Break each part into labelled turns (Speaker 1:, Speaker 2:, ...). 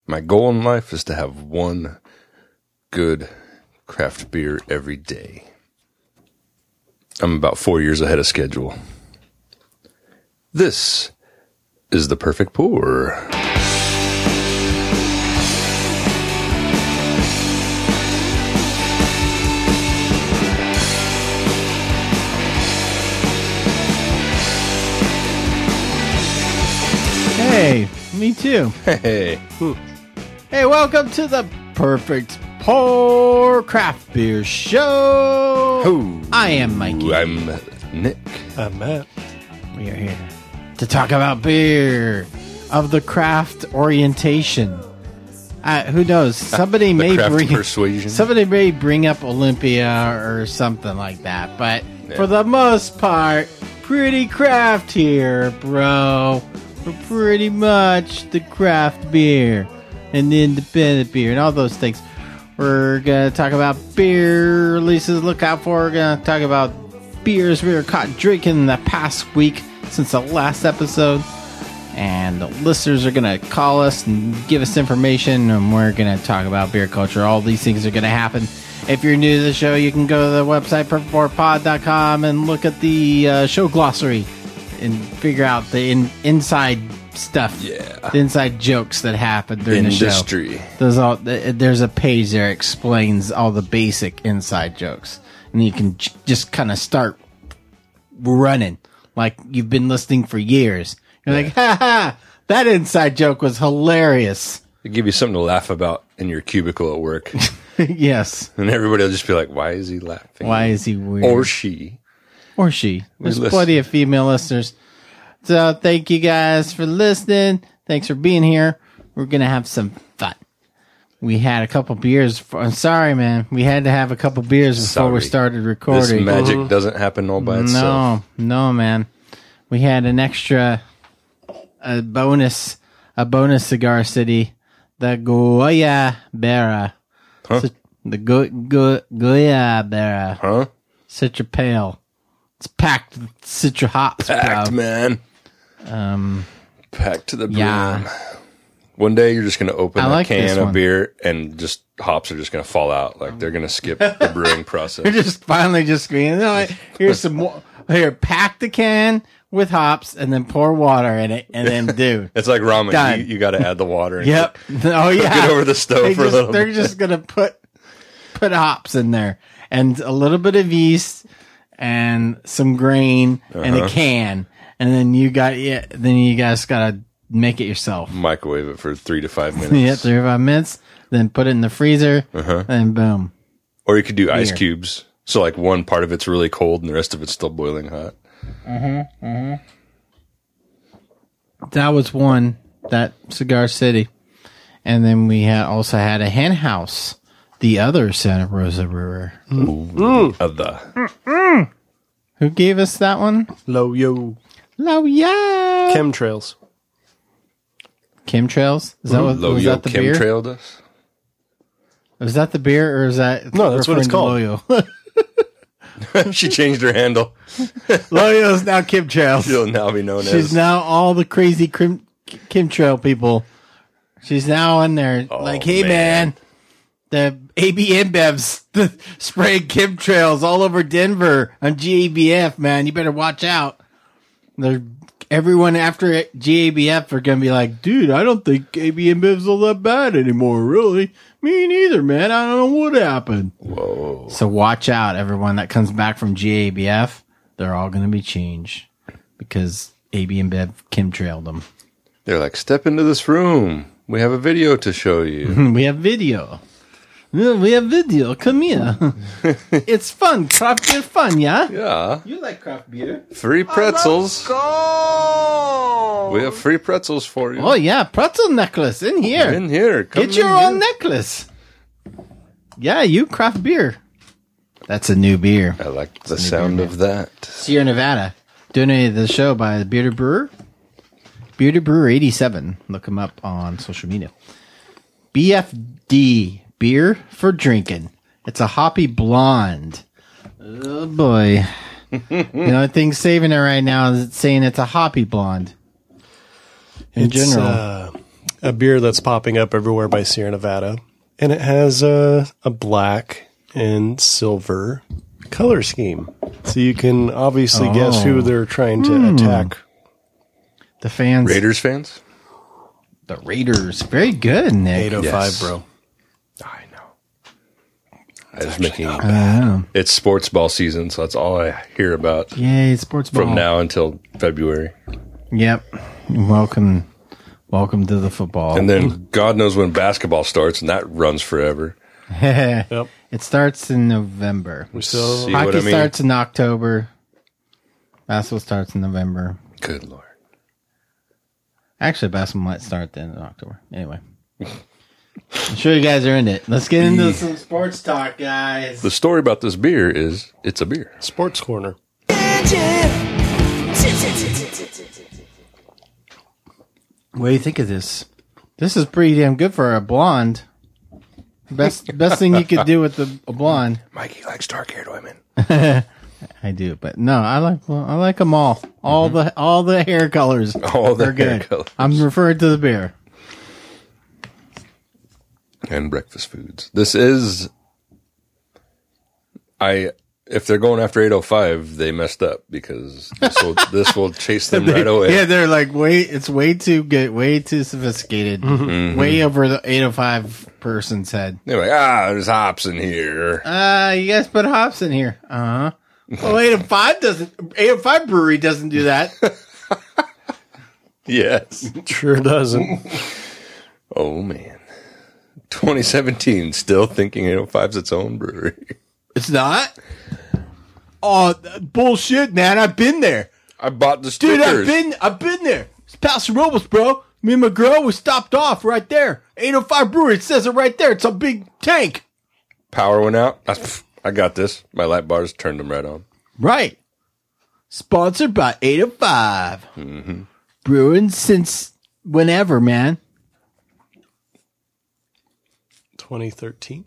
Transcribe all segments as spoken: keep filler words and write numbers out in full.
Speaker 1: My goal in life is to have one good craft beer every day. I'm about four years ahead of schedule. This is the perfect pour.
Speaker 2: Hey, me too.
Speaker 1: Hey.
Speaker 2: Hey, welcome to the Perfect Pour Craft Beer Show.
Speaker 1: Ooh.
Speaker 2: I am Mikey.
Speaker 1: I'm Nick.
Speaker 3: I'm Matt.
Speaker 2: We are here to talk about beer of the craft orientation. Uh, who knows? Somebody
Speaker 1: The
Speaker 2: may
Speaker 1: craft
Speaker 2: bring
Speaker 1: persuasion.
Speaker 2: somebody may bring up Olympia or something like that, but
Speaker 1: Yeah.
Speaker 2: for the most part, pretty craft here, bro. We're pretty much the craft beer and the independent beer and all those things. We're gonna talk about beer releases. Look out for. We're gonna talk about beers we were caught drinking the past week since the last episode. And the listeners are going to call us and give us information, and we're going to talk about beer culture. All these things are going to happen. If you're new to the show, you can go to the website, perfect pour pod dot com, and look at the uh, show glossary and figure out the in- inside stuff.
Speaker 1: Yeah.
Speaker 2: The inside jokes that happen during the show.
Speaker 1: Industry.
Speaker 2: There's, all, there's a page there that explains all the basic inside jokes. And you can j- just kind of start running like you've been listening for years. You're like, ha ha, that inside joke was hilarious.
Speaker 1: They give you something to laugh about in your cubicle at work.
Speaker 2: Yes.
Speaker 1: And everybody will just be like, why is he laughing?
Speaker 2: Why is he weird?
Speaker 1: Or she.
Speaker 2: Or she. There's
Speaker 1: listen.
Speaker 2: plenty of female listeners. So thank you guys for listening. Thanks for being here. We're going to have some fun. We had a couple beers. For, I'm sorry, man. We had to have a couple beers before we
Speaker 1: Sorry.
Speaker 2: started
Speaker 1: This
Speaker 2: recording.
Speaker 1: magic doesn't happen all by itself.
Speaker 2: No, no, man. We had an extra, a bonus, a bonus Cigar City, the Goya Berra.
Speaker 1: Huh?
Speaker 2: Cit- the Go, Go, Goya Berra.
Speaker 1: Huh?
Speaker 2: Citra Pale. It's packed with Citra hops,
Speaker 1: Packed,
Speaker 2: bro.
Speaker 1: man.
Speaker 2: Um,
Speaker 1: Packed to the brim.
Speaker 2: Yeah.
Speaker 1: One day you're just going to open
Speaker 2: I
Speaker 1: a
Speaker 2: like this
Speaker 1: can of
Speaker 2: one.
Speaker 1: beer and just hops are just going to fall out. Like they're going to skip the brewing
Speaker 2: We're
Speaker 1: process.
Speaker 2: just finally just screaming, no, here's some more. Here, pack the can with hops and then pour water in it and then do.
Speaker 1: It's like ramen.
Speaker 2: Done.
Speaker 1: You, you got to add the water. And
Speaker 2: Yep. Oh yeah.
Speaker 1: it over the stove
Speaker 2: They
Speaker 1: for a
Speaker 2: just-
Speaker 1: little
Speaker 2: They're
Speaker 1: bit.
Speaker 2: just gonna put put hops in there and a little bit of yeast and some grain and a
Speaker 1: Uh-huh.
Speaker 2: can, and then you got yeah. Then you guys gotta make it yourself.
Speaker 1: Microwave it for three to five minutes.
Speaker 2: Yeah, three or five minutes. Then put it in the freezer.
Speaker 1: Uh-huh.
Speaker 2: And boom.
Speaker 1: Or you could do ice
Speaker 2: Beer.
Speaker 1: cubes. So like one part of it's really cold and the rest of it's still boiling hot.
Speaker 2: That was one. That Cigar City, and then we had also had a hen house. The other Santa Rosa brewer.
Speaker 1: Of the
Speaker 2: Who gave us that one?
Speaker 3: Low yo.
Speaker 2: Lo yeah.
Speaker 3: Chemtrails.
Speaker 2: Chemtrails? Is that what
Speaker 1: Low
Speaker 2: was
Speaker 1: Yo
Speaker 2: that the beer?
Speaker 1: chemtrailed us.
Speaker 2: Was that the beer, or is that
Speaker 3: No, that's what it's
Speaker 2: referring to
Speaker 3: called.
Speaker 2: Loyo?
Speaker 1: She changed her handle.
Speaker 2: Loyo is now chemtrails.
Speaker 1: She'll now be known
Speaker 2: She's
Speaker 1: as
Speaker 2: now all the crazy chem- chemtrail people. She's now in there
Speaker 1: Oh,
Speaker 2: like, hey
Speaker 1: man.
Speaker 2: man, the A B M Bevs spraying chemtrails all over Denver on G A B F, man. You better watch out. They're everyone after G A B F are gonna be like, dude, I don't think A B M Bev's all that bad anymore, really. Me neither, man. I don't know what happened.
Speaker 1: Whoa.
Speaker 2: So watch out, everyone that comes back from G A B F. They're all going to be changed because A B and Bev chemtrailed them.
Speaker 1: They're like, step into this room. We have a video to show you.
Speaker 2: We have video. Yeah, we have video. Come here. It's fun. Craft beer fun, yeah?
Speaker 1: Yeah.
Speaker 2: You like craft beer?
Speaker 1: Free pretzels. We have free pretzels for you.
Speaker 2: Oh, yeah. Pretzel necklace in here.
Speaker 1: In here. Come
Speaker 2: Get your
Speaker 1: in
Speaker 2: own
Speaker 1: here.
Speaker 2: necklace. Yeah, you craft beer. That's a new beer.
Speaker 1: I like the sound of that.
Speaker 2: Sierra Nevada. Donated to the show by the Bearded Brewer. Bearded Brewer eighty-seven. Look him up on social media. B F D. Beer for drinking. It's a hoppy blonde. Oh, boy. The only thing saving it right now is it's saying it's a hoppy blonde. In
Speaker 3: It's,
Speaker 2: general.
Speaker 3: uh, a beer that's popping up everywhere by Sierra Nevada, and it has a, a black and silver color scheme. So you can obviously
Speaker 2: Oh.
Speaker 3: guess who they're trying to
Speaker 2: Hmm.
Speaker 3: attack.
Speaker 2: The fans.
Speaker 1: Raiders fans?
Speaker 2: The Raiders. Very good, Nick.
Speaker 3: eight oh five,
Speaker 1: Yes.
Speaker 3: bro.
Speaker 1: I know. I was making.
Speaker 2: Oh.
Speaker 1: It's sports ball season, so that's all I hear about
Speaker 2: Yay, sports ball.
Speaker 1: from now until February.
Speaker 2: Yep. Welcome. Welcome to the football.
Speaker 1: And then God knows when basketball starts, and that runs forever.
Speaker 3: Yep.
Speaker 2: It starts in November.
Speaker 3: We still
Speaker 1: See
Speaker 2: Hockey
Speaker 1: what I mean?
Speaker 2: starts in October. Basketball starts in November.
Speaker 1: Good Lord.
Speaker 2: Actually, basketball might start at the end of October. Anyway. I'm sure you guys are into it. Let's get into some sports talk, guys.
Speaker 1: The story about this beer is it's a beer.
Speaker 3: Sports Corner.
Speaker 2: What do you think of this? This is pretty damn good for a blonde. Best best thing you could do with a, a blonde.
Speaker 1: Mikey likes dark-haired women.
Speaker 2: I do, but no, I like well, I like them all. All the all the hair colors.
Speaker 1: All the
Speaker 2: are
Speaker 1: hair
Speaker 2: good.
Speaker 1: colors.
Speaker 2: I'm referring to the beer.
Speaker 1: And breakfast foods. This is... I... If they're going after eight oh five, they messed up because this will this will chase them right away.
Speaker 2: Yeah, they're like way. It's way too good, way too sophisticated,
Speaker 1: Mm-hmm.
Speaker 2: way over the eight oh five person's head.
Speaker 1: They're like, ah, there's hops in here.
Speaker 2: Uh, you guys put hops in here. Uh huh. Well, eight oh five doesn't. eight oh five Brewery doesn't do that.
Speaker 1: Yes.
Speaker 3: Sure doesn't.
Speaker 1: Oh, man. twenty seventeen, still thinking eight oh five's its own brewery.
Speaker 2: It's not. Oh, th- bullshit, man! I've been there,
Speaker 1: I bought the
Speaker 2: dude.
Speaker 1: stickers.
Speaker 2: I've been, I've been there. It's Paso Robles, bro. Me and my girl, we stopped off right there. eight oh five Brewery. It says it right there. It's a big tank.
Speaker 1: Power went out. I, I got this. My light bars turned them right on.
Speaker 2: Right. Sponsored by eight oh five.
Speaker 1: Mm-hmm.
Speaker 2: Brewing since whenever, man.
Speaker 3: twenty thirteen.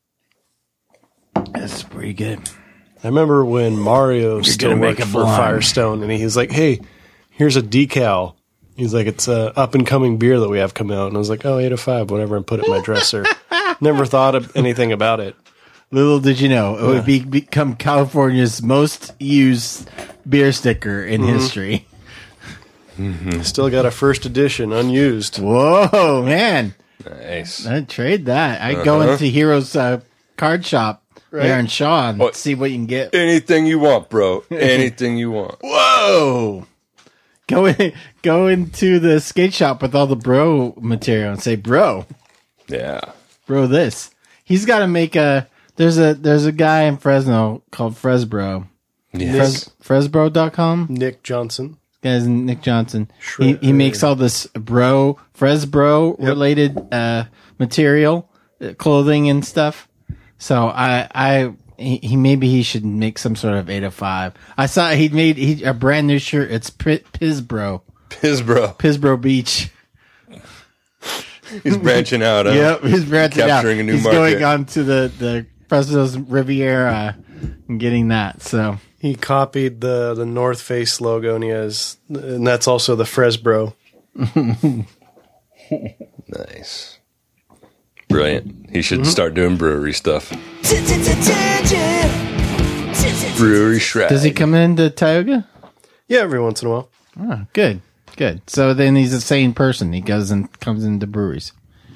Speaker 2: That's pretty good.
Speaker 3: I remember when Mario still
Speaker 2: gonna make
Speaker 3: worked
Speaker 2: a
Speaker 3: for
Speaker 2: blonde.
Speaker 3: Firestone, and he was like, "Hey, here's a decal." He's like, "It's a up and coming beer that we have come out," and I was like, "Oh, eight oh five, whatever," and put it in my dresser. Never thought of anything about it.
Speaker 2: Little did you know, it would be, become California's most used beer sticker in
Speaker 3: Mm-hmm.
Speaker 2: history.
Speaker 3: Still got a first edition unused.
Speaker 2: Whoa, man.
Speaker 1: Nice.
Speaker 2: I'd trade that. I'd go into Heroes uh, card shop there in Shaw and
Speaker 1: What?
Speaker 2: see what you can get.
Speaker 1: Anything you want, bro. Anything you want.
Speaker 2: Whoa! Go in, go into the skate shop with all the bro material and say, bro,
Speaker 1: Yeah.
Speaker 2: bro, this. He's got to make a. There's a there's a guy in Fresno called Fresbro.
Speaker 1: Yes.
Speaker 2: Fres, Fresbro dot com.
Speaker 3: Nick Johnson.
Speaker 2: Guy's Nick Johnson. He,
Speaker 3: Shred-
Speaker 2: he makes all this bro, Fresbro related uh, material, uh, clothing and stuff. So I, I, he, he maybe he should make some sort of eight oh five. I saw he made he, a brand new shirt. It's P- Pisbro,
Speaker 1: Pisbro.
Speaker 2: Pisbro Beach.
Speaker 1: He's branching out. Huh?
Speaker 2: Yep, he's branching
Speaker 1: Capturing
Speaker 2: out.
Speaker 1: a new
Speaker 2: he's
Speaker 1: market.
Speaker 2: going on to the the Fresno's Riviera and getting that. So
Speaker 3: He copied the the North Face logo, and he has, and that's also the Fresbro.
Speaker 1: Nice. Brilliant. He should start doing brewery stuff. Brewery Shred.
Speaker 2: does he come into Tioga?
Speaker 3: Yeah, every once in a while.
Speaker 2: Oh, good, good. So then he's a sane person. He goes and comes into breweries.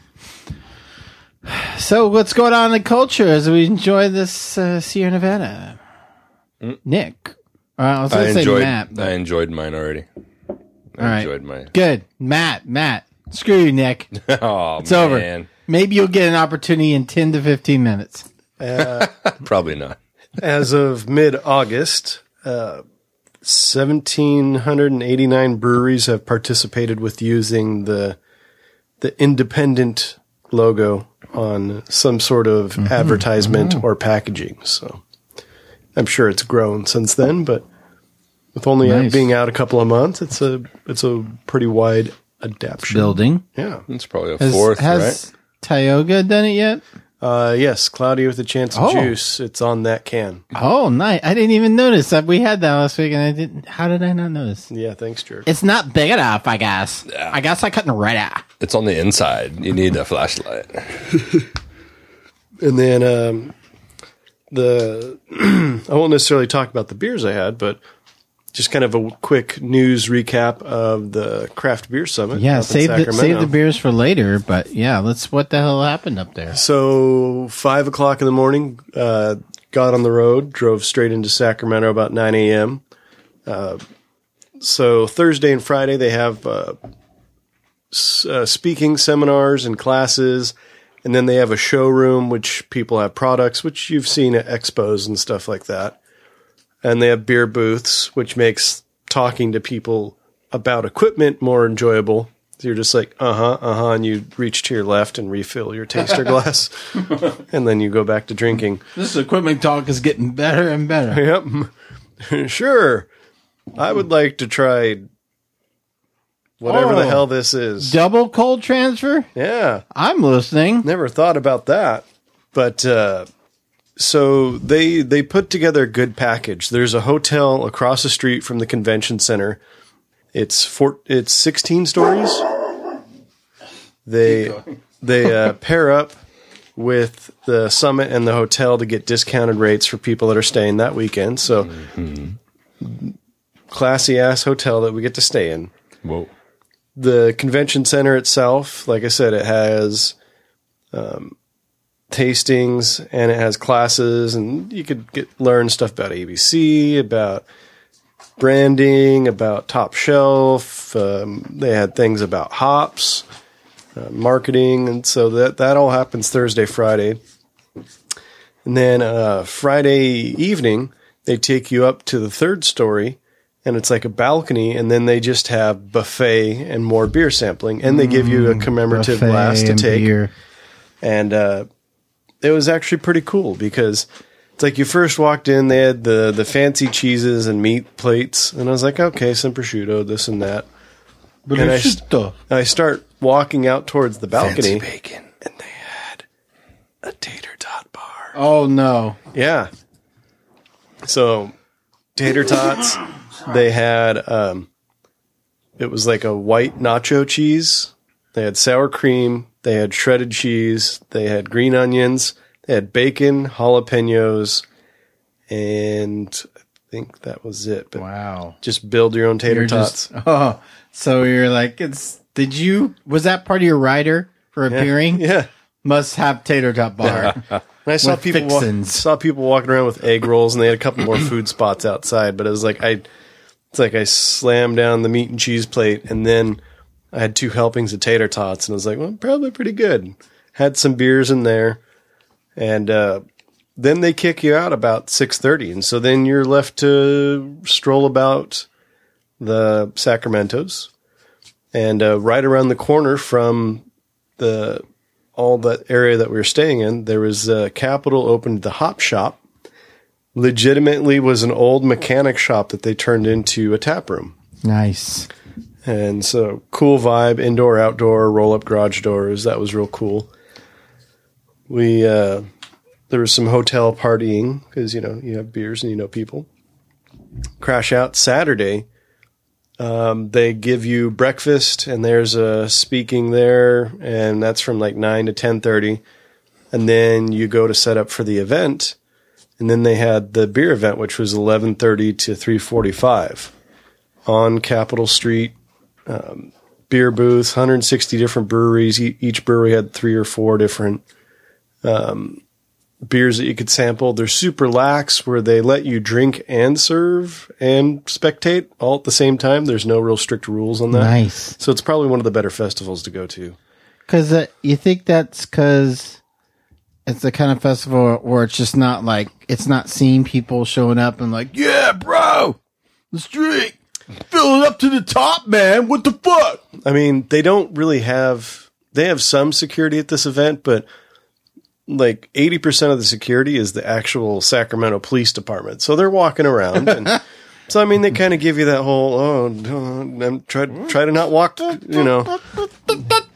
Speaker 2: So what's going on in the culture as we enjoy this uh, Sierra Nevada? Nick, uh, I was going
Speaker 1: I
Speaker 2: to say
Speaker 1: enjoyed.
Speaker 2: Matt. but-
Speaker 1: I enjoyed mine already. I
Speaker 2: All right.
Speaker 1: enjoyed my.
Speaker 2: Good, Matt. Matt, screw you, Nick.
Speaker 1: Oh,
Speaker 2: It's over.
Speaker 1: man.
Speaker 2: Maybe you'll get an opportunity in ten to fifteen minutes.
Speaker 1: Probably not.
Speaker 3: As of mid-August, uh, one thousand seven hundred eighty-nine breweries have participated with using the the independent logo on some sort of
Speaker 2: Mm-hmm.
Speaker 3: advertisement or packaging. So I'm sure it's grown since then, but with only
Speaker 2: Nice.
Speaker 3: being out a couple of months, it's a it's a pretty wide adaptation.
Speaker 2: Building
Speaker 3: Yeah.
Speaker 1: It's probably a
Speaker 2: has,
Speaker 1: fourth,
Speaker 2: has
Speaker 1: right?
Speaker 2: Tioga done it yet?
Speaker 3: Uh, yes, Cloudy with a Chance of
Speaker 2: Oh.
Speaker 3: Juice. It's on that can.
Speaker 2: Oh, nice. I didn't even notice that we had that last week, and I didn't. How did I not notice?
Speaker 3: Yeah, thanks, Jerk.
Speaker 2: It's not big enough, I guess. I guess I couldn't write it.
Speaker 1: It's on the inside. You need a flashlight.
Speaker 3: And then um, the I won't necessarily talk about the beers I had, but just kind of a quick news recap of the Craft Beer Summit.
Speaker 2: Yeah,
Speaker 3: up in
Speaker 2: save the,
Speaker 3: Sacramento.
Speaker 2: save the beers for later, but yeah, let's. What the hell happened up there?
Speaker 3: So five o'clock in the morning, uh, got on the road, drove straight into Sacramento about nine a.m. Uh, so Thursday and Friday they have uh, s- uh, speaking seminars and classes, and then they have a showroom which people have products, which you've seen at expos and stuff like that. And they have beer booths, which makes talking to people about equipment more enjoyable. So you're just like, uh-huh, uh-huh, and you reach to your left and refill your taster glass, and then you go back to drinking.
Speaker 2: This equipment talk is getting better and better.
Speaker 3: Yep. Sure. I would like to try whatever
Speaker 2: Oh.
Speaker 3: the hell this is.
Speaker 2: Double cold transfer?
Speaker 3: Yeah.
Speaker 2: I'm listening.
Speaker 3: Never thought about that. But uh, so they they put together a good package. There's a hotel across the street from the convention center. It's four, it's sixteen stories. They they uh, pair up with the summit and the hotel to get discounted rates for people that are staying that weekend. So classy ass hotel that we get to stay in.
Speaker 1: Whoa.
Speaker 3: The convention center itself, like I said, it has um, tastings and it has classes, and you could get learn stuff about A B C, about branding, about Top Shelf. Um, they had things about hops, uh, marketing, and so that that all happens Thursday, Friday, and then uh, Friday evening they take you up to the third story. And it's like a balcony, and then they just have buffet and more beer sampling, and they give you a commemorative
Speaker 2: Buffet
Speaker 3: glass to
Speaker 2: and
Speaker 3: take.
Speaker 2: beer.
Speaker 3: And uh, it was actually pretty cool because it's like you first walked in, they had the the fancy cheeses and meat plates, and I was like, okay, some prosciutto, this and that. And I,
Speaker 2: Prosciutto.
Speaker 3: I start walking out towards the balcony,
Speaker 1: Fancy bacon.
Speaker 3: and they had a tater tot bar.
Speaker 2: Oh, no.
Speaker 3: Yeah. So, tater tots. They had, um, it was like a white nacho cheese. They had sour cream. They had shredded cheese. They had green onions. They had bacon, jalapenos, and I think that was it. But
Speaker 2: Wow.
Speaker 3: just build your own tater
Speaker 2: You're
Speaker 3: tots.
Speaker 2: just, oh, so you're like, it's, did you, was that part of your rider for appearing?
Speaker 3: Yeah.
Speaker 2: Must have tater tot bar.
Speaker 3: And I saw
Speaker 2: With
Speaker 3: people wa-
Speaker 2: fixins.
Speaker 3: saw people walking around with egg rolls, and they had a couple more food spots outside. But it was like I, it's like I slammed down the meat and cheese plate, and then I had two helpings of tater tots, and I was like, well, probably pretty good. Had some beers in there, and uh, then they kick you out about six thirty, and so then you're left to stroll about the Sacramentos, and uh, right around the corner from the all that area that we were staying in, there was uh, Capital opened the Hop Shop. Legitimately was an old mechanic shop that they turned into a tap room.
Speaker 2: Nice.
Speaker 3: And so cool vibe, indoor, outdoor, roll up garage doors. That was real cool. We, uh, there was some hotel partying because, you know, you have beers and you know people. Crash out Saturday. Um, they give you breakfast, and there's a speaking there, and that's from like nine to ten thirty. And then you go to set up for the event, and then they had the beer event, which was eleven thirty to three forty-five on Capitol Street. Um, beer booths, one hundred sixty different breweries. E- each brewery had three or four different um, beers that you could sample. They're super lax where they let you drink and serve and spectate all at the same time. There's no real strict rules on that.
Speaker 2: Nice.
Speaker 3: So it's probably one of the better festivals to go to.
Speaker 2: Because uh, you think that's because it's the kind of festival where it's just not like, it's not seeing people showing up and like, yeah, bro, let's drink. Fill it up to the top, man. What the fuck?
Speaker 3: I mean, they don't really have, they have some security at this event, but like eighty percent of the security is the actual Sacramento Police Department. So they're walking around. And so, I mean, they kind of give you that whole, oh, no, I'm try, try to not walk, you know.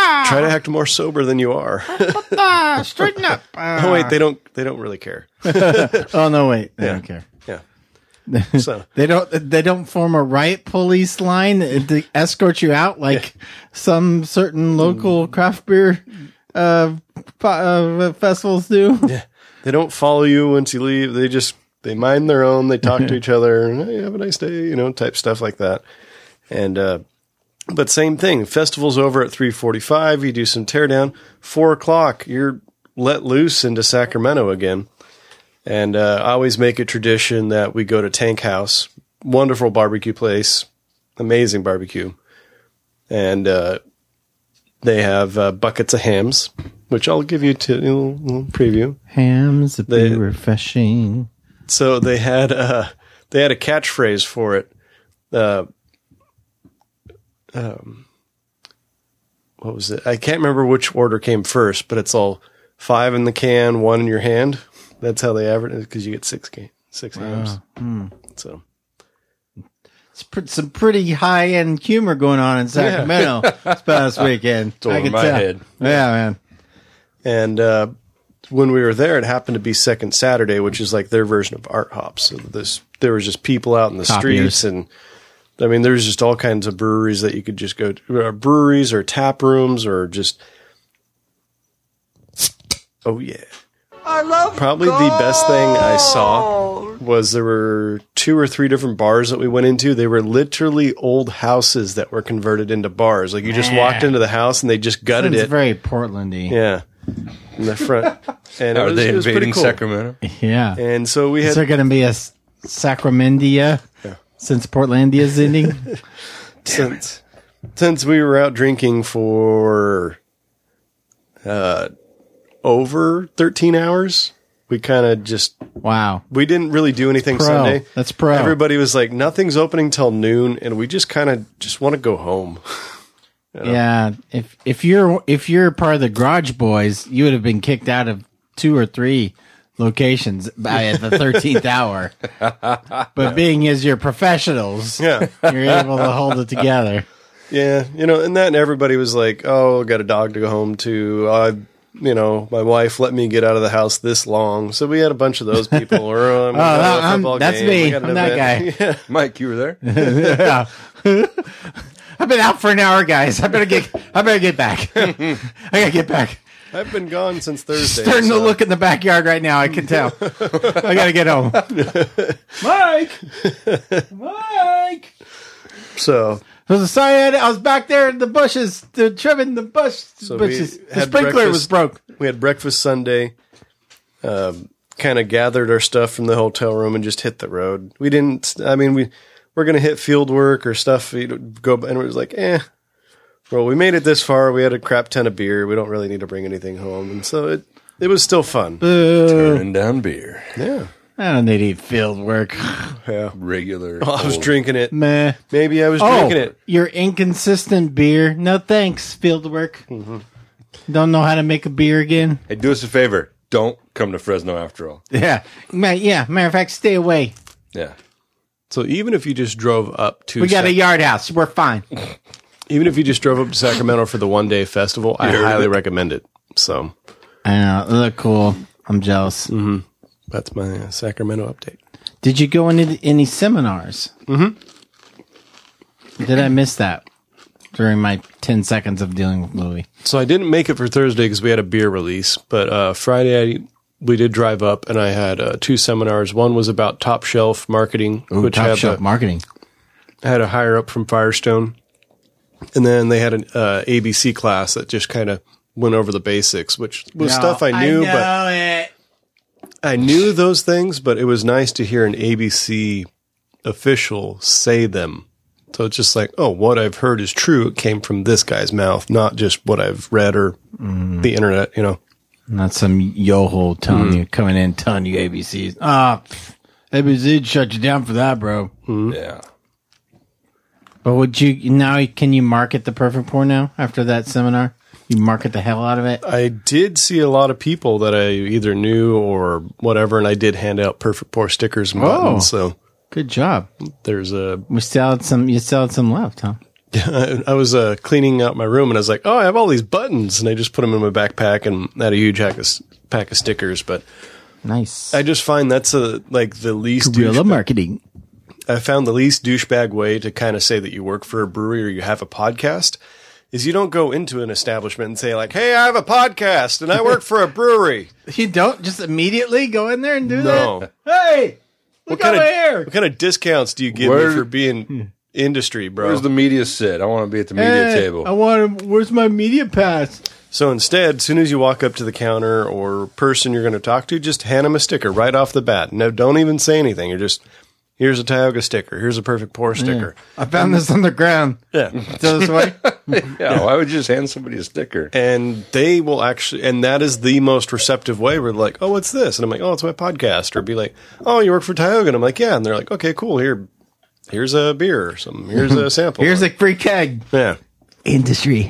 Speaker 3: Try to act more sober than you are.
Speaker 2: Ah, straighten up.
Speaker 3: Oh wait, they don't. They don't really care.
Speaker 2: Oh no, wait. They
Speaker 3: Yeah.
Speaker 2: don't care.
Speaker 3: Yeah. So
Speaker 2: They don't. They don't form a riot police line to escort you out like some certain local craft beer uh, po- uh, festivals do.
Speaker 3: yeah, they don't follow you once you leave. They just they mind their own. They talk to each other. And, hey, have a nice day. You know, type stuff like that. And uh, but same thing. Festival's over at three forty-five. You do some teardown. Four o'clock. You're let loose into Sacramento again. And uh, I always make it tradition that we go to Tank House, wonderful barbecue place, amazing barbecue, and uh, they have uh, buckets of hams, which I'll give you to a little, little preview.
Speaker 2: Hams, would
Speaker 3: They-
Speaker 2: be refreshing.
Speaker 3: So they had uh, they had a catchphrase for it. Uh, um, what was it? I can't remember which order came first, but it's all five in the can, one in your hand. That's how they average it because you get six can, six hams. So
Speaker 2: It's pr- some pretty high end humor going on in Sacramento this past weekend.
Speaker 1: It's over
Speaker 2: I can
Speaker 1: my
Speaker 2: tell.
Speaker 1: head.
Speaker 2: Yeah, man.
Speaker 3: and uh, when we were there, it happened to be Second Saturday, which is like their version of Art Hops. So this there was just people out in the
Speaker 2: Copiers.
Speaker 3: streets, and I mean, there's just all kinds of breweries that you could just go to, uh, breweries or tap rooms or just. Oh yeah.
Speaker 4: I love
Speaker 3: Probably the best thing I saw was there were two or three different bars that we went into. They were literally old houses that were converted into bars. Like you just
Speaker 2: Nah.
Speaker 3: walked into the house and they just gutted
Speaker 2: It's
Speaker 3: it.
Speaker 2: very Portlandy.
Speaker 3: Yeah. In the front. And it
Speaker 1: Are
Speaker 3: was,
Speaker 1: they
Speaker 3: it was pretty
Speaker 1: invading
Speaker 3: cool.
Speaker 1: Sacramento?
Speaker 2: Yeah.
Speaker 3: And so we
Speaker 2: Is
Speaker 3: had
Speaker 2: there going to be a S- Sacramendia since Portlandia's ending?
Speaker 3: since since we were out drinking for uh over thirteen hours, we kind of just
Speaker 2: Wow.
Speaker 3: we didn't really do anything
Speaker 2: Pro.
Speaker 3: Sunday.
Speaker 2: That's pro.
Speaker 3: Everybody was like, nothing's opening till noon, and we just kind of just want to go home.
Speaker 2: Yeah. If if you're if you're part of the Garage Boys, you would have been kicked out of two or three locations by the thirteenth hour. But being as you're professionals,
Speaker 3: Yeah.
Speaker 2: you're able to hold it together.
Speaker 3: Yeah, you know, and then everybody was like, "Oh, got a dog to go home to." I, you know, my wife let me get out of the house this long, so we had a bunch of those people. Or oh,
Speaker 2: Oh, that- I'm- that's me. I'm that guy.
Speaker 3: Yeah.
Speaker 1: Mike, you were there?
Speaker 2: Yeah. I've been out for an hour, guys. I better get I better get back. I gotta get back.
Speaker 3: I've been gone since Thursday.
Speaker 2: Starting
Speaker 3: so-
Speaker 2: to look in the backyard right now. I can tell. I gotta get home. Mike, Mike.
Speaker 3: So
Speaker 2: I was sorry. I was back there in the bushes, the, trimming the bush
Speaker 3: So we
Speaker 2: bushes. The
Speaker 3: had
Speaker 2: sprinkler was
Speaker 3: breakfast-
Speaker 2: broke.
Speaker 3: we had breakfast Sunday. Um, kind of gathered our stuff from the hotel room and just hit the road. We didn't. I mean, we we're gonna hit field work or stuff. You know, go and it was like, eh. Well, we made it this far. We had a crap ton of beer. We don't really need to bring anything home, and so it it was still fun.
Speaker 1: Turning down beer.
Speaker 3: Yeah,
Speaker 2: I don't need to eat field work.
Speaker 3: yeah.
Speaker 1: Regular.
Speaker 3: I was
Speaker 1: old-
Speaker 3: drinking it.
Speaker 2: Meh.
Speaker 3: Maybe I was
Speaker 2: Oh,
Speaker 3: drinking it.
Speaker 2: your inconsistent beer. No thanks, field work.
Speaker 3: Mm-hmm.
Speaker 2: Don't know how to make a beer again.
Speaker 1: Hey, do us a favor. Don't come to Fresno after all.
Speaker 2: Yeah. Ma- Yeah. Matter of fact, stay away.
Speaker 1: Yeah.
Speaker 3: So even if you just drove up to,
Speaker 2: We got
Speaker 3: Sac-
Speaker 2: a yard house. We're fine.
Speaker 3: even if you just drove up to Sacramento for the one day festival, I
Speaker 1: heard of
Speaker 3: highly
Speaker 1: it?
Speaker 3: recommend it. So
Speaker 2: I know. They look cool. I'm jealous.
Speaker 3: that's my uh, Sacramento update.
Speaker 2: Did you go into any seminars? Mm-hmm. Did I miss that during my ten seconds of dealing with Louis?
Speaker 3: So I didn't make it for Thursday because we had a beer release, but uh, Friday I, we did drive up and I had uh, two seminars. One was about top shelf marketing, which
Speaker 2: Top
Speaker 3: had
Speaker 2: shelf
Speaker 3: a,
Speaker 2: marketing.
Speaker 3: had a higher up from Firestone, and then they had an uh, A B C class that just kind of went over the basics, which was stuff I knew, but
Speaker 2: know it.
Speaker 3: I knew those things. But it was nice to hear an A B C official say them. So it's just like, oh, what I've heard is true. It came from this guy's mouth, not just what I've read or the internet, you know.
Speaker 2: Not some yo-ho telling you, coming in telling you A B Cs. Ah, pff, A B C shut you down for that, bro.
Speaker 1: Yeah.
Speaker 2: But would you, now can you market the Perfect Pour now after that seminar? You market the hell out of it?
Speaker 3: I did see a lot of people that I either knew or whatever, and I did hand out Perfect Pour stickers and
Speaker 2: Oh.
Speaker 3: buttons. So
Speaker 2: Good job.
Speaker 3: there's a
Speaker 2: We still had some, you still had some left, huh?
Speaker 3: I was uh, cleaning out my room and I was like, oh, I have all these buttons. And I just put them in my backpack and had a huge pack of, pack of stickers. But
Speaker 2: Nice.
Speaker 3: I just find that's a, like the least
Speaker 2: Guerrilla
Speaker 3: douchebag-
Speaker 2: marketing.
Speaker 3: I found the least douchebag way to kind of say that you work for a brewery or you have a podcast is you don't go into an establishment and say like, hey, I have a podcast and I work for a brewery.
Speaker 2: You don't just immediately go in there and do
Speaker 3: No.
Speaker 2: that? Hey, look
Speaker 3: What kind,
Speaker 2: over
Speaker 3: of,
Speaker 2: here.
Speaker 3: what kind of discounts do you give
Speaker 1: Where-
Speaker 3: me for being industry, bro?
Speaker 1: Where's the media sit? I want to be at the media
Speaker 2: Hey,
Speaker 1: table.
Speaker 2: I want to, where's my media pass?
Speaker 3: So instead, as soon as you walk up to the counter or person you're going to talk to, just hand them a sticker right off the bat. No, don't even say anything. You're just, here's a Tioga sticker. Here's a Perfect Pour sticker.
Speaker 2: I found this on the ground.
Speaker 3: Yeah.
Speaker 2: So this way?
Speaker 1: yeah, why would you just hand somebody a sticker?
Speaker 3: And they will actually, and that is the most receptive way where they're like, oh, what's this? And I'm like, oh, it's my podcast. Or be like, oh, you work for Tioga. And I'm like, yeah. And they're like, okay, cool. Here, here's a beer or something. Here's a sample.
Speaker 2: Here's a free keg.
Speaker 3: yeah.
Speaker 2: Industry.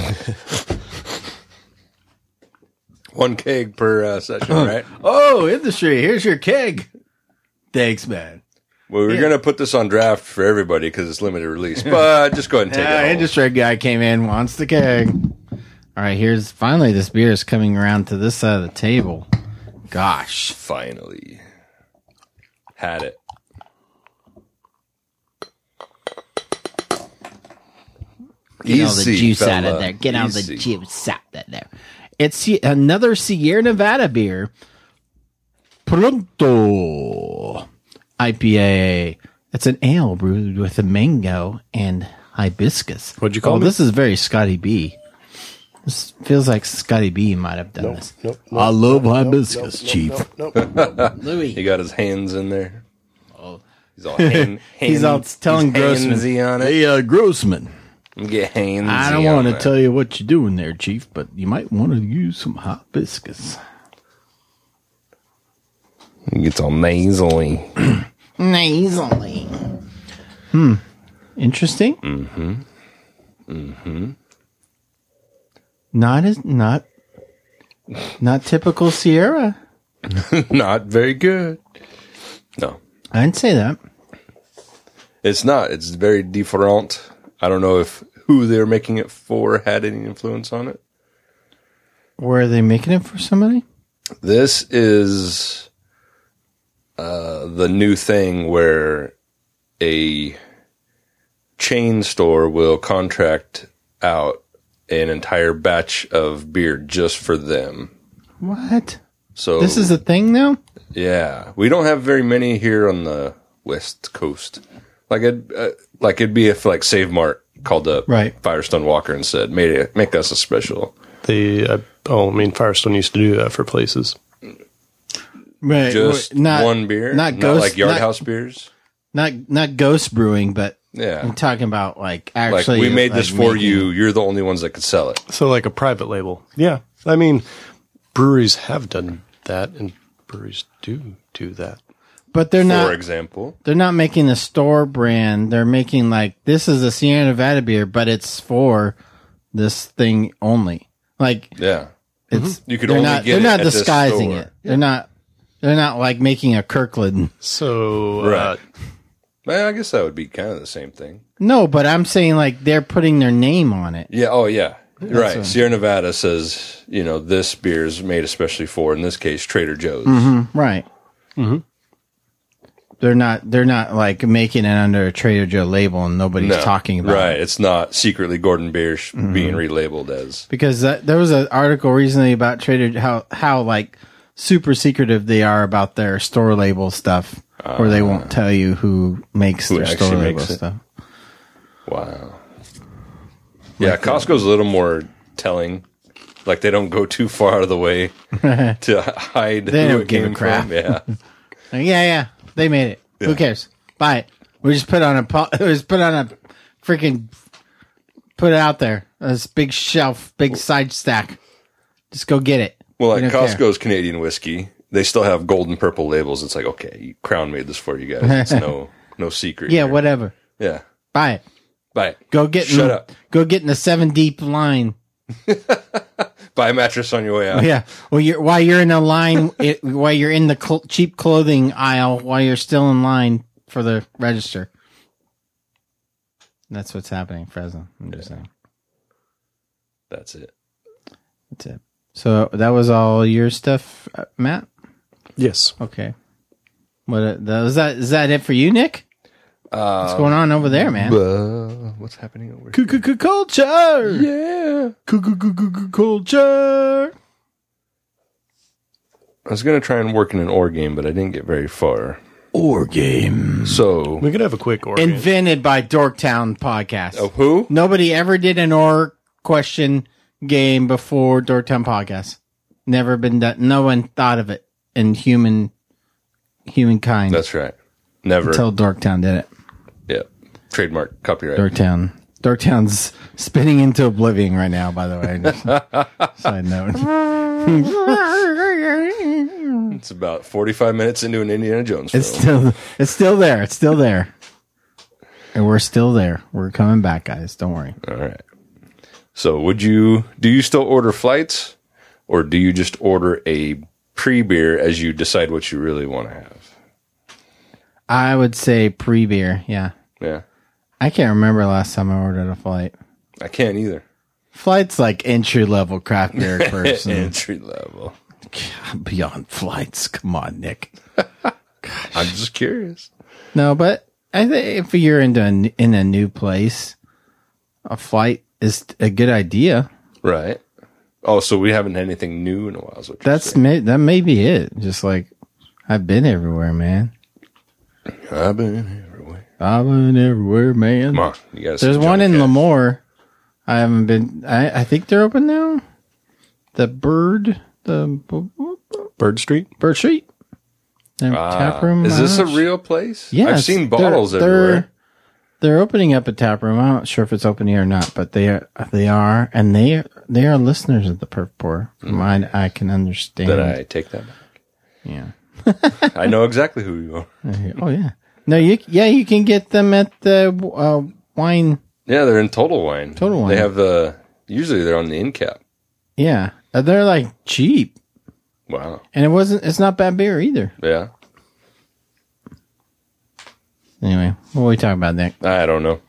Speaker 1: One keg per uh, session, right?
Speaker 2: Oh, industry. Here's your keg. Thanks, man.
Speaker 1: Well, we're going to put this on draft for everybody because it's limited release, but just go ahead and take
Speaker 2: Yeah,
Speaker 1: it home.
Speaker 2: industry guy came in, wants the keg. All right, here's finally this beer is coming around to this side of the table. Gosh.
Speaker 1: Finally. Had it.
Speaker 2: Get all the
Speaker 1: Easy,
Speaker 2: juice out
Speaker 1: fella.
Speaker 2: of there. Get all the
Speaker 1: Easy.
Speaker 2: juice out of there. It's Se- another Sierra Nevada beer. Pronto I P A. It's an ale brewed with a mango and hibiscus.
Speaker 3: What'd you call
Speaker 2: oh,
Speaker 3: it?
Speaker 2: This is very Scotty B. This feels like Scotty B might have done this.
Speaker 3: Nope, nope,
Speaker 2: I love
Speaker 3: nope,
Speaker 2: hibiscus,
Speaker 3: nope,
Speaker 2: Chief.
Speaker 3: Nope, nope, nope, nope.
Speaker 2: Louis.
Speaker 1: He got his hands in there. Oh, he's all hand,
Speaker 2: He's
Speaker 1: hand-
Speaker 2: all telling
Speaker 1: he's
Speaker 2: Grossman.
Speaker 1: handsy on it.
Speaker 2: Hey, uh, Grossman.
Speaker 1: Get handsy
Speaker 2: I don't
Speaker 1: on
Speaker 2: want to
Speaker 1: that.
Speaker 2: tell you what you're doing there, Chief, but you might want to use some hibiscus.
Speaker 1: He gets all nasally.
Speaker 2: Nasally. Hmm. Interesting. Mm-hmm. Mm-hmm. Not as not not typical Sierra.
Speaker 1: Not very good. No,
Speaker 2: I'd say that.
Speaker 1: it's not. It's very different. I don't know if who they're making it for had any influence on it.
Speaker 2: Where are they making it for somebody?
Speaker 1: This is uh, the new thing where a chain store will contract out an entire batch of beer just for them.
Speaker 2: What?
Speaker 1: So
Speaker 2: This is a thing now?
Speaker 1: yeah, we don't have very many here on the West Coast. Like it, uh, like it'd be if like Save Mart called up
Speaker 2: Right.
Speaker 1: Firestone Walker and said, "Made it, make us a special."
Speaker 3: They, uh, oh, I mean, Firestone used to do that for places.
Speaker 2: Right.
Speaker 1: Just
Speaker 2: not,
Speaker 1: one beer,
Speaker 2: Not
Speaker 1: not,
Speaker 2: ghost
Speaker 1: like Yard
Speaker 2: not,
Speaker 1: House beers.
Speaker 2: Not not ghost brewing, but
Speaker 1: Yeah,
Speaker 2: I'm talking about like
Speaker 1: like
Speaker 2: actually
Speaker 1: we made
Speaker 2: like,
Speaker 1: this for
Speaker 2: making-
Speaker 1: you. You're the only ones that could sell it.
Speaker 3: So like a private label. Yeah. I mean, breweries have done that and breweries do do that.
Speaker 2: But they're
Speaker 1: For
Speaker 2: not
Speaker 1: example,
Speaker 2: they're not making the store brand. They're making like this is a Sierra Nevada beer, but it's for this thing only. Like
Speaker 1: yeah,
Speaker 2: it's
Speaker 1: You could
Speaker 2: they're
Speaker 1: only
Speaker 2: not,
Speaker 1: get
Speaker 2: they're
Speaker 1: it
Speaker 2: not
Speaker 1: at this
Speaker 2: disguising
Speaker 1: store.
Speaker 2: it. They're not they're not like making a Kirkland.
Speaker 3: So, uh,
Speaker 1: right. Well, I guess that would be kind of the same thing.
Speaker 2: No, but I'm saying like they're putting their name on it.
Speaker 1: Yeah. Oh, yeah. Right.
Speaker 2: what-
Speaker 1: Sierra Nevada says, you know, this beer is made especially for, in this case, Trader Joe's.
Speaker 2: Right. Mm-hmm. They're not they're not like making it under a Trader Joe label and nobody's
Speaker 1: No,
Speaker 2: talking about
Speaker 1: right.
Speaker 2: it.
Speaker 1: It's not secretly Gordon Beer sh- being relabeled as.
Speaker 2: Because that, there was an article recently about Trader how how like super secretive they are about their store label stuff, where they won't tell you who makes
Speaker 1: Who
Speaker 2: their store
Speaker 1: actually
Speaker 2: label
Speaker 1: makes it.
Speaker 2: stuff.
Speaker 1: Wow. Yeah, Costco's a little more telling. Like they don't go too far out of the way to hide
Speaker 2: They
Speaker 1: who
Speaker 2: don't
Speaker 1: it
Speaker 2: give a
Speaker 1: came
Speaker 2: crap.
Speaker 1: from. Yeah.
Speaker 2: Like, yeah, yeah, they made it.
Speaker 1: Yeah.
Speaker 2: Who cares? Buy it. We just put on a po- it was put on a freaking put it out there. This big shelf, big side stack. Just go get it.
Speaker 1: Well,
Speaker 2: We
Speaker 1: like
Speaker 2: don't care.
Speaker 1: Costco's Canadian whiskey, they still have gold and purple labels. It's like, okay, Crown made this for you guys. It's no no secret.
Speaker 2: Yeah,
Speaker 1: here.
Speaker 2: whatever.
Speaker 1: Yeah.
Speaker 2: Buy it.
Speaker 1: Buy it.
Speaker 2: Go get
Speaker 1: Shut
Speaker 2: in,
Speaker 1: up.
Speaker 2: Go get in the seven deep line.
Speaker 1: Buy a mattress on your way out.
Speaker 2: Yeah. Well, you're while you're in the line, it, while you're in the cl- cheap clothing aisle, while you're still in line for the register. That's what's happening, Fresno. I'm just saying.
Speaker 1: That's it.
Speaker 2: That's it. So that was all your stuff, uh, Matt?
Speaker 3: Yes.
Speaker 2: Okay. What uh, that, is that? Is that it for you, Nick?
Speaker 1: Uh,
Speaker 2: What's going on over there, man?
Speaker 1: Uh, what's happening over here?
Speaker 2: Culture.
Speaker 1: Yeah.
Speaker 2: Culture.
Speaker 1: I was going to try and work in an ore game, but I didn't get very far.
Speaker 2: Or game.
Speaker 1: So,
Speaker 3: We could have a quick or
Speaker 2: Invented by Dorktown Podcast.
Speaker 1: oh, who?
Speaker 2: Nobody ever did an or question game before Dorktown Podcast. Never been done. No one thought of it in human humankind
Speaker 1: That's right. Never.
Speaker 2: until Dorktown did it.
Speaker 1: Yeah. Trademark, copyright.
Speaker 2: Dorktown. Dorktown's spinning into oblivion right now, by the way. Just side note.
Speaker 1: It's about forty-five minutes into an Indiana Jones film.
Speaker 2: It's still it's still there. It's still there. And we're still there. We're coming back, guys. Don't worry.
Speaker 1: All right. So, would you do you still order flights, or do you just order a pre-beer as you decide what you really want to have?
Speaker 2: I would say pre-beer. Yeah.
Speaker 1: Yeah.
Speaker 2: I can't remember last time I ordered a flight.
Speaker 1: I can't either.
Speaker 2: Flight's like entry level craft beer person.
Speaker 1: Entry level.
Speaker 2: Beyond flights. Come on, Nick.
Speaker 1: I'm just curious.
Speaker 2: No, but I think if you're into a, n- in a new place, a flight is a good idea.
Speaker 1: Right. Oh, so we haven't had anything new in a while. Is what you're
Speaker 2: That's
Speaker 1: saying.
Speaker 2: may, that may be it. Just like I've been everywhere, man.
Speaker 1: I've been everywhere.
Speaker 2: I've been everywhere, man.
Speaker 1: Come on, you guys.
Speaker 2: There's one in Lemoore. I haven't been. I, I think they're open now. The Bird, the
Speaker 3: Bird Street.
Speaker 2: Bird Street, the tap room.
Speaker 1: Is
Speaker 2: I
Speaker 1: this a
Speaker 2: don't know.
Speaker 1: real place?
Speaker 2: Yeah,
Speaker 1: I've
Speaker 2: it's-
Speaker 1: seen
Speaker 2: they're-
Speaker 1: bottles
Speaker 2: they're,
Speaker 1: everywhere.
Speaker 2: They're opening up a tap room. I'm not sure if it's open here or not, but they are. They are, and they they are listeners of the Perf Pour. From what I can understand.
Speaker 1: Then I take that back.
Speaker 2: Yeah.
Speaker 1: I know exactly who you are.
Speaker 2: Oh yeah. No, you yeah you can get them at the uh, wine.
Speaker 1: Yeah, they're in Total Wine.
Speaker 2: Total Wine.
Speaker 1: They have the. Usually they're on the end cap.
Speaker 2: Yeah, Uh, they're like cheap,
Speaker 1: Wow.
Speaker 2: and it wasn't. It's not bad beer either.
Speaker 1: Yeah.
Speaker 2: Anyway, what are we talking about, Nick?
Speaker 1: I don't know.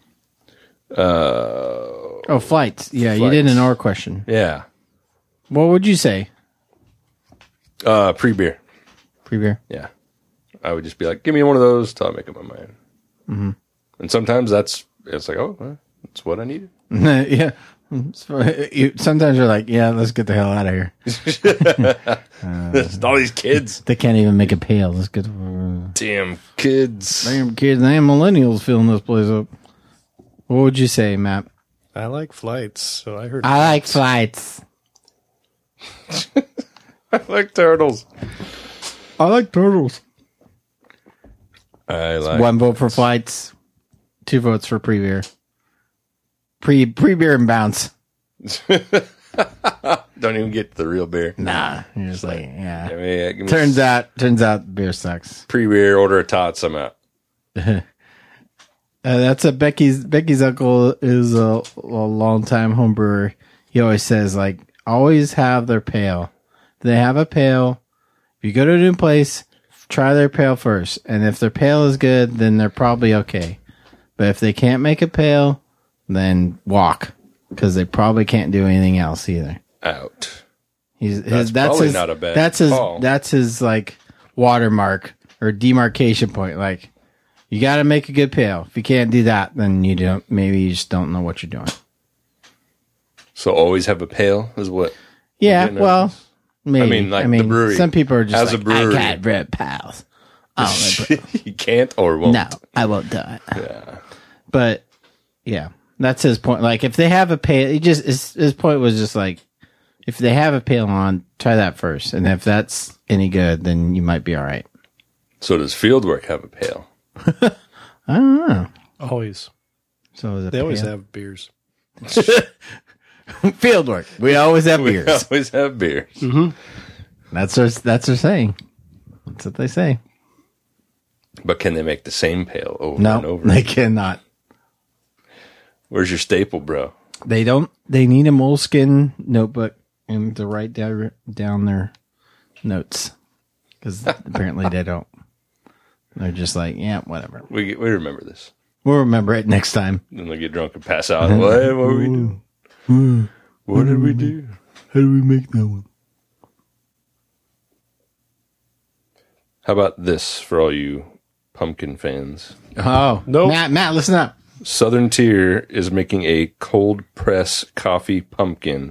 Speaker 1: Uh,
Speaker 2: Oh, flights. Yeah, you did an or question.
Speaker 1: yeah.
Speaker 2: What would you say?
Speaker 1: Uh, pre-beer.
Speaker 2: Pre beer.
Speaker 1: Yeah. I would just be like, give me one of those till I make up my mind. Mm-hmm. And sometimes that's, it's like, oh, well, that's what I needed.
Speaker 2: Yeah. You, sometimes you're like, yeah, let's get the hell out of here.
Speaker 1: All these kids.
Speaker 2: They can't even make a pail. Let's get.
Speaker 1: Damn kids.
Speaker 2: Damn kids, damn millennials filling this place up. What would you say, Matt?
Speaker 3: I like flights, so I heard.
Speaker 2: I like flights.
Speaker 1: I like turtles.
Speaker 2: I like turtles.
Speaker 1: I like.
Speaker 2: One vote for flights. Two votes for pre beer. Pre pre beer and bounce.
Speaker 1: Don't even get to the real beer.
Speaker 2: Nah, you're just like, yeah.
Speaker 1: Give me, give me
Speaker 2: Turns out, turns out, beer sucks.
Speaker 1: pre-beer, order a tots, I'm out.
Speaker 2: Uh, that's a Becky's. Becky's uncle is a, a long time home brewer. He always says, like, always have their pail. They have a pail. If you go to a new place, try their pail first, and if their pail is good, then they're probably okay. But if they can't make a pail, then walk, because they probably can't do anything else either.
Speaker 1: Out.
Speaker 2: He's
Speaker 1: That's
Speaker 2: his, that's
Speaker 1: probably
Speaker 2: his,
Speaker 1: not a bad
Speaker 2: That's his.
Speaker 1: call.
Speaker 2: That's his like watermark or demarcation point. Like, you got to make a good pail. If you can't do that, then you don't. Maybe you just don't know what you're doing.
Speaker 1: So always have a pail is what.
Speaker 2: Yeah.
Speaker 1: getting at
Speaker 2: Well,
Speaker 1: this.
Speaker 2: maybe.
Speaker 1: I mean, like the brewery
Speaker 2: Some people are just
Speaker 1: has a
Speaker 2: like,
Speaker 1: brewery.
Speaker 2: I got red pals. Oh,
Speaker 1: you can't or won't.
Speaker 2: no, I won't do it.
Speaker 1: Yeah.
Speaker 2: But yeah, that's his point. Like, if they have a pail, he just his, his point was just like, if they have a pail on, try that first, and if that's any good, then you might be all right.
Speaker 1: So does Fieldwork have a pail?
Speaker 2: I don't know.
Speaker 3: Always.
Speaker 2: So is it
Speaker 3: They always
Speaker 2: pail?
Speaker 3: have beers.
Speaker 2: Field work. We always have
Speaker 1: We
Speaker 2: beers.
Speaker 1: always have beer.
Speaker 2: That's their that's their saying. That's what they say.
Speaker 1: But can they make the same pail over and
Speaker 2: No,
Speaker 1: over?
Speaker 2: they cannot.
Speaker 1: Where's your staple, bro?
Speaker 2: They don't. They need a moleskin notebook and to write down down their notes because apparently they don't. They're just like, yeah, whatever.
Speaker 1: We we remember this.
Speaker 2: We'll remember it next time.
Speaker 1: And they get drunk and pass out. What, what were we doing? What did we do?
Speaker 2: How do we make that one?
Speaker 1: How about this for all you pumpkin fans?
Speaker 2: Oh,
Speaker 3: Nope.
Speaker 2: Matt, Matt, listen up.
Speaker 1: Southern Tier is making a cold press coffee pumpkin.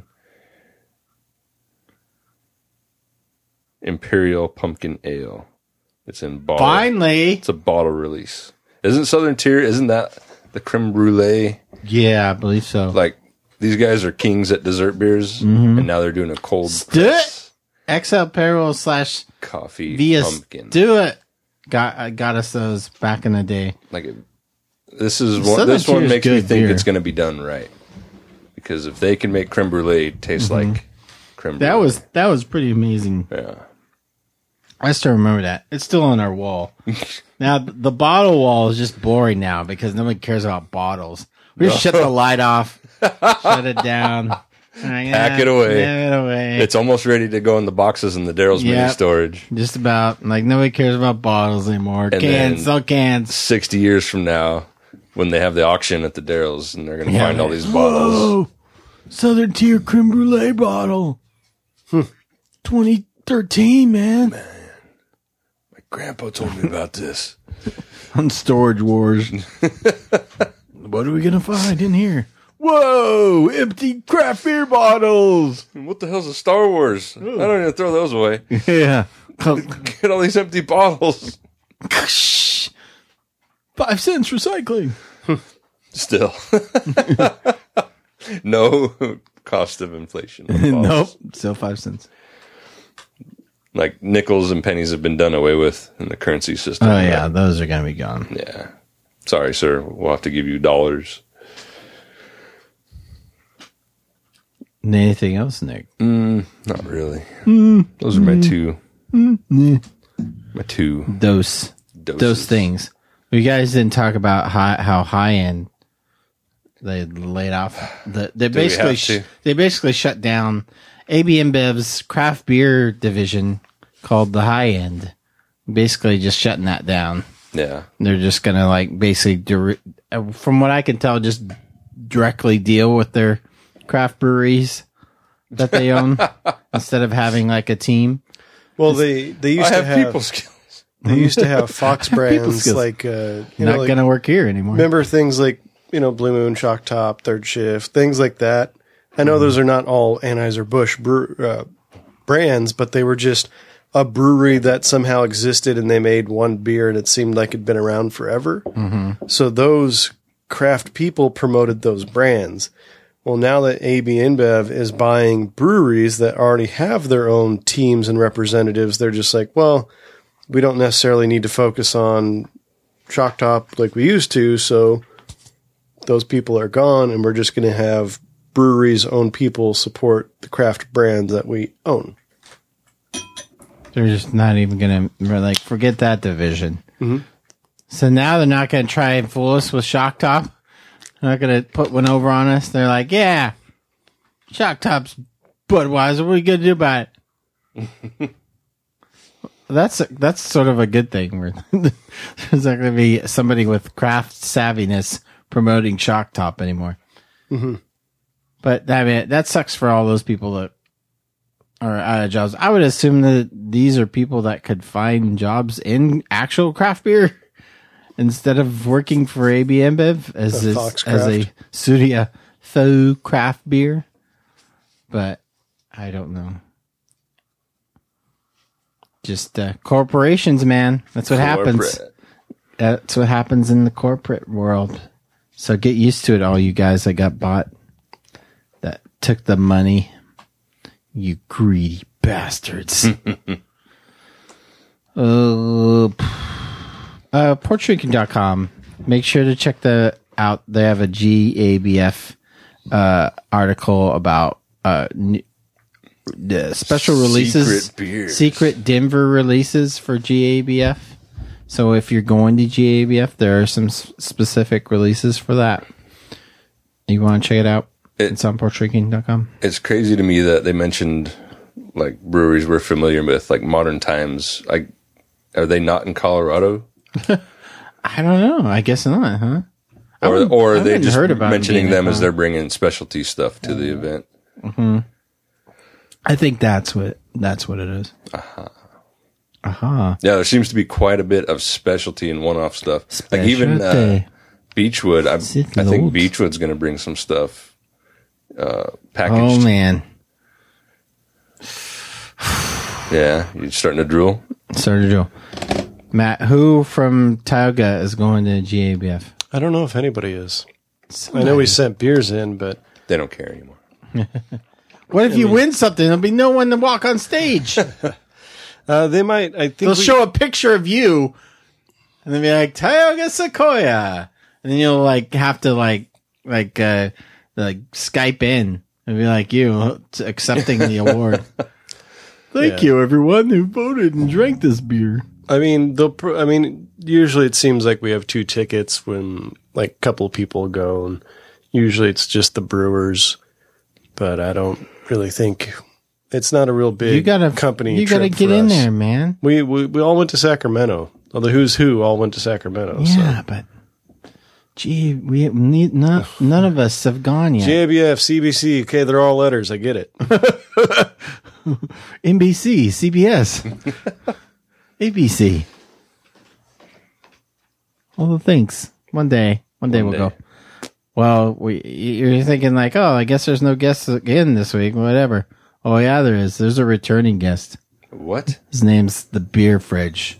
Speaker 1: Imperial Pumpkin Ale. It's in bottle.
Speaker 2: Finally.
Speaker 1: It's a bottle release. Isn't Southern Tier, isn't that the creme brulee?
Speaker 2: Yeah, I believe so.
Speaker 1: Like, these guys are kings at dessert beers,
Speaker 2: Mm-hmm.
Speaker 1: and now they're doing a cold
Speaker 2: Do
Speaker 1: press
Speaker 2: X L Peril slash
Speaker 1: coffee
Speaker 2: Via
Speaker 1: pumpkin.
Speaker 2: Do It. Got, uh, got us those back in the day.
Speaker 1: Like, it, this is one.
Speaker 2: Southern
Speaker 1: This one
Speaker 2: Tier's
Speaker 1: makes me
Speaker 2: good
Speaker 1: think
Speaker 2: beer.
Speaker 1: it's going to be done right. Because if they can make creme brulee taste like creme brulee,
Speaker 2: That was that was pretty amazing.
Speaker 1: yeah.
Speaker 2: I still remember that. It's still on our wall. Now, th- the bottle wall is just boring now because nobody cares about bottles. We just shut the light off, shut it down. Like,
Speaker 1: Pack
Speaker 2: "Ah,
Speaker 1: it away."
Speaker 2: Pack it away.
Speaker 1: It's almost ready to go in the boxes in the Daryl's mini
Speaker 2: Yep.
Speaker 1: storage.
Speaker 2: Just about. Like, nobody cares about bottles anymore.
Speaker 1: And
Speaker 2: Cans,
Speaker 1: then-
Speaker 2: sell cans.
Speaker 1: Sixty years from now, when they have the auction at the Daryl's, and they're going to
Speaker 2: Yeah,
Speaker 1: find all
Speaker 2: man.
Speaker 1: these bottles.
Speaker 2: Oh, Southern Tier creme brulee bottle. twenty thirteen, man.
Speaker 1: My grandpa told me about this.
Speaker 2: On Storage Wars. What are we going to find in here? Whoa, empty craft beer bottles.
Speaker 1: What the hell's a Star Wars? I don't even throw those away.
Speaker 2: Yeah.
Speaker 1: Get all these empty bottles.
Speaker 2: Five cents recycling.
Speaker 1: Still. No cost of inflation. on the
Speaker 2: Nope.
Speaker 1: bottles.
Speaker 2: Still five cents.
Speaker 1: Like nickels and pennies have been done away with in the currency system.
Speaker 2: Oh, yeah. Those are going to be gone.
Speaker 1: Yeah. Sorry, sir. We'll have to give you dollars.
Speaker 2: Anything else, Nick?
Speaker 1: Not really. Those are my two. My two
Speaker 2: Those.
Speaker 1: doses.
Speaker 2: Those things. You guys didn't talk about high, how high end they laid off. The, they
Speaker 1: Do we
Speaker 2: basically
Speaker 1: have
Speaker 2: sh-
Speaker 1: to?
Speaker 2: they basically shut down A B InBev's craft beer division called the High End. Basically, just shutting that down.
Speaker 1: Yeah.
Speaker 2: They're just gonna like basically, dir- uh, from what I can tell, just directly deal with their craft breweries that they own instead of having like a team.
Speaker 3: Well, they they used
Speaker 1: I
Speaker 3: to
Speaker 1: have
Speaker 3: have
Speaker 1: people skills.
Speaker 3: they used to have Fox brands
Speaker 2: skills.
Speaker 3: like uh, you
Speaker 2: Not
Speaker 3: know, like,
Speaker 2: gonna work here anymore.
Speaker 3: remember things like you know Blue Moon, Shock Top, Third Shift, things like that. I know those are not all Anheuser-Busch brew, uh, brands, but they were just a brewery that somehow existed and they made one beer and it seemed like it'd been around forever. Mm-hmm. So those craft people promoted those brands. Well, now that A B InBev is buying breweries that already have their own teams and representatives, they're just like, well, we don't necessarily need to focus on Shock Top like we used to, so those people are gone and we're just going to have breweries' own people support the craft brands that we own.
Speaker 2: They're just not even gonna like forget that division. Mm-hmm. So now they're not gonna try and fool us with Shock Top. They're not gonna put one over on us. They're like, yeah, Shock Top's Budweiser. What are you gonna do about it? that's that's sort of a good thing. There's not gonna be somebody with craft savviness promoting Shock Top anymore. Mm-hmm. But I mean, that sucks for all those people that are out of jobs. I would assume that these are people that could find jobs in actual craft beer instead of working for A B InBev as
Speaker 3: A
Speaker 2: a,
Speaker 3: Fox
Speaker 2: as a
Speaker 3: Craft.
Speaker 2: studio faux craft beer. But I don't know. Just uh, corporations, man. That's what happens.
Speaker 1: Corporate.
Speaker 2: That's what happens in the corporate world. So get used to it, all you guys that got bought, that took the money. You greedy bastards. uh, uh, port drinking dot com. Make sure to check the out. They have a G A B F uh, article about uh, n- the special releases,
Speaker 1: Secret beers.
Speaker 2: secret Denver releases for G A B F. So if you're going to G A B F, there are some s- specific releases for that. You want to check it out?
Speaker 1: It-
Speaker 2: it's on port drinking dot com.
Speaker 1: It's crazy to me that they mentioned like breweries we're familiar with, like Modern Times. Like, are they not in Colorado?
Speaker 2: I don't know. I guess not, huh?
Speaker 1: or
Speaker 2: haven't-
Speaker 1: or
Speaker 2: I
Speaker 1: they
Speaker 2: haven't
Speaker 1: just
Speaker 2: heard about it
Speaker 1: mentioning
Speaker 2: being a
Speaker 1: them as
Speaker 2: con.
Speaker 1: they're bringing specialty stuff to the event.
Speaker 2: I think that's what that's what it is.
Speaker 1: Uh-huh.
Speaker 2: Aha.
Speaker 1: Yeah, there seems to be quite a bit of specialty and one-off stuff. Like even uh,
Speaker 2: Specialty.
Speaker 1: Beechwood, I, I
Speaker 2: Sit
Speaker 1: think
Speaker 2: loads.
Speaker 1: Beechwood's going to bring some stuff uh, packaged.
Speaker 2: Oh man,
Speaker 1: Yeah, you starting to drool?
Speaker 2: started Joe. Matt, who from Tioga is going to G A B F?
Speaker 3: I don't know if anybody is. I know we sent beers in, but
Speaker 1: They don't care anymore.
Speaker 2: What if you win something? There'll be no one to walk on stage.
Speaker 3: uh, they might. I think
Speaker 2: They'll
Speaker 3: we-
Speaker 2: show a picture of you, and they'll be like Tioga Sequoia, and then you'll like have to like like uh like Skype in and be like you accepting the award. Thank
Speaker 3: Yeah.
Speaker 2: you, everyone who voted and drank this beer.
Speaker 3: I mean, they'll. Pro- I mean, usually it seems like we have two tickets when like a couple of people go, and usually it's just the brewers. But I don't really think it's not a real big
Speaker 2: You gotta
Speaker 3: company.
Speaker 2: You gotta
Speaker 3: trip
Speaker 2: get
Speaker 3: for
Speaker 2: in
Speaker 3: us.
Speaker 2: there, man.
Speaker 3: We, we we all went to Sacramento. Well, the who's who all went to Sacramento.
Speaker 2: Yeah,
Speaker 3: So.
Speaker 2: but gee, we need not, none of us have gone yet.
Speaker 3: J B F, C B C, okay, they're all letters. I get it.
Speaker 2: N B C, C B S, A B C. All the things. One day, one day
Speaker 1: One
Speaker 2: we'll
Speaker 1: day.
Speaker 2: go. Well, we, you're thinking like, oh, I guess there's no guests again this week. Whatever. Oh yeah, there is. There's a returning guest.
Speaker 1: What?
Speaker 2: His name's the Beer Fridge.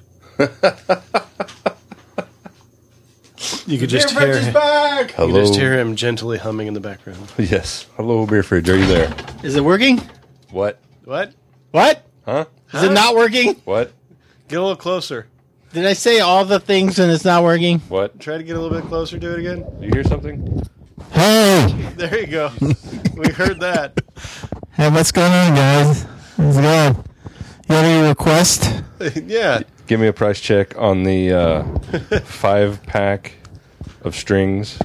Speaker 3: You could just hear him.
Speaker 2: back.
Speaker 3: You
Speaker 1: Hello.
Speaker 3: could just hear him gently humming in the background.
Speaker 1: Yes. Hello, Beer Fridge. Are you there?
Speaker 2: Is it working?
Speaker 1: What?
Speaker 3: What?
Speaker 2: What?
Speaker 1: Huh?
Speaker 2: Is it not working?
Speaker 1: What?
Speaker 3: Get a little closer.
Speaker 2: Did I say all the things and it's not working?
Speaker 1: What?
Speaker 3: Try to get a little bit closer. Do it again.
Speaker 1: You hear something?
Speaker 2: Hey,
Speaker 3: There you go. We heard that.
Speaker 2: hey, what's going on, guys? How's it going? You have any request?
Speaker 3: Yeah.
Speaker 1: Give me a price check on the uh, five pack of strings.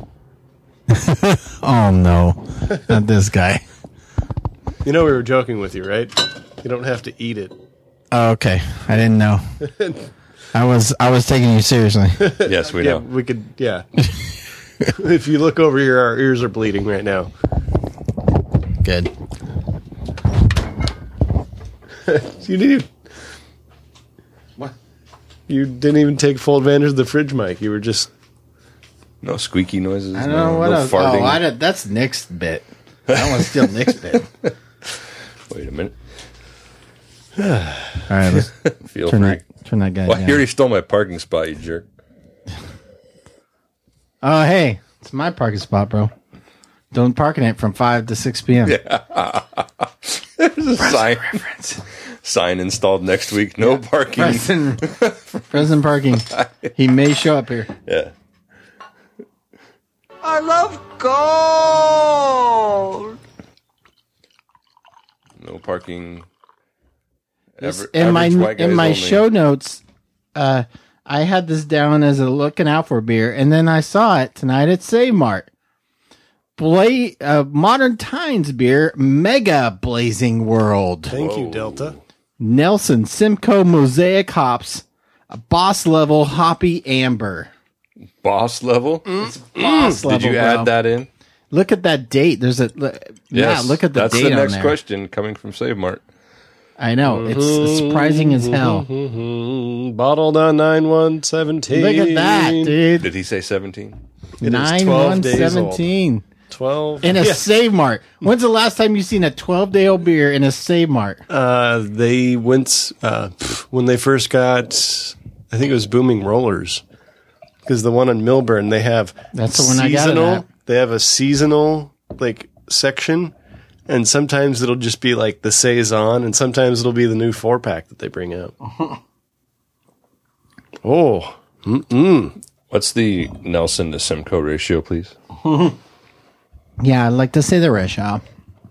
Speaker 2: Oh no, not this guy.
Speaker 3: You know we were joking with you, right? You don't have to eat it.
Speaker 2: Oh, okay, I didn't know. I was I was taking you seriously.
Speaker 1: Yes, we
Speaker 3: Yeah,
Speaker 1: know.
Speaker 3: we could. Yeah. If you look over here, our ears are bleeding right now.
Speaker 2: Good.
Speaker 3: You didn't. Even,
Speaker 1: What?
Speaker 3: you didn't even take full advantage of the fridge mic. You were just.
Speaker 1: No squeaky noises.
Speaker 2: I don't
Speaker 1: no,
Speaker 2: know what
Speaker 1: no
Speaker 2: else.
Speaker 1: farting.
Speaker 2: Oh, I don't, that's Nick's bit. That one's still Nick's bit.
Speaker 1: Wait a minute.
Speaker 2: All right, let's
Speaker 1: Feel
Speaker 2: turn
Speaker 1: free.
Speaker 2: that turn that guy
Speaker 1: Well,
Speaker 2: down.
Speaker 1: he already stole my parking spot, you jerk.
Speaker 2: Oh, hey, it's my parking spot, bro. Don't park in it from five to six p.m.
Speaker 1: Yeah. There's a sign, sign installed next week. No parking.
Speaker 2: Present, present parking. He may show up here.
Speaker 1: Yeah.
Speaker 4: I love gold.
Speaker 1: No parking.
Speaker 2: This-
Speaker 1: Ever-
Speaker 2: in my
Speaker 1: average white
Speaker 2: in
Speaker 1: guys
Speaker 2: my
Speaker 1: only.
Speaker 2: show notes, uh, I had this down as a looking out for beer, and then I saw it tonight at Save Mart. Bla- uh, Modern Times beer, Mega Blazing World,
Speaker 3: Thank you, Delta.
Speaker 2: Nelson Simcoe Mosaic hops, a boss level hoppy amber.
Speaker 1: Boss level.
Speaker 2: Boss level.
Speaker 1: Did you
Speaker 2: bro.
Speaker 1: add that in?
Speaker 2: Look at that date. There's a look, yeah. Look at the
Speaker 1: That's
Speaker 2: date
Speaker 1: the
Speaker 2: on
Speaker 1: next
Speaker 2: there.
Speaker 1: question coming from Save Mart.
Speaker 2: I know it's surprising as hell.
Speaker 3: Mm, bottled on nine one seventeen.
Speaker 2: Look at that, dude.
Speaker 1: Did he say seventeen?
Speaker 3: It is
Speaker 2: Nine
Speaker 3: twelve
Speaker 2: one
Speaker 3: days
Speaker 2: seventeen.
Speaker 3: twelve.
Speaker 2: In a
Speaker 3: Yeah.
Speaker 2: Save Mart. When's the last time you seen a twelve day old beer in a Save Mart?
Speaker 3: Uh, they went uh, when they first got. I think it was Booming Rollers, because the one in Milburn they have.
Speaker 2: That's the one I got it
Speaker 3: seasonal-
Speaker 2: at.
Speaker 3: They have a seasonal like section, and sometimes it'll just be like the saison, and sometimes it'll be the new four pack that they bring out. Oh,
Speaker 1: What's the Nelson to Simcoe ratio, please?
Speaker 2: Yeah, I'd like to say the ratio.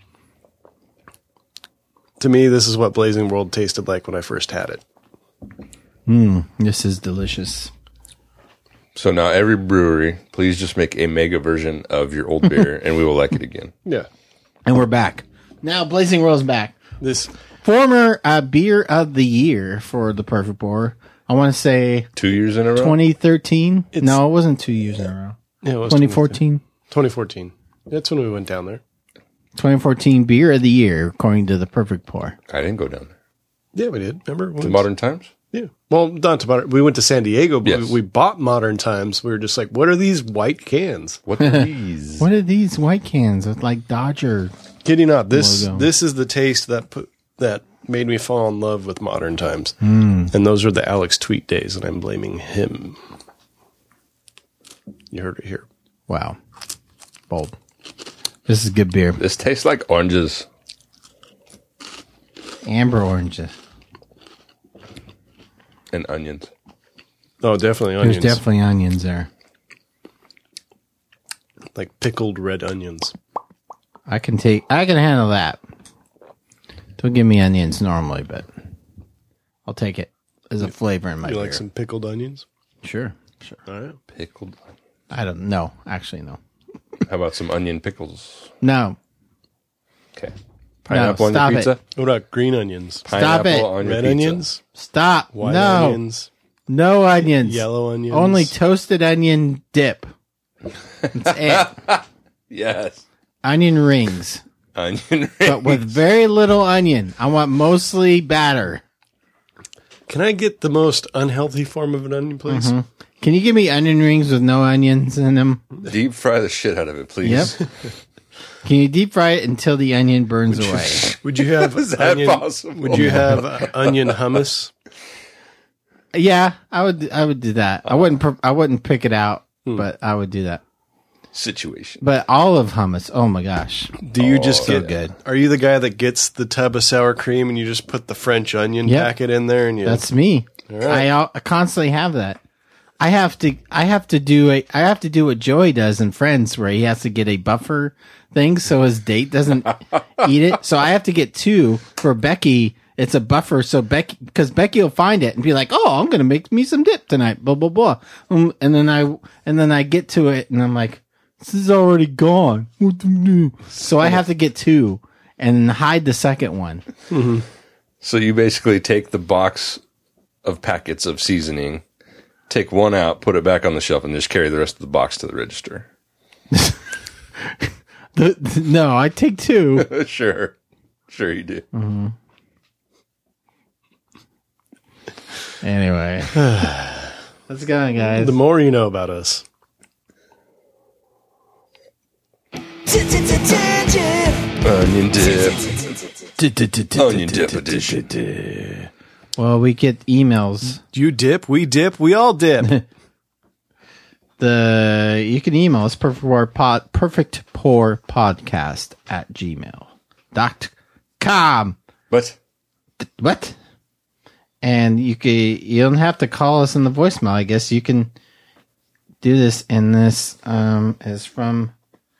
Speaker 3: to me, this is what Blazing World tasted like when I first had it.
Speaker 2: This is delicious.
Speaker 1: So now every brewery, please just make a mega version of your old beer, and we will like it again.
Speaker 3: Yeah,
Speaker 2: And we're back. Now Blazing World's back.
Speaker 3: this
Speaker 2: Former uh, beer of the year for the Perfect Pour. I want to say
Speaker 1: Two years in a row.
Speaker 2: twenty thirteen. No, it wasn't two years in a row.
Speaker 3: Yeah, it was
Speaker 2: twenty fourteen.
Speaker 3: twenty fourteen. That's when we went down there.
Speaker 2: twenty fourteen beer of the year, according to the Perfect Pour.
Speaker 1: I didn't go down there.
Speaker 3: Yeah, we did. Remember?
Speaker 1: To Modern Times?
Speaker 3: Yeah. Well, not to Modern. We went to San Diego, but
Speaker 1: Yes.
Speaker 3: we, we bought Modern Times. We were just like, what are these white cans?
Speaker 1: What are these?
Speaker 2: What are these white cans with like Dodger?
Speaker 3: Kidding not. This
Speaker 2: Logo.
Speaker 3: this is the taste that put that made me fall in love with Modern Times. Mm. And those are the Alex Tweet days, and I'm blaming him. You heard it here.
Speaker 2: Wow. Bold. This is good beer.
Speaker 1: This tastes like oranges.
Speaker 2: Amber oranges.
Speaker 1: And onions.
Speaker 3: Oh, definitely
Speaker 2: There's
Speaker 3: onions.
Speaker 2: definitely onions there.
Speaker 3: Like pickled red onions.
Speaker 2: I can take, I can handle that. Don't give me onions normally, but I'll take it as a flavor in my
Speaker 3: You
Speaker 2: beer.
Speaker 3: like some pickled onions?
Speaker 2: Sure, sure.
Speaker 3: All right.
Speaker 1: Pickled onion.
Speaker 2: I don't know. Actually, no.
Speaker 1: How about some onion pickles?
Speaker 2: No.
Speaker 1: Okay. Pineapple on
Speaker 2: stop
Speaker 1: your
Speaker 2: it.
Speaker 1: pizza?
Speaker 3: What about green onions?
Speaker 2: Stop
Speaker 1: Pineapple
Speaker 2: it.
Speaker 1: on your
Speaker 3: Red
Speaker 1: pizza.
Speaker 3: onions?
Speaker 2: Stop.
Speaker 3: White
Speaker 2: no.
Speaker 3: onions?
Speaker 2: No onions.
Speaker 3: Yellow onions?
Speaker 2: Only toasted onion dip. That's it.
Speaker 1: Yes.
Speaker 2: Onion rings,
Speaker 1: Onion rings.
Speaker 2: but with very little onion. I want mostly batter.
Speaker 3: Can I get the most unhealthy form of an onion, please?
Speaker 2: Mm-hmm. Can you give me onion rings with no onions in them?
Speaker 1: Deep fry the shit out of it, please.
Speaker 2: Yep. Can you deep fry it until the onion burns away?
Speaker 3: Would you have
Speaker 1: Is that
Speaker 3: onion,
Speaker 1: possible?
Speaker 3: Would you have uh, onion hummus?
Speaker 2: Yeah, I would. I would do that. I wouldn't. pr- I wouldn't pick it out, but I would do that.
Speaker 1: Situation.
Speaker 2: But olive hummus. Oh my gosh.
Speaker 3: Do you just
Speaker 2: so
Speaker 3: get
Speaker 2: good.
Speaker 3: Are you the guy that gets the tub of sour cream and you just put the French onion
Speaker 2: Yep.
Speaker 3: packet in there and you
Speaker 2: That's me.
Speaker 3: right.
Speaker 2: I, al- I constantly have that. I have to. I have to do a. I have to do what Joey does in Friends, where he has to get a buffer thing so his date doesn't eat it. So I have to get two for Becky. It's a buffer, so Becky, because Becky will find it and be like, "Oh, I'm gonna make me some dip tonight." Blah blah blah. Um, and then I and then I get to it, and I'm like, "This is already gone." What do you do? So I have to get two and hide the second one.
Speaker 1: So you basically take the box of packets of seasoning, take one out, put it back on the shelf, and just carry the rest of the box to the register.
Speaker 2: The, the- no, I take two.
Speaker 1: Sure. Sure you do.
Speaker 2: Anyway, let's go, guys.
Speaker 3: The more you know about us.
Speaker 1: Onion dip. Onion dip edition.
Speaker 2: Well, we get emails.
Speaker 3: You dip, we dip, we all dip.
Speaker 2: The you can email us perfect pour pod perfect pour podcast at gmail dot com.
Speaker 1: What?
Speaker 2: What? And you can you don't have to call us in the voicemail. I guess you can do this. And this um is from.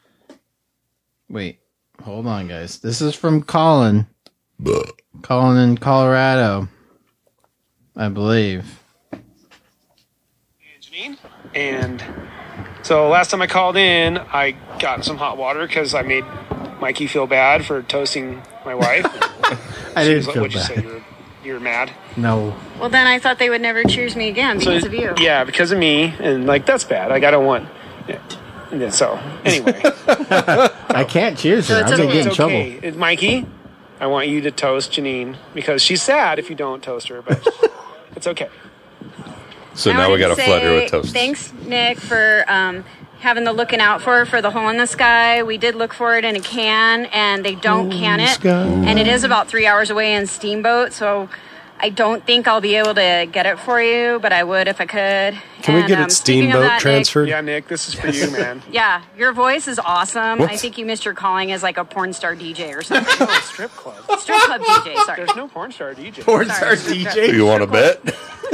Speaker 2: Wait, hold on, guys. This is from Colin. Colin in Colorado, I believe.
Speaker 4: Janine. And so last time I called in, I got some hot water because I made Mikey feel bad for toasting my wife.
Speaker 2: I
Speaker 4: She
Speaker 2: didn't
Speaker 4: was like,
Speaker 2: feel
Speaker 4: What'd you say?
Speaker 2: bad.
Speaker 4: You're, you're mad?
Speaker 2: No.
Speaker 5: Well, then I thought they would never choose me again
Speaker 4: So,
Speaker 5: because of you.
Speaker 4: Yeah, because of me. And like, that's bad. Like, I don't want. Yeah. And then, so, anyway.
Speaker 2: I can't cheers her.
Speaker 5: So
Speaker 2: I'm
Speaker 5: it's
Speaker 2: gonna
Speaker 5: okay.
Speaker 2: get in
Speaker 4: It's
Speaker 2: trouble.
Speaker 4: okay. It- Mikey, I want you to toast Janine because she's sad if you don't toast her, but it's okay.
Speaker 1: So
Speaker 5: I
Speaker 1: now we
Speaker 5: wanted
Speaker 1: got to
Speaker 5: to
Speaker 1: flood her
Speaker 5: say
Speaker 1: with toast.
Speaker 5: Thanks, Nick, for um, having the looking out for for the hole in the sky. We did look for it in a can, and they don't can it. And it is about three hours away in Steamboat, so I don't think I'll be able to get it for you, but I would if I could.
Speaker 3: Can we
Speaker 5: And,
Speaker 3: get
Speaker 5: um,
Speaker 3: it
Speaker 5: speaking of
Speaker 3: steamboat
Speaker 5: that, Nick-
Speaker 3: transferred?
Speaker 4: Yeah, Nick, this is for you, man.
Speaker 5: yeah, your voice is awesome.
Speaker 1: What?
Speaker 5: I think you missed your calling as like a porn star D J or something.
Speaker 4: No, strip club.
Speaker 5: Strip club D J, sorry.
Speaker 4: There's no porn star D J.
Speaker 2: Porn
Speaker 5: Sorry.
Speaker 2: star D J.
Speaker 1: You want to bet?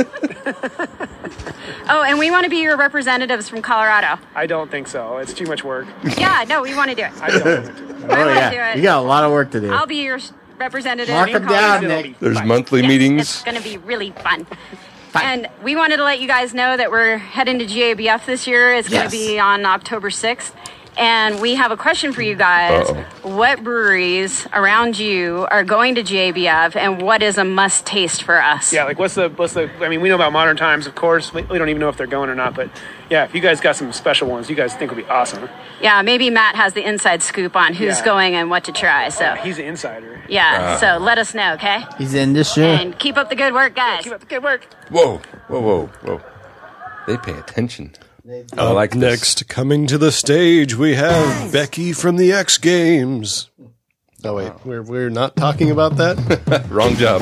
Speaker 5: Oh, and we want to be your representatives from Colorado.
Speaker 4: I don't think so. It's too much work.
Speaker 5: Yeah, no, we want to do it.
Speaker 4: I don't want to do that.
Speaker 5: We
Speaker 2: Oh
Speaker 5: want to
Speaker 2: yeah,
Speaker 5: do it.
Speaker 2: you got a lot of work to do.
Speaker 5: I'll be your s- representative.
Speaker 2: Mark
Speaker 5: in
Speaker 2: 'em down,
Speaker 5: Colorado.
Speaker 2: Nick.
Speaker 1: There's
Speaker 4: Fine.
Speaker 1: monthly
Speaker 5: Yes,
Speaker 1: meetings.
Speaker 5: It's going to be really fun. And we wanted to let you guys know that we're heading to G A B F this year. It's
Speaker 2: Yes.
Speaker 5: going to be on October sixth. And we have a question for you guys.
Speaker 1: Uh-oh.
Speaker 5: What breweries around you are going to G A B F, and what is a must taste for us?
Speaker 4: Yeah, like what's the what's the? I mean, we know about Modern Times, of course. We, we don't even know if they're going or not. But yeah, if you guys got some special ones, you guys think would be awesome.
Speaker 5: Yeah, maybe Matt has the inside scoop on who's
Speaker 4: Yeah.
Speaker 5: going and what to try. So
Speaker 4: Yeah, he's an insider.
Speaker 5: yeah, so let us know, okay?
Speaker 2: He's in this shit.
Speaker 5: And keep up the good work, guys.
Speaker 4: Keep up the good work.
Speaker 1: Whoa, whoa, whoa, whoa. They pay attention. I
Speaker 3: Up
Speaker 1: like this.
Speaker 3: next, coming to the stage, we have Becky from the X Games. Oh wait, we're we're not talking about that.
Speaker 1: Wrong job.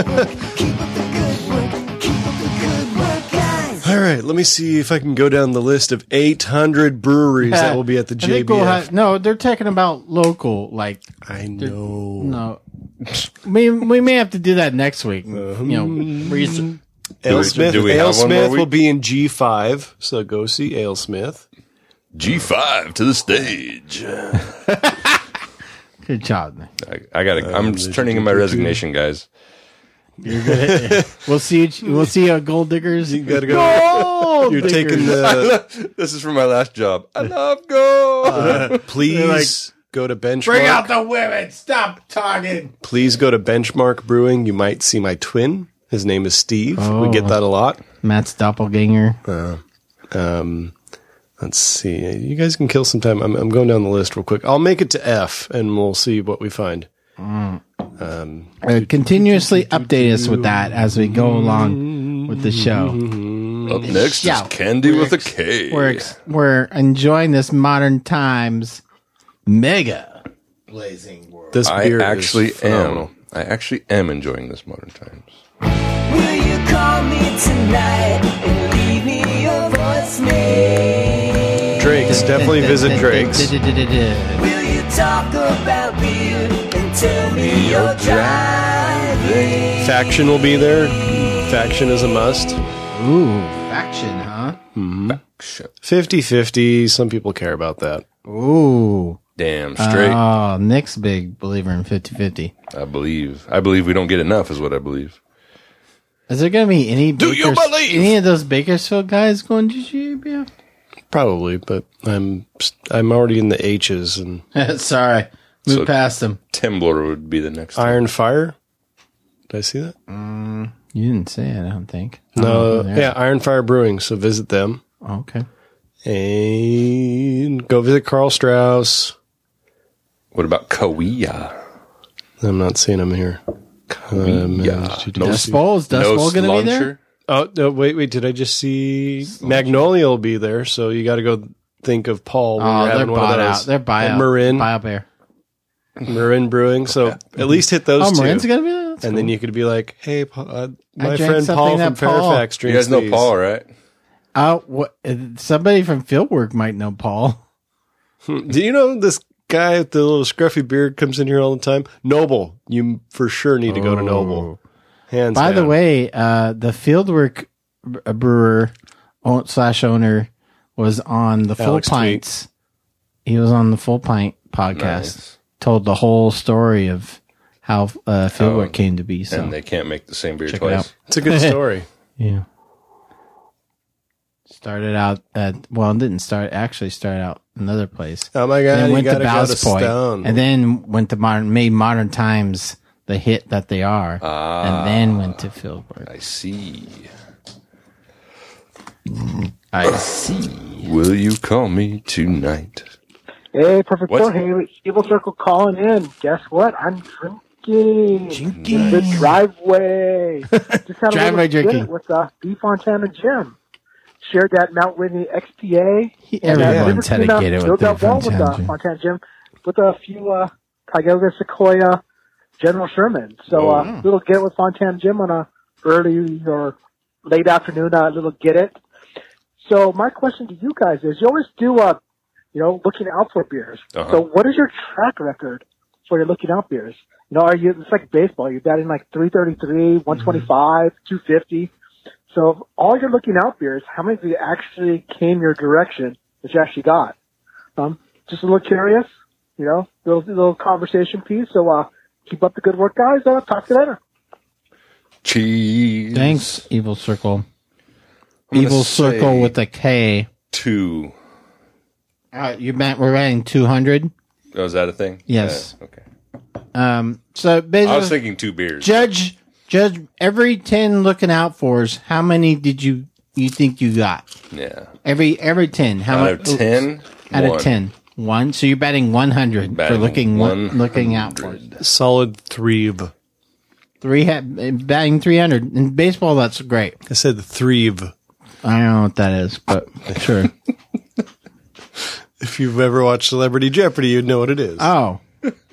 Speaker 3: All right, let me see if I can go down the list of eight hundred breweries that will be at the
Speaker 2: I
Speaker 3: J
Speaker 2: think
Speaker 3: B
Speaker 2: we'll
Speaker 3: F.
Speaker 2: have- no, they're talking about local. Like,
Speaker 3: I know.
Speaker 2: no, we we may have to do that next week. You know, research.
Speaker 3: Alesmith,
Speaker 1: do we have one more
Speaker 3: Alesmith
Speaker 1: week?
Speaker 3: will be in G five, so go see Alesmith.
Speaker 1: G five to the stage.
Speaker 2: Good job. Man.
Speaker 1: I, I gotta. I'm just turning in my resignation, guys.
Speaker 2: You're good. We'll see. You, we'll see you at Gold Diggers.
Speaker 3: You gotta go.
Speaker 2: Gold
Speaker 3: You're
Speaker 2: Diggers.
Speaker 3: taking the.
Speaker 1: This is from my last job. I love go.
Speaker 3: Uh, please go to Benchmark.
Speaker 2: Bring out the women. Stop talking.
Speaker 3: Please go to Benchmark Brewing. You might see my twin. His name is Steve.
Speaker 2: Oh.
Speaker 3: We get that a lot.
Speaker 2: Matt's doppelganger.
Speaker 3: Uh, um, let's see. You guys can kill some time. I'm, I'm going down the list real quick. I'll make it to F, and we'll see what we find.
Speaker 2: Um, uh, continuously update us with that as we go along with the show.
Speaker 1: Up next
Speaker 2: Yeah.
Speaker 1: is Candy with a K.
Speaker 2: We're ex- we're enjoying this Modern Times mega blazing world.
Speaker 3: This
Speaker 1: I
Speaker 3: beer
Speaker 1: actually
Speaker 3: is phenomenal.
Speaker 1: am. I actually am enjoying this Modern Times.
Speaker 6: Will you call me tonight and leave me your voicemail?
Speaker 3: Drake's. Definitely visit Drake's.
Speaker 6: Will you talk about beer and tell me you're driving?
Speaker 3: Faction will be there. Faction is a must.
Speaker 2: Ooh, faction, huh?
Speaker 1: Shit.
Speaker 3: fifty-fifty. Some people care about that.
Speaker 2: Ooh.
Speaker 1: Damn straight.
Speaker 2: Oh, Nick's big believer in fifty-fifty.
Speaker 1: I believe. I believe we don't get enough, is what I believe.
Speaker 2: Is there going to be any
Speaker 1: Do you
Speaker 2: Bakers-
Speaker 1: believe?
Speaker 2: any of those Bakersfield guys going to G A B F?
Speaker 3: Probably, but I'm I'm already in the H's and
Speaker 2: Sorry. Move
Speaker 1: So-
Speaker 2: past them.
Speaker 1: Temblor would be the next.
Speaker 3: Iron Fire. Did I see that?
Speaker 2: You didn't say it, I don't think.
Speaker 3: No,
Speaker 2: Oh, there.
Speaker 3: yeah, Iron Fire Brewing. So visit them
Speaker 2: Oh, okay.
Speaker 3: and go visit Carl Strauss.
Speaker 1: What about Kauia?
Speaker 3: I'm not seeing him here. Um,
Speaker 1: Yeah.
Speaker 3: no-
Speaker 2: Dust Bowl? Is Dust Bowl going to be there?
Speaker 3: Oh no! Wait, wait. Did I just see Magnolia will be there? So you got to go think of Paul when
Speaker 2: Oh,
Speaker 3: you're
Speaker 2: they're
Speaker 3: having one of
Speaker 2: bought
Speaker 3: those.
Speaker 2: out. They're buyout.
Speaker 3: And Marin,
Speaker 2: Buyout Bear.
Speaker 3: Marin Brewing. So at least hit those
Speaker 2: Oh,
Speaker 3: two.
Speaker 2: Marin's going to be there? That's
Speaker 3: and
Speaker 2: cool.
Speaker 3: then you could be like, "Hey, Pa- uh, my
Speaker 2: drank
Speaker 3: friend
Speaker 2: something
Speaker 3: Paul
Speaker 2: that
Speaker 3: from
Speaker 2: Paul-
Speaker 3: Fairfax
Speaker 1: You
Speaker 3: drinks
Speaker 1: guys know
Speaker 3: these."
Speaker 1: Paul, right?
Speaker 2: Oh, what? uh, Somebody from Fieldwork might know Paul.
Speaker 3: Do you know this guy with the little scruffy beard comes in here all the time? Noble. You for sure need to go to Noble. Hands
Speaker 2: By the
Speaker 3: down.
Speaker 2: way, uh, the Fieldwork b- brewer own- slash owner was on the Full
Speaker 3: Alex Tweet.
Speaker 2: Pints. He was on the Full Pint podcast.
Speaker 1: Nice.
Speaker 2: Told the whole story of how uh, Fieldwork
Speaker 1: Oh,
Speaker 2: came to be. So
Speaker 1: And they can't make the same beer
Speaker 2: Check it
Speaker 1: twice.
Speaker 2: out.
Speaker 3: It's a good story.
Speaker 2: yeah, started out at well, it didn't start. Actually, started out another place.
Speaker 3: Oh my god!
Speaker 2: And then
Speaker 3: you
Speaker 2: went to
Speaker 3: gotta go to
Speaker 2: Ballast Point,
Speaker 3: Stone.
Speaker 2: and then went to modern, made Modern Times the hit that they are,
Speaker 1: Ah.
Speaker 2: and then went to Fieldwork.
Speaker 1: I see.
Speaker 2: I see.
Speaker 1: Will you call me tonight?
Speaker 7: Hey, Perfect
Speaker 1: What?
Speaker 7: Four. Hey, Evil Circle calling in. Guess what? I'm drinking.
Speaker 2: Drinking.
Speaker 7: The driveway. Just had a
Speaker 2: Driveway
Speaker 7: little
Speaker 2: drinking.
Speaker 7: bit with uh, B. Fontana Jim. Shared that Mount Whitney X P A.
Speaker 2: He-
Speaker 7: And, uh,
Speaker 2: everyone's had to
Speaker 7: Liverpool,
Speaker 2: get it
Speaker 7: uh,
Speaker 2: with
Speaker 7: built
Speaker 2: their
Speaker 7: that wall with
Speaker 2: Fontana
Speaker 7: uh,
Speaker 2: Jim.
Speaker 7: Fontana Jim with a few uh, Tioga Sequoia General Sherman. So a uh, little get with Fontana Jim on a early or late afternoon, uh, little get it. So my question to you guys is, you always do, uh, you know, looking out for beers.
Speaker 1: Uh-huh.
Speaker 7: So what is your track record for your looking out beers? You know, are you, it's like baseball. You're batting like three thirty-three, one twenty-five, two fifty. So of all your looking out beers, how many of you actually came your direction that you actually got? Um, just a little curious, you know, little, little conversation piece. So, uh, keep up the good work, guys. Uh, talk to you later.
Speaker 1: Cheese.
Speaker 2: Thanks, Evil Circle.
Speaker 1: I'm gonna
Speaker 2: Evil Circle
Speaker 1: say
Speaker 2: with a K.
Speaker 1: Two.
Speaker 2: Uh, you meant we're batting two hundred?
Speaker 1: Oh, is that a thing?
Speaker 2: Yes.
Speaker 1: Yeah, okay.
Speaker 2: Um, so basically,
Speaker 1: I was thinking two beers.
Speaker 2: Judge, judge, every ten looking out fours, how many did you you think you got?
Speaker 1: Yeah.
Speaker 2: Every every ten. How
Speaker 1: Out
Speaker 2: much?
Speaker 1: of ten?
Speaker 2: Out
Speaker 1: one.
Speaker 2: of ten. One. So you're batting one hundred for
Speaker 1: Batting
Speaker 2: looking one,
Speaker 1: one
Speaker 2: looking out for
Speaker 3: Solid three.
Speaker 2: three. Ha- batting three hundred in baseball. That's great.
Speaker 3: I said three.
Speaker 2: I don't know what that is, but sure.
Speaker 3: If you've ever watched Celebrity Jeopardy, you'd know what it is.
Speaker 2: Oh,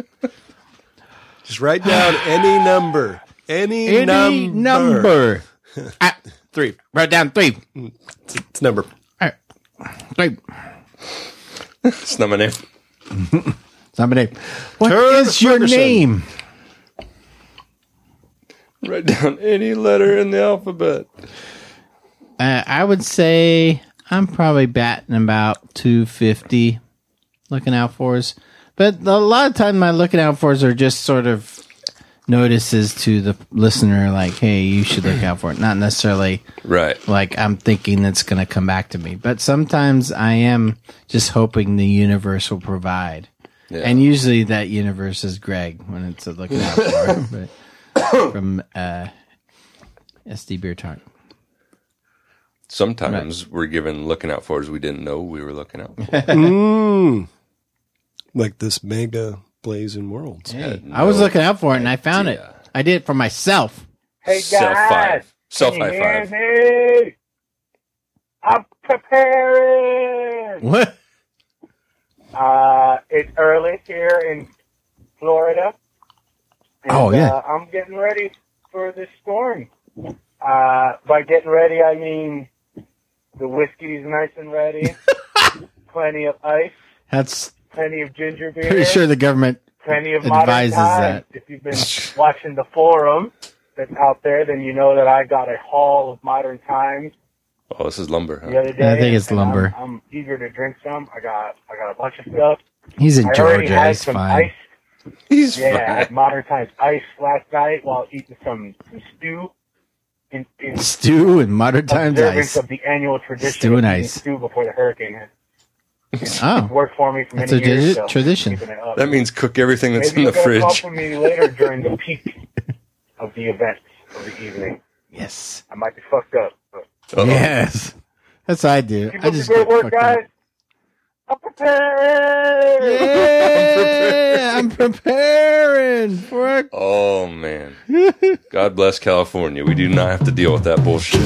Speaker 3: Just write down any number. Any,
Speaker 2: any
Speaker 3: number.
Speaker 2: number. Ah,
Speaker 3: Three.
Speaker 2: write down three.
Speaker 3: It's, it's number.
Speaker 2: All right. Three.
Speaker 1: It's not my name.
Speaker 2: Somebody. What
Speaker 3: Turd
Speaker 2: is your
Speaker 3: Ferguson.
Speaker 2: name?
Speaker 1: Write down any letter in the alphabet.
Speaker 2: Uh, I would say I'm probably batting about two fifty looking out fours. But a lot of times my looking out fours are just sort of notices to the listener like, hey, you should look out for it. Not necessarily
Speaker 1: Right.
Speaker 2: like I'm thinking that's going to come back to me. But sometimes I am just hoping the universe will provide.
Speaker 1: Yeah.
Speaker 2: And usually that universe is Greg when it's a looking out for but from uh, S D Beer Talk.
Speaker 1: Sometimes we're given looking out for as we didn't know we were looking out for.
Speaker 3: Mm. Like this mega blazing worlds.
Speaker 2: Hey,
Speaker 1: had
Speaker 2: I was
Speaker 1: no
Speaker 2: looking out for it and I found it.
Speaker 1: idea.
Speaker 2: I did it for myself.
Speaker 8: Hey
Speaker 1: Self
Speaker 8: guys,
Speaker 1: five. Self
Speaker 8: can you
Speaker 1: high
Speaker 8: hear
Speaker 1: five.
Speaker 8: me? I'm preparing.
Speaker 2: What?
Speaker 8: Uh, it's early here in Florida. And,
Speaker 2: Oh, yeah.
Speaker 8: Uh, I'm getting ready for this storm. Uh, by getting ready, I mean the whiskey's nice and ready, plenty of ice,
Speaker 2: That's
Speaker 8: plenty of ginger beer,
Speaker 2: pretty sure the government
Speaker 8: plenty of modern
Speaker 2: advises
Speaker 8: times.
Speaker 2: that.
Speaker 8: If you've been watching the forum that's out there, then you know that I got a haul of modern times
Speaker 1: Oh, this is lumber.
Speaker 8: the
Speaker 1: Huh?
Speaker 8: other day.
Speaker 2: I think it's
Speaker 8: and
Speaker 2: lumber.
Speaker 8: I'm, I'm eager to drink some. I got I got a bunch of stuff.
Speaker 2: He's in
Speaker 8: I already
Speaker 2: Georgia.
Speaker 8: had
Speaker 2: He's
Speaker 8: some
Speaker 2: fine.
Speaker 8: ice.
Speaker 1: He's
Speaker 8: Yeah, I
Speaker 1: fine.
Speaker 8: had modern times ice last night while eating some, some stew. In, in
Speaker 2: Stew and modern times
Speaker 8: observance
Speaker 2: ice.
Speaker 8: of the annual tradition
Speaker 2: Stew
Speaker 8: of
Speaker 2: and
Speaker 8: eating
Speaker 2: ice.
Speaker 8: stew before the hurricane hit.
Speaker 2: Oh,
Speaker 8: Worked for me for many
Speaker 2: That's a
Speaker 8: years.
Speaker 2: tradi-
Speaker 8: so
Speaker 2: tradition.
Speaker 8: keeping it up.
Speaker 1: That means cook everything that's
Speaker 8: Maybe
Speaker 1: in the
Speaker 8: you're gonna call
Speaker 1: fridge.
Speaker 8: for me later during the peak of the event of the evening.
Speaker 2: yes.
Speaker 8: I might be fucked up, but
Speaker 1: Uh-oh.
Speaker 2: Yes. That's what I do.
Speaker 8: keep
Speaker 2: I
Speaker 8: up the
Speaker 2: just
Speaker 8: good
Speaker 2: get
Speaker 8: work,
Speaker 2: fucked
Speaker 8: guys.
Speaker 2: up.
Speaker 8: I'm prepared.
Speaker 2: Yeah, I'm preparing for a
Speaker 1: Oh, man. God bless California. We do not have to deal with that bullshit.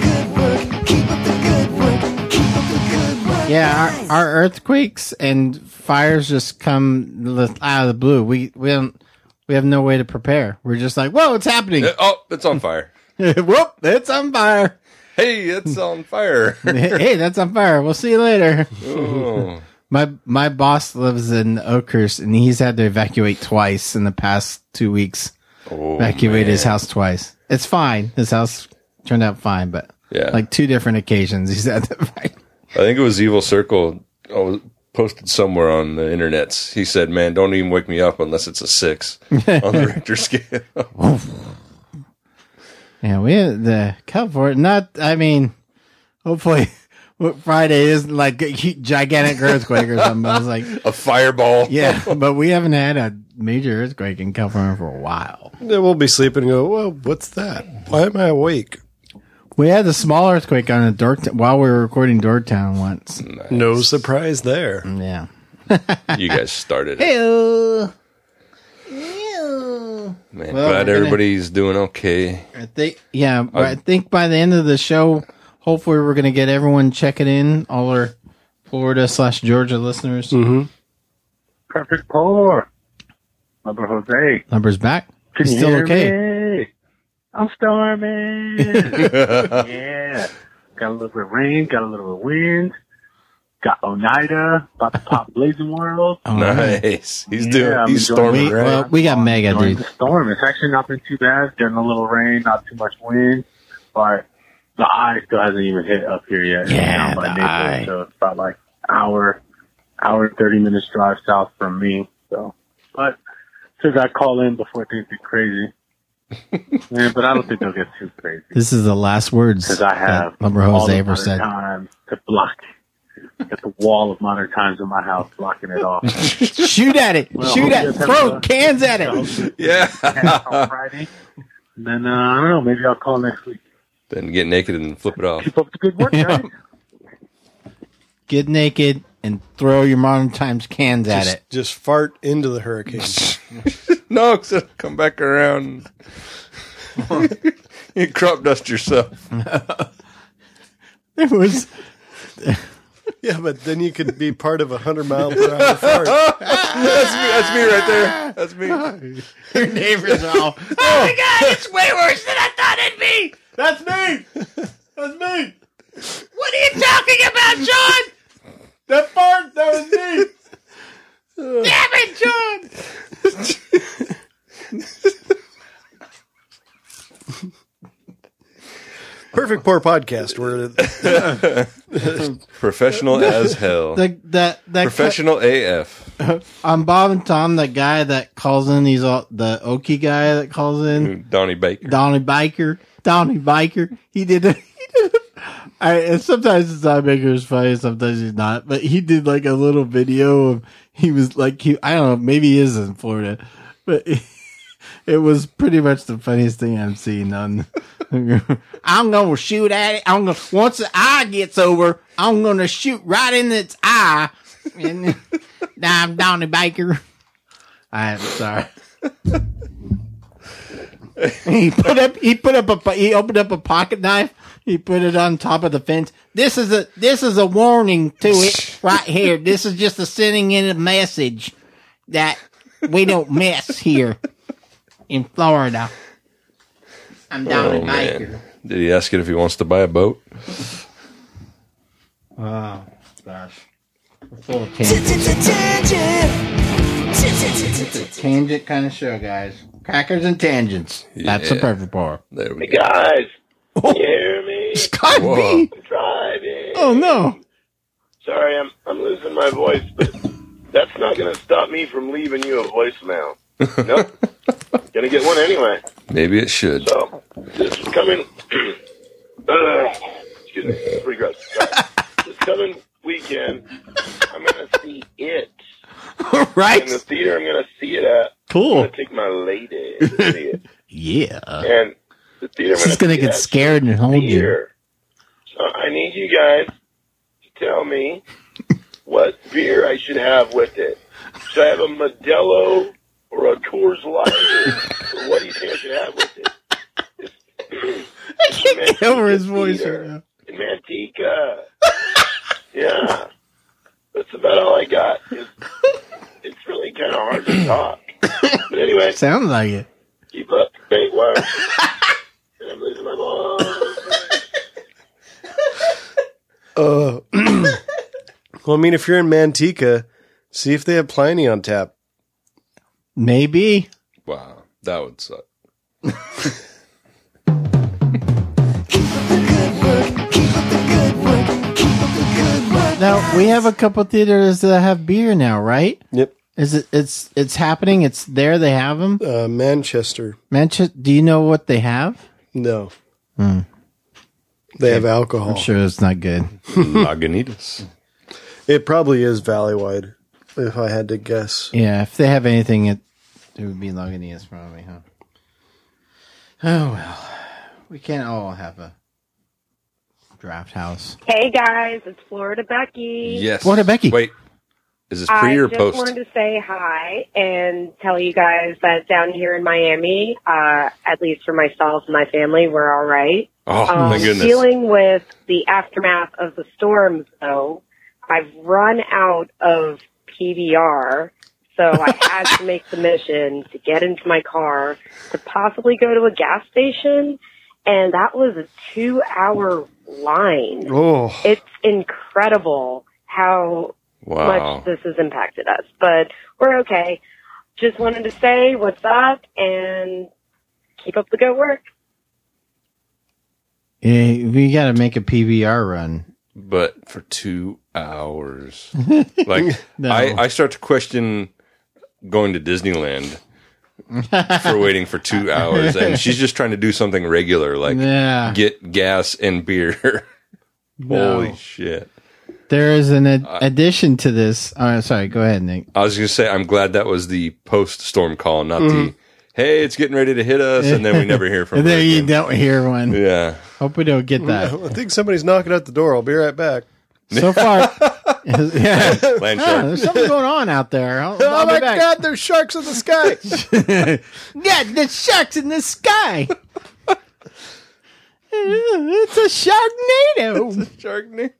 Speaker 2: Yeah, our, our earthquakes and fires just come li- out of the blue. We we don't we have no way to prepare. We're just like, whoa, it's happening.
Speaker 1: Uh, Oh, it's on fire.
Speaker 2: Whoop, it's on fire.
Speaker 1: Hey, it's on fire.
Speaker 2: Hey, that's on fire. We'll see you later.
Speaker 1: Oh.
Speaker 2: My my boss lives in Oakhurst, and he's had to evacuate twice in the past two weeks.
Speaker 1: Oh,
Speaker 2: Evacuate his
Speaker 1: man.
Speaker 2: house twice. It's fine. His house turned out fine, but
Speaker 1: Yeah.
Speaker 2: like two different occasions he's had to evacuate.
Speaker 1: I think it was Evil Circle oh, posted somewhere on the internets. He said, man, don't even wake me up unless it's a six on the Richter scale.
Speaker 2: Yeah, we had the California. Not, I mean, hopefully Friday isn't like a hu- gigantic earthquake or something. I was like,
Speaker 1: A fireball.
Speaker 2: yeah, but we haven't had a major earthquake in California for a while.
Speaker 3: Then we'll be sleeping and go, well, what's that? Why am I awake?
Speaker 2: We had a small earthquake on a Dork while we were recording Dorktown once.
Speaker 1: Nice.
Speaker 3: No surprise there.
Speaker 2: Yeah.
Speaker 1: You guys started it.
Speaker 2: Hey,
Speaker 1: Man,
Speaker 2: Well,
Speaker 1: glad
Speaker 2: we're gonna-
Speaker 1: everybody's doing okay.
Speaker 2: I think, yeah, but I think by the end of the show, hopefully we're going to get everyone checking in, all our Florida slash Georgia listeners.
Speaker 3: Mm-hmm.
Speaker 8: Perfect pour. Number Jose.
Speaker 2: Numbers back.
Speaker 8: Can
Speaker 2: He's
Speaker 8: you
Speaker 2: still
Speaker 8: hear
Speaker 2: okay.
Speaker 8: me? I'm storming. Yeah. Got a little bit of rain, got a little bit of wind. Got Oneida, about to pop Blazing World.
Speaker 2: All right.
Speaker 1: Nice. He's
Speaker 8: Yeah,
Speaker 1: doing.
Speaker 8: I'm
Speaker 1: He's
Speaker 8: enjoying
Speaker 1: storming.
Speaker 2: We,
Speaker 1: right?
Speaker 2: well, we got Mega,
Speaker 8: Enjoying
Speaker 2: dude.
Speaker 8: the storm. It's actually not been too bad. Getting a little rain, not too much wind. But the eye still hasn't even hit up here yet. It's
Speaker 2: Yeah,
Speaker 8: down by
Speaker 2: the
Speaker 8: Naples,
Speaker 2: eye.
Speaker 8: So it's about like hour, hour and thirty minutes drive south from me. So, but still got to call in before things get crazy. Yeah, but I don't think they'll get too crazy
Speaker 2: This is the last words
Speaker 8: because I have
Speaker 2: that Lumber
Speaker 8: all
Speaker 2: Jose
Speaker 8: the
Speaker 2: ever
Speaker 8: other
Speaker 2: said.
Speaker 8: time to block got the wall of Modern Times in my house blocking it off.
Speaker 2: Shoot at it.
Speaker 8: Well,
Speaker 2: Shoot
Speaker 8: hope
Speaker 2: at
Speaker 8: you
Speaker 2: it.
Speaker 8: guys
Speaker 2: Throw
Speaker 8: have a-
Speaker 2: cans at it.
Speaker 1: Yeah.
Speaker 8: on Friday. And then, uh, I don't know, maybe I'll call next week.
Speaker 1: Then get naked and flip it off.
Speaker 8: Keep up the good work, guys.
Speaker 2: Get naked and throw your Modern Times cans at
Speaker 3: Just,
Speaker 2: it.
Speaker 3: just fart into the hurricane.
Speaker 1: No, because come back around. You crop dust yourself.
Speaker 2: It was.
Speaker 3: Yeah, but then you could be part of a hundred mile per hour fart.
Speaker 1: That's me. That's me right there. That's me.
Speaker 2: Your neighbors are all. Oh my God! It's way worse than I thought it'd be. That's me. That's me. What are you talking about, John? That fart. That was me. Damn it, John.
Speaker 3: Perfect Poor Podcast. Where
Speaker 1: Professional as hell.
Speaker 2: The, that that
Speaker 1: Professional A F.
Speaker 2: on Bob and Tom, that guy that calls in, he's all the Okie guy that calls in,
Speaker 1: Donnie Baker.
Speaker 2: Donnie Biker, Donnie Biker. He did. A, he did. A, I and sometimes it's Donnie Baker is funny, sometimes he's not. But he did like a little video of he was like he. I don't know. Maybe he is in Florida, but it, it was pretty much the funniest thing I've seen on. I'm gonna shoot at it. I'm gonna once the eye gets over, I'm gonna shoot right in its eye. And now I'm Donnie Baker. I'm sorry. he put up. He put up a. He opened up a pocket knife. He put it on top of the fence. This is a. This is a warning to it right here. This is just a sending in a message that we don't mess here in Florida. I'm Donnie
Speaker 1: Oh,
Speaker 2: Baker.
Speaker 1: man. Did he ask it if he wants to buy a boat?
Speaker 2: Oh gosh. We're full of tangents. It's a tangent kind of show, guys. Crackers and tangents. That's the
Speaker 1: Yeah.
Speaker 2: perfect part.
Speaker 1: There we
Speaker 9: Hey
Speaker 1: go.
Speaker 9: guys, can you hear me?
Speaker 2: Scott
Speaker 1: Whoa.
Speaker 2: B.
Speaker 9: I'm driving.
Speaker 2: Oh no.
Speaker 9: Sorry, I'm I'm losing my voice, but that's not going to stop me from leaving you a voicemail. Nope. Gonna get one anyway.
Speaker 1: Maybe it should.
Speaker 9: So this coming, uh, excuse me, it's pretty gross. Sorry. This coming weekend, I'm gonna see it
Speaker 2: Right?
Speaker 9: in the theater. I'm gonna see it at. I'm
Speaker 2: Cool.
Speaker 9: gonna take my lady to see it,
Speaker 2: Yeah.
Speaker 9: and the theater. I'm
Speaker 2: She's gonna
Speaker 9: see
Speaker 2: get
Speaker 9: it at
Speaker 2: scared and hold you.
Speaker 9: beer. So I need you guys to tell me what beer I should have with it. Should I have a Modelo or a Coors Light? Or what do you think I should have with it? It's,
Speaker 2: I can't get over his voice
Speaker 9: Theater
Speaker 2: right now.
Speaker 9: in Manteca. Yeah. That's about all I got. It's, it's really kind of hard to talk. But anyway,
Speaker 2: Sounds like it.
Speaker 9: keep up the great work. And I'm losing my voice.
Speaker 3: Uh, well, I mean, if you're in Manteca, see if they have Pliny on tap.
Speaker 2: Maybe.
Speaker 1: Wow. That would suck.
Speaker 2: Now we have a couple theaters that have beer now, right?
Speaker 3: Yep.
Speaker 2: Is it? It's it's happening. It's there. They have them.
Speaker 3: Uh, Manchester.
Speaker 2: Manchester. Do you know what they have?
Speaker 3: No.
Speaker 2: Hmm.
Speaker 3: They have alcohol.
Speaker 2: I'm sure it's not good.
Speaker 1: Lagunitas.
Speaker 3: It probably is Valleywide, if I had to guess.
Speaker 2: Yeah, if they have anything, it it would be Lagunitas probably, huh? Oh well, we can't all have a draft house.
Speaker 10: Hey guys, it's Florida Becky.
Speaker 1: Yes.
Speaker 2: Florida Becky.
Speaker 1: Wait. Is this pre
Speaker 10: I
Speaker 1: or
Speaker 10: just
Speaker 1: post?
Speaker 10: wanted to say hi and tell you guys that down here in Miami, uh, at least for myself and my family, we're all right.
Speaker 1: Oh,
Speaker 10: Um,
Speaker 1: my goodness.
Speaker 10: Dealing with the aftermath of the storms, though, I've run out of P V R, so I had to make the mission to get into my car to possibly go to a gas station, and that was a two-hour line.
Speaker 3: Oh.
Speaker 10: It's incredible how
Speaker 1: Wow.
Speaker 10: much this has impacted us, but we're okay. Just wanted to say what's up and keep up the good work.
Speaker 2: Yeah, we got to make a P V R run.
Speaker 1: But for two hours. Like,
Speaker 2: No.
Speaker 1: I, I start to question going to Disneyland for waiting for two hours. And she's just trying to do something regular, like
Speaker 2: Yeah.
Speaker 1: get gas and beer.
Speaker 2: No.
Speaker 1: Holy shit.
Speaker 2: there is an ad- addition to this. Oh, sorry, go ahead, Nick.
Speaker 1: I was going to say, I'm glad that was the post-storm call, not
Speaker 2: Mhm.
Speaker 1: the, hey, it's getting ready to hit us, and then we never hear from
Speaker 2: And
Speaker 1: her
Speaker 2: then you
Speaker 1: again.
Speaker 2: don't hear one.
Speaker 1: Yeah.
Speaker 2: Hope we don't get that.
Speaker 3: I think somebody's knocking at the door. I'll be right back.
Speaker 2: So far, yeah,
Speaker 3: Land
Speaker 2: Ah,
Speaker 3: shark.
Speaker 2: there's something going on out there. I'll,
Speaker 3: Oh
Speaker 2: I'll be
Speaker 3: my
Speaker 2: back.
Speaker 3: God, there's sharks in the sky.
Speaker 2: Yeah, the sharks in the sky. It's a Sharknado.
Speaker 1: It's a Sharknado.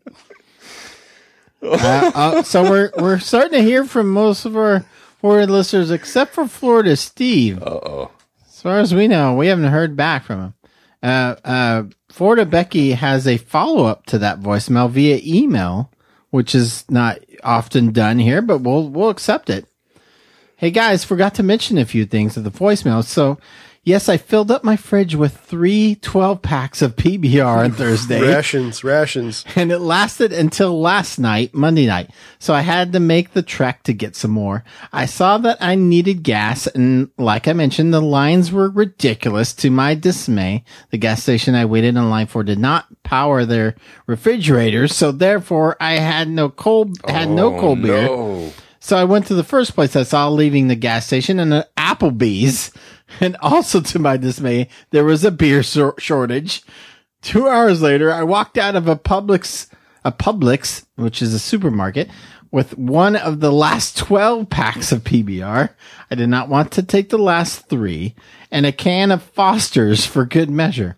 Speaker 2: uh, uh, so we're we're starting to hear from most of our Florida listeners, except for Florida Steve.
Speaker 1: Uh oh.
Speaker 2: As far as we know, we haven't heard back from him. Uh, uh, Florida Becky has a follow up to that voicemail via email, which is not often done here, but we'll we'll accept it. Hey guys, forgot to mention a few things of the voicemail. So, yes, I filled up my fridge with three twelve packs of P B R on Thursday.
Speaker 3: rations, rations.
Speaker 2: And it lasted until last night, Monday night. So I had to make the trek to get some more. I saw that I needed gas, and like I mentioned, the lines were ridiculous. To my dismay, the gas station I waited in line for did not power their refrigerators, so therefore I had no cold had no
Speaker 1: Oh,
Speaker 2: cold beer.
Speaker 1: no.
Speaker 2: So I went to the first place I saw leaving the gas station, and an Applebee's. And also, to my dismay, there was a beer shor- shortage. Two hours later, I walked out of a Publix, a Publix, which is a supermarket, with one of the last twelve packs of P B R. I did not want to take the last three, and a can of Foster's for good measure.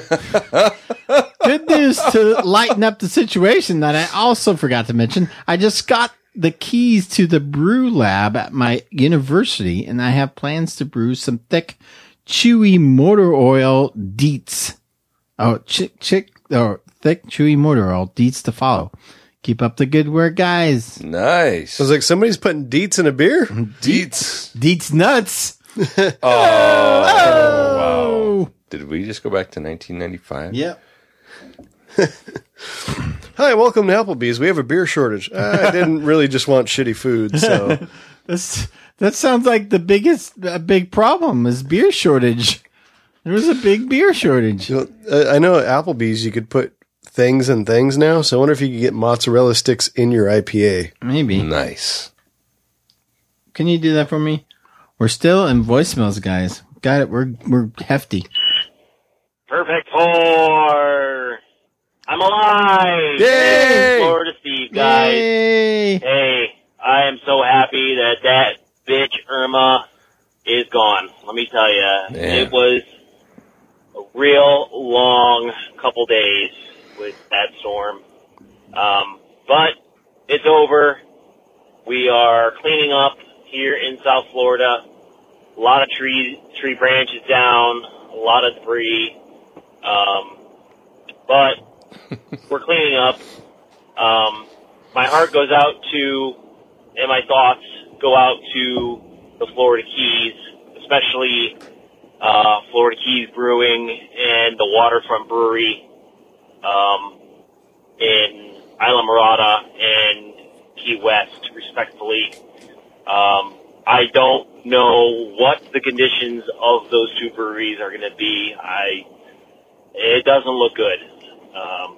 Speaker 2: Good news to lighten up the situation that I also forgot to mention. I just got the keys to the brew lab at my university, and I have plans to brew some thick, chewy motor oil deets. Oh, chick, chick, oh, thick, chewy motor oil deets to follow. Keep up the good work, guys.
Speaker 1: Nice.
Speaker 3: I was like, somebody's putting deets in a beer?
Speaker 1: Deets.
Speaker 2: Deets nuts.
Speaker 1: Oh, wow. Did we just go back to nineteen ninety-five?
Speaker 2: Yep.
Speaker 3: Hi, welcome to Applebee's. We have a beer shortage. Uh, I didn't really just want shitty food, so.
Speaker 2: That's, that sounds like the biggest, uh, big problem is beer shortage. There was a big beer shortage.
Speaker 3: You know, uh, I know at Applebee's you could put things and things now, so I wonder if you could get mozzarella sticks in your I P A.
Speaker 2: Maybe.
Speaker 1: Nice.
Speaker 2: Can you do that for me? We're still in voicemails, guys. Got it. We're we're hefty.
Speaker 11: Perfect four. I'm alive.
Speaker 2: Yay!
Speaker 11: Florida Steve, guys.
Speaker 2: Yay!
Speaker 11: Hey, I am so happy that that bitch Irma is gone. Let me tell you,
Speaker 1: Man.
Speaker 11: it was a real long couple days with that storm. Um, but it's over. We are cleaning up here in South Florida. A lot of tree tree branches down, a lot of debris. Um, but we're cleaning up. Um, my heart goes out to, and my thoughts go out to the Florida Keys, especially uh, Florida Keys Brewing and the Waterfront Brewery um, in Isla Mirada and Key West, respectfully. Um, I don't know what the conditions of those two breweries are going to be. I it doesn't look good. Um,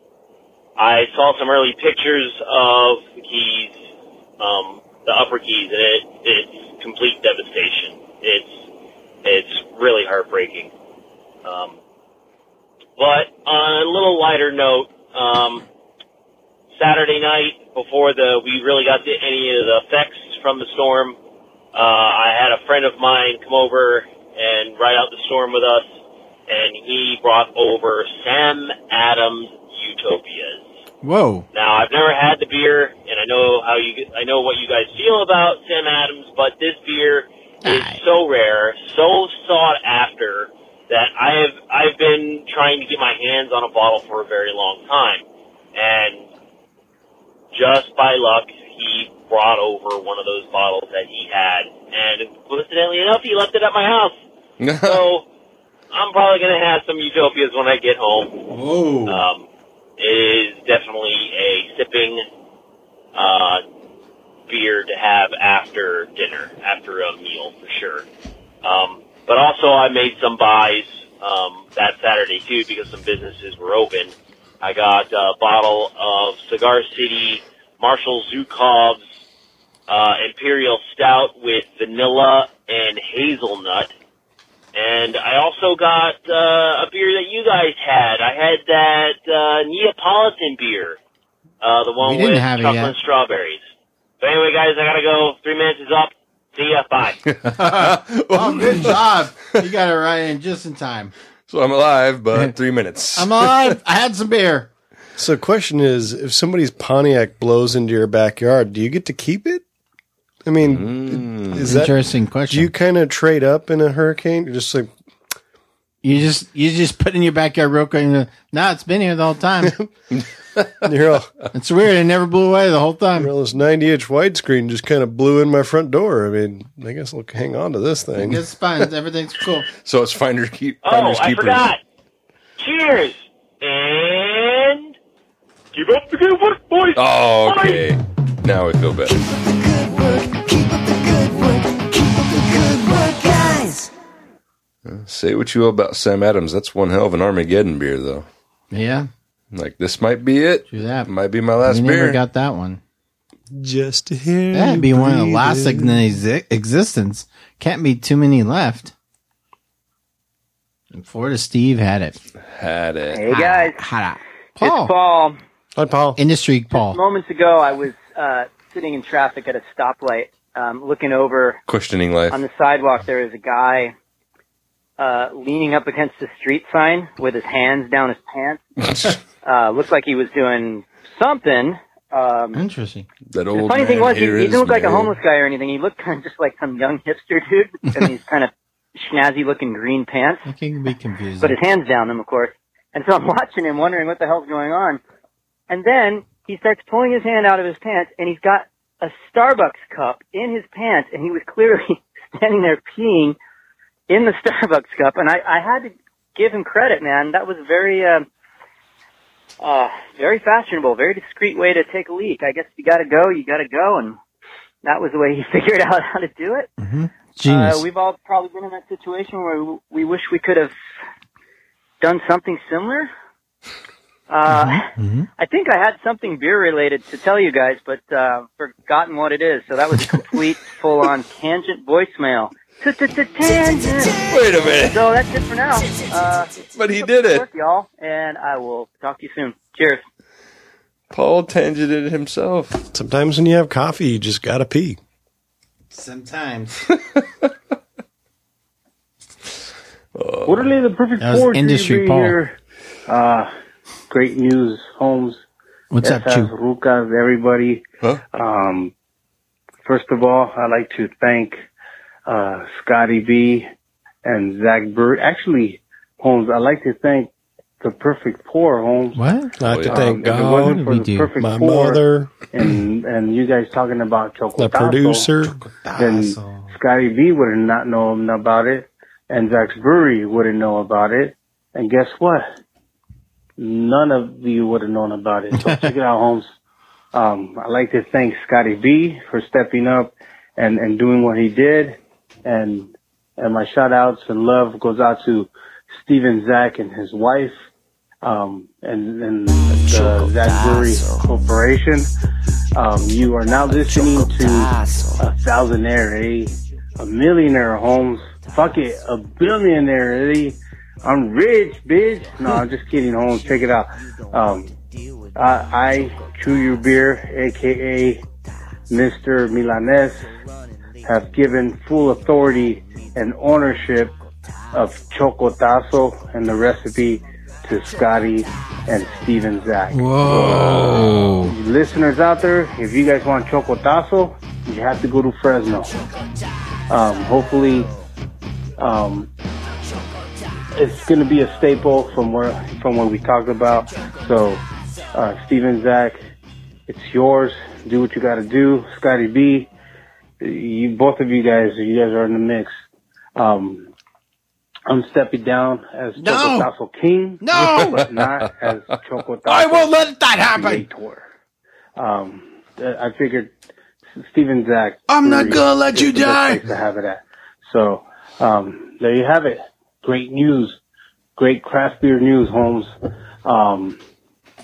Speaker 11: I saw some early pictures of the Keys, um, the Upper Keys, and it, it's complete devastation. It's it's really heartbreaking. Um, but on a little lighter note, um, Saturday night before the we really got to any of the effects from the storm, uh, I had a friend of mine come over and ride out the storm with us, and he brought over Sam Adams Utopias.
Speaker 2: Whoa.
Speaker 11: Now, I've never had the beer, and I know how you, I know what you guys feel about Sam Adams, but this beer is so rare, so sought after, that I have, I've been trying to get my hands on a bottle for a very long time. And just by luck, he brought over one of those bottles that he had, and coincidentally enough, he left it at my house. So, I'm probably going to have some Utopias when I get home.
Speaker 2: Whoa.
Speaker 11: Um, it is definitely a sipping uh, beer to have after dinner, after a meal, for sure. Um, but also I made some buys um, that Saturday, too, because some businesses were open. I got a bottle of Cigar City Marshall Zhukov's uh, Imperial Stout with vanilla and hazelnut. And I also got uh, a beer that you guys had. I had that uh, Neapolitan beer, uh, the one
Speaker 2: We didn't
Speaker 11: with
Speaker 2: have it
Speaker 11: chocolate
Speaker 2: yet.
Speaker 11: and strawberries. But anyway, guys, I gotta go. Three minutes is up. See ya. Bye.
Speaker 2: Oh, good job. You got it right in just in time.
Speaker 1: So I'm alive, but three minutes.
Speaker 2: I'm alive. I had some beer.
Speaker 3: So the question is, if somebody's Pontiac blows into your backyard, do you get to keep it? I mean, is that
Speaker 2: Interesting question.
Speaker 3: Do you kind of trade up in a hurricane? You're just like,
Speaker 2: You just you just put it in your backyard real quick. And, no, it's been here the whole time.
Speaker 3: you're all,
Speaker 2: It's weird. It never blew away the whole time.
Speaker 3: you're all this ninety inch widescreen just kind of blew in my front door. I mean, I guess I'll hang on to this thing.
Speaker 2: It's fine. Everything's cool.
Speaker 1: So it's finder keep.
Speaker 11: Oh,
Speaker 1: Finders
Speaker 11: I
Speaker 1: keepers.
Speaker 11: forgot. Cheers. And keep up the good work, boys.
Speaker 1: Oh, okay. Now I feel better. Say what you will about Sam Adams. That's one hell of an Armageddon beer, though.
Speaker 2: Yeah.
Speaker 1: Like, this might be it.
Speaker 2: Do that.
Speaker 1: Might be my last
Speaker 2: we
Speaker 1: beer.
Speaker 2: never got that one.
Speaker 3: Just to hear
Speaker 2: That'd
Speaker 3: you
Speaker 2: be one of the
Speaker 3: breathe
Speaker 2: last
Speaker 3: in.
Speaker 2: in exi- existence. Can't be too many left. And Florida Steve had it.
Speaker 1: Had it.
Speaker 12: Hey guys,
Speaker 2: Had it.
Speaker 12: it's
Speaker 2: Paul.
Speaker 12: Paul.
Speaker 3: Hi, Paul.
Speaker 2: Industry Paul.
Speaker 12: Moments ago, I was uh, sitting in traffic at a stoplight, um, looking over
Speaker 1: Questioning life.
Speaker 12: on the sidewalk. There is a guy uh, leaning up against the street sign with his hands down his pants. uh, looked like he was doing something. Um,
Speaker 2: Interesting.
Speaker 1: That
Speaker 12: the
Speaker 1: old
Speaker 12: funny thing
Speaker 1: man
Speaker 12: was, he, he
Speaker 1: here
Speaker 12: didn't
Speaker 1: is
Speaker 12: look like a
Speaker 1: me.
Speaker 12: homeless guy or anything. He looked kind of just like some young hipster dude in these kind of snazzy-looking green pants.
Speaker 2: It can be confusing.
Speaker 12: But his hand's down them, of course. And so I'm watching him, wondering what the hell's going on. And then he starts pulling his hand out of his pants, and he's got a Starbucks cup in his pants, and he was clearly standing there peeing in the Starbucks cup. And I, I had to give him credit, man. That was very, uh, uh, very fashionable, very discreet way to take a leak. I guess if you gotta go, you gotta go, and that was the way he figured out how to do it.
Speaker 2: Mm-hmm. Genius.
Speaker 12: Uh, we've all probably been in that situation where we, we wish we could have done something similar. Uh,
Speaker 2: Mm-hmm.
Speaker 12: I think I had something beer related to tell you guys, but uh, forgotten what it is. So that was a complete, full-on tangent voicemail. Tangent.
Speaker 1: Wait a minute.
Speaker 12: So that's it for now. Uh,
Speaker 1: But he did it.
Speaker 12: work, y'all, and I will talk to you soon. Cheers.
Speaker 1: Paul tangented himself.
Speaker 3: Sometimes when you have coffee, you just gotta pee.
Speaker 2: Sometimes.
Speaker 8: Orderly, the perfect
Speaker 2: That was
Speaker 8: four to
Speaker 2: Industry
Speaker 8: be
Speaker 2: Paul.
Speaker 8: here. Uh, great news, Holmes.
Speaker 2: What's up,
Speaker 8: Esas,
Speaker 2: Chew?
Speaker 8: Rucas, everybody.
Speaker 1: Huh?
Speaker 8: Um, first of all, I'd like to thank uh, Scotty B and Zach Bird. Actually, Holmes, I'd like to thank the Perfect Pour, Holmes.
Speaker 2: What?
Speaker 3: I have to
Speaker 1: yeah.
Speaker 3: thank
Speaker 8: Um, if it
Speaker 3: God,
Speaker 8: wasn't for
Speaker 2: we
Speaker 8: the
Speaker 2: do?
Speaker 8: Perfect
Speaker 3: my
Speaker 8: Pour
Speaker 3: mother,
Speaker 8: and and you guys talking about
Speaker 3: the
Speaker 8: Chocotazo,
Speaker 3: producer.
Speaker 8: then Scotty B would have not known about it, and Zach's Brewery wouldn't know about it. And guess what? None of you would have known about it. So check it out, Holmes. Um, I'd like to thank Scotty B for stepping up and, and doing what he did. And, and my shout outs and love goes out to Steven Zach and his wife, um, and, and the Zach Brewery Corporation. Um, you are now listening to a thousandaire, eh? A millionaire, Holmes. Fuck it, a billionaire, eh? I'm rich, bitch. No, I'm just kidding, Holmes. Check it out. Um, I, I Chew Your Beer, aka Mister Milanes, have given full authority and ownership of Chocotazo and the recipe to Scotty and Steven Zach.
Speaker 2: Whoa.
Speaker 8: You listeners out there, if you guys want Chocotazo, you have to go to Fresno. Um, hopefully, um, it's going to be a staple from where from what we talked about. So, uh, Steven, Zach, it's yours. Do what you got to do. Scotty B, you both of you guys, you guys are in the mix. Um, I'm stepping down as
Speaker 2: No.
Speaker 8: Chocotazo King,
Speaker 2: No.
Speaker 8: but not as Chocotazo
Speaker 2: I won't let that happen.
Speaker 8: Creator. Um, I figured Steven, Zach,
Speaker 2: I'm not
Speaker 8: Brewery
Speaker 2: gonna let
Speaker 8: is
Speaker 2: you
Speaker 8: the best
Speaker 2: die.
Speaker 8: place to have it at. So, um, there you have it. Great news. Great craft beer news, Holmes. Um,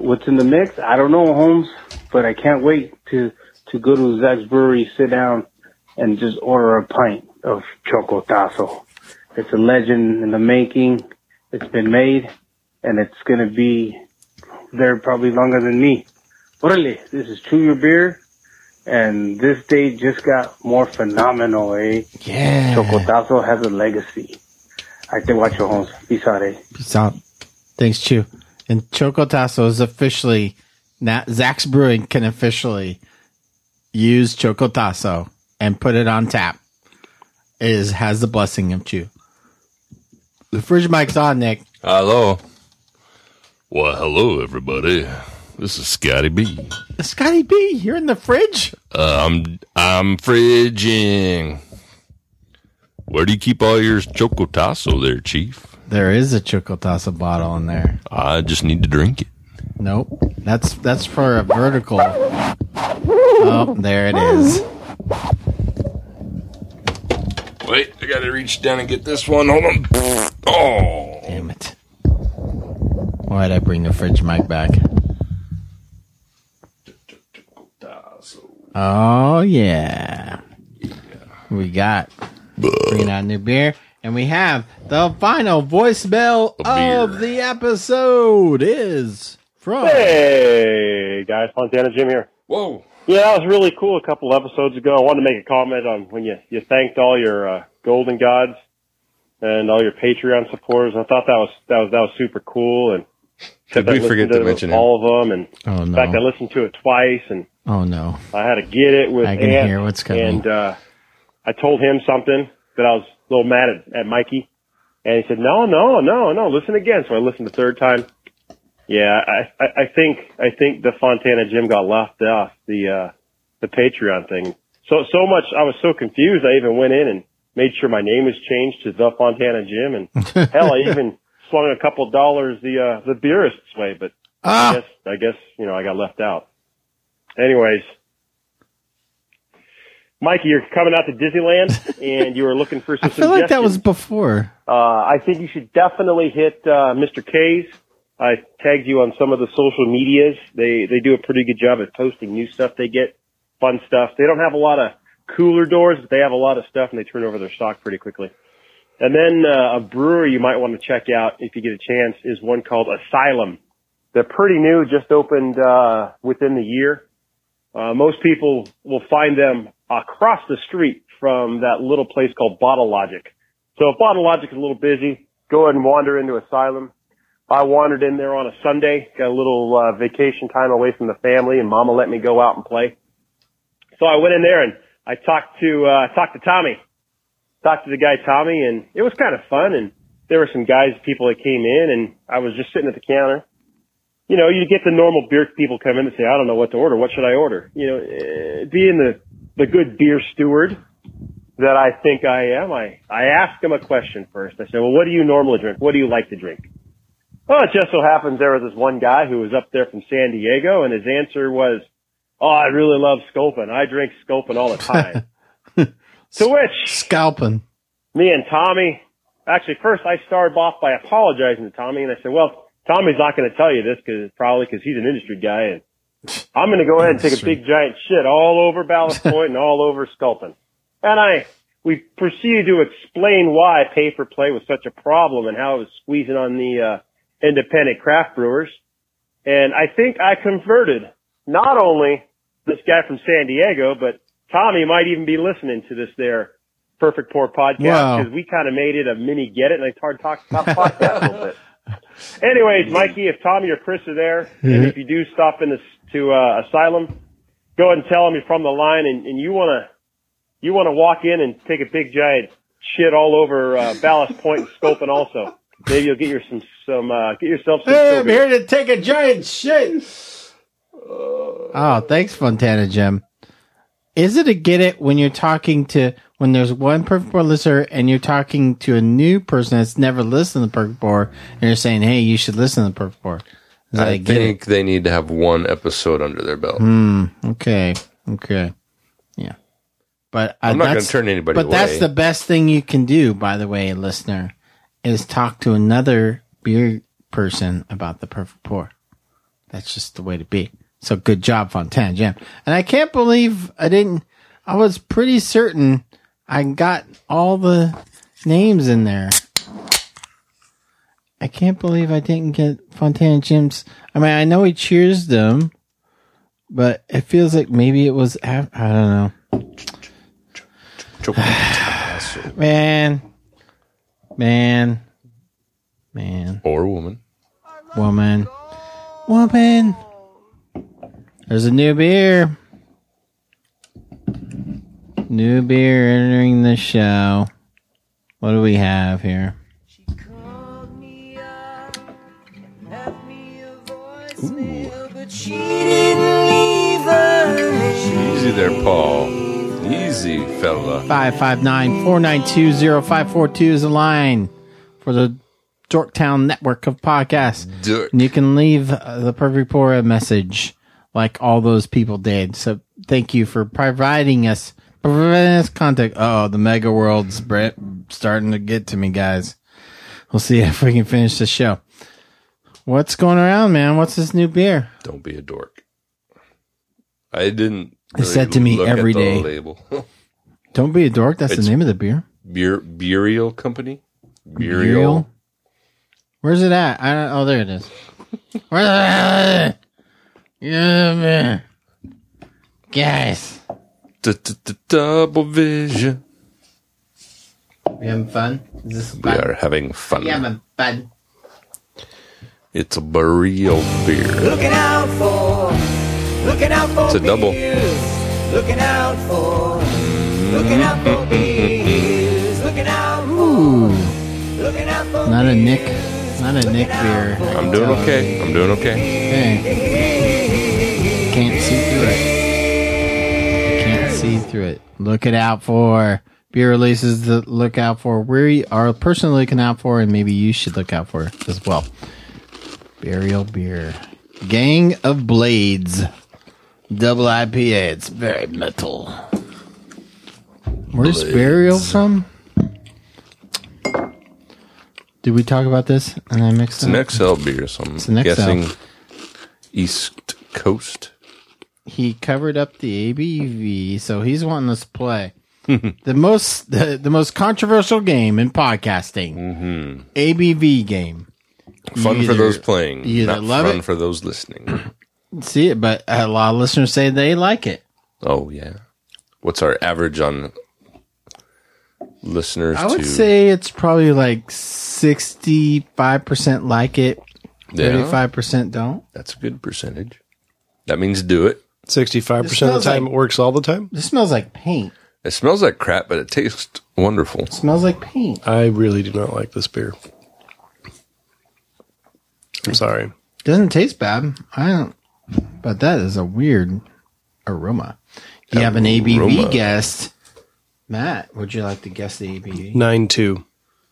Speaker 8: what's in the mix? I don't know, Holmes, but I can't wait to, to go to Zach's Brewery, sit down, and just order a pint of Chocotazo. It's a legend in the making. It's been made, and it's going to be there probably longer than me. Orale, this is Chew Your Beer, and this day just got more phenomenal, eh?
Speaker 2: Yeah.
Speaker 8: Chocotazo has a legacy. I think watch your Holmes. Peace out, eh?
Speaker 2: Peace out. Thanks, Chew. And Chocotazo is officially, now Zach's Brewing can officially use Chocotazo and put it on tap. It is, has the blessing of Chew. The fridge mic's on, Nick.
Speaker 1: Hello. Well, hello, everybody. This is Scotty B.
Speaker 2: Scotty B, you're in the fridge?
Speaker 1: Uh, I'm I'm fridging. Where do you keep all your Chocotazo there, Chief?
Speaker 2: There is a Chocotazo bottle in there.
Speaker 1: I just need to drink it.
Speaker 2: Nope. That's that's for a vertical. Oh, there it is.
Speaker 1: Wait, I gotta reach down and get this one. Hold on. Oh.
Speaker 2: Damn it. Why'd I bring the fridge mic back? Oh, yeah. We got bringing out new beer. And we have the final voicemail of the episode is from...
Speaker 13: Hey, guys. Fontana Jim here.
Speaker 1: Whoa.
Speaker 13: Yeah, that was really cool a couple episodes ago. I wanted to make a comment on when you, you thanked all your uh, Golden Gods and all your Patreon supporters. I thought that was that was, that was super cool. And
Speaker 1: Did we forget to, to mention
Speaker 13: all of them? And
Speaker 2: oh, no.
Speaker 13: In fact, I listened to it twice. And
Speaker 2: oh, no.
Speaker 13: I had to get it with
Speaker 2: I can
Speaker 13: Ant,
Speaker 2: hear what's coming.
Speaker 13: And uh, I told him something that I was a little mad at, at Mikey. And he said, no, no, no, no, listen again. So I listened the third time. Yeah, I, I, I think I think the Fontana Jim got left off the uh, the Patreon thing. So so much I was so confused. I even went in and made sure my name was changed to the Fontana Jim, and hell, I even swung a couple dollars the uh, the beerists way. But
Speaker 2: ah.
Speaker 13: I guess I guess you know I got left out. Anyways, Mikey, you're coming out to Disneyland, and you were looking for some
Speaker 2: I feel like that was before.
Speaker 13: Uh, I think you should definitely hit uh, Mister K's. I tagged you on some of the social medias. They they do a pretty good job at posting new stuff they get, fun stuff. They don't have a lot of cooler doors, but they have a lot of stuff, and they turn over their stock pretty quickly. And then uh, a brewery you might want to check out if you get a chance is one called Asylum. They're pretty new, just opened uh, within the year. Uh, most people will find them across the street from that little place called Bottle Logic. So if Bottle Logic is a little busy, go ahead and wander into Asylum. I wandered in there on a Sunday, got a little uh, vacation time away from the family, and Mama let me go out and play. So I went in there and I talked to uh, talked to Tommy, talked to the guy Tommy, and it was kind of fun. And there were some guys, people that came in, and I was just sitting at the counter. You know, you get the normal beer people come in and say, "I don't know what to order. What should I order?" You know, uh, being the the good beer steward that I think I am, I I asked him a question first. I said, "Well, what do you normally drink? What do you like to drink?" Well, it just so happens there was this one guy who was up there from San Diego, and his answer was, "Oh, I really love Sculpin. I drink Sculpin all the time." To which
Speaker 2: Scalpin.
Speaker 13: Me and Tommy, actually, first I started off by apologizing to Tommy, and I said, "Well, Tommy's not going to tell you this because probably because he's an industry guy, and I'm going to go ahead and take a big giant shit all over Ballast Point and all over Sculpin." And I, we proceeded to explain why pay for play was such a problem and how it was squeezing on the uh, independent craft brewers. And I think I converted not only this guy from San Diego, but Tommy might even be listening to this there Perfect Pour podcast because wow. we kind of made it a mini Get It, and I started talking about podcast a little bit. Anyways, Mikey, if Tommy or Chris are there, and if you do stop in this to uh, Asylum, go ahead and tell them you're from the line, and, and you want to you want to walk in and take a big giant shit all over uh, Ballast Point and Sculpin also. Maybe you'll get your some some uh, get yourself some.
Speaker 2: Hey, I'm here to take a giant shit. Oh, thanks, Fontana Jim. Is it a get it when you're talking to when there's one Perfect Pour listener and you're talking to a new person that's never listened to Perfect Pour and you're saying, "Hey, you should listen to Perfect Pour"? Is that
Speaker 1: I
Speaker 2: a get
Speaker 1: think
Speaker 2: it?
Speaker 1: They need to have one episode under their belt.
Speaker 2: Hmm. Okay. Okay. Yeah. But uh,
Speaker 1: I'm not going to turn anybody
Speaker 2: but
Speaker 1: away.
Speaker 2: But that's the best thing you can do, by the way, listener, is talk to another beer person about the Perfect Pour. That's just the way to be. So good job, Fontana Jam. And I can't believe I didn't, I was pretty certain I got all the names in there. I can't believe I didn't get Fontana Jim's. I mean, I know he cheers them, but it feels like maybe it was, af- I don't know. Man. Man. Man.
Speaker 1: Or woman.
Speaker 2: Woman. Woman. There's a new beer. New beer entering the show. What do we have here?
Speaker 1: Ooh. Easy there, Paul. Easy, fella.
Speaker 2: five five nine, four nine two, zero five four two is the line for the Dorktown network of podcasts.
Speaker 1: Dork.
Speaker 2: And you can leave uh, the Perfect Pour a message like all those people did. So thank you for providing us, providing us contact. Oh, the mega world's bre- starting to get to me, guys. We'll see if we can finish the show. What's going around, man? What's this new beer?
Speaker 1: Don't be a dork. I didn't.
Speaker 2: It's said to me
Speaker 1: look
Speaker 2: every
Speaker 1: at the
Speaker 2: day.
Speaker 1: Label.
Speaker 2: Don't be a dork. That's
Speaker 1: It's
Speaker 2: the name of the beer.
Speaker 1: Beer Burial Company.
Speaker 2: Burial?
Speaker 1: Burial.
Speaker 2: Where's it at? I don't. Oh, there it is. Where's it at? Yeah, man. Guys.
Speaker 1: Double vision.
Speaker 2: We having fun? Is this
Speaker 1: We
Speaker 2: fun?
Speaker 1: are having fun.
Speaker 2: We having fun.
Speaker 1: It's a burial beer.
Speaker 6: Looking out for, looking out for
Speaker 1: It's a double.
Speaker 6: beers. Looking out for, looking out for beers. Looking out for,
Speaker 2: Ooh.
Speaker 6: looking out for
Speaker 2: Not a Nick. Not a Nick beer.
Speaker 1: I'm doing okay. I'm doing okay.
Speaker 2: Hey. Can't see through it. Can't see through it. Looking out for beer releases to look out for. We are personally looking out for, and maybe you should look out for as well. Burial beer. Gang of Blades. Double I P A. It's very metal. Where's
Speaker 1: Blades.
Speaker 2: Burial from? Did we talk about this? And I mixed
Speaker 1: It's an
Speaker 2: up?
Speaker 1: X L beer, so I'm
Speaker 2: It's an X L.
Speaker 1: guessing East Coast.
Speaker 2: He covered up the A B V, so he's wanting us to play the most the, the most controversial game in podcasting.
Speaker 1: Mm-hmm.
Speaker 2: A B V game.
Speaker 1: Fun
Speaker 2: You
Speaker 1: for
Speaker 2: either-
Speaker 1: those playing,
Speaker 2: you either
Speaker 1: not
Speaker 2: love
Speaker 1: fun
Speaker 2: it-
Speaker 1: for those listening.
Speaker 2: See it, but a lot of listeners say they like it.
Speaker 1: Oh yeah. What's our average on listeners?
Speaker 2: I would
Speaker 1: to
Speaker 2: say it's probably like sixty-five percent like it,
Speaker 1: Yeah.
Speaker 2: thirty-five percent don't.
Speaker 1: That's a good percentage. That means do it.
Speaker 3: sixty-five
Speaker 2: It
Speaker 3: percent of the
Speaker 2: smells
Speaker 3: time
Speaker 2: like-
Speaker 3: it works all the time.
Speaker 2: This smells like paint.
Speaker 1: It smells like crap, but it tastes wonderful.
Speaker 2: It smells like paint.
Speaker 3: I really do not like this beer. I'm sorry.
Speaker 2: Doesn't taste bad. I don't. But that is a weird aroma. You have an A B V
Speaker 1: Aroma.
Speaker 2: guest. Matt, would you like to guess the A B V?
Speaker 3: nine two.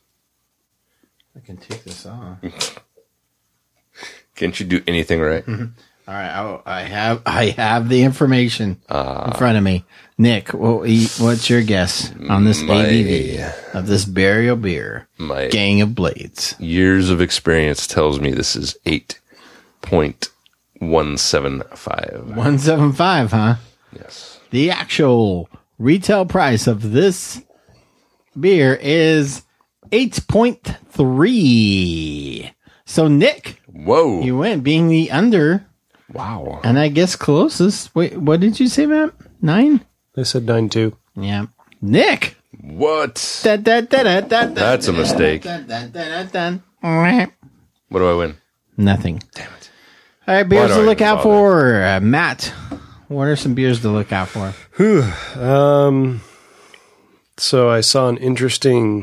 Speaker 2: I can take this off.
Speaker 1: Can't you do anything right?
Speaker 2: All right, I, I have I have the information
Speaker 1: Uh,
Speaker 2: in front of me. Nick, what, what's your guess on this
Speaker 1: My-
Speaker 2: A B V of this burial beer?
Speaker 1: My
Speaker 2: Gang of Blades.
Speaker 1: years of experience tells me this is eight point one seven five.
Speaker 2: one seventy-five, huh?
Speaker 1: Yes.
Speaker 2: The actual retail price of this beer is eight point three. So, Nick,
Speaker 1: Whoa.
Speaker 2: you went being the under,
Speaker 1: Wow.
Speaker 2: and I guess closest. Wait, what did you say, Matt? Nine?
Speaker 3: I said nine two.
Speaker 2: Yeah. Nick!
Speaker 1: What?
Speaker 2: Da, da, da, da, da, da,
Speaker 1: That's a mistake.
Speaker 2: da, da, da, da, da.
Speaker 1: What do I win?
Speaker 2: Nothing.
Speaker 1: Damn it.
Speaker 2: All right,
Speaker 1: Why
Speaker 2: beers
Speaker 1: do
Speaker 2: to
Speaker 1: I
Speaker 2: look
Speaker 1: even
Speaker 2: out
Speaker 1: bother?
Speaker 2: for. Uh, Matt, what are some beers to look out for?
Speaker 3: Whew. Um, so I saw an interesting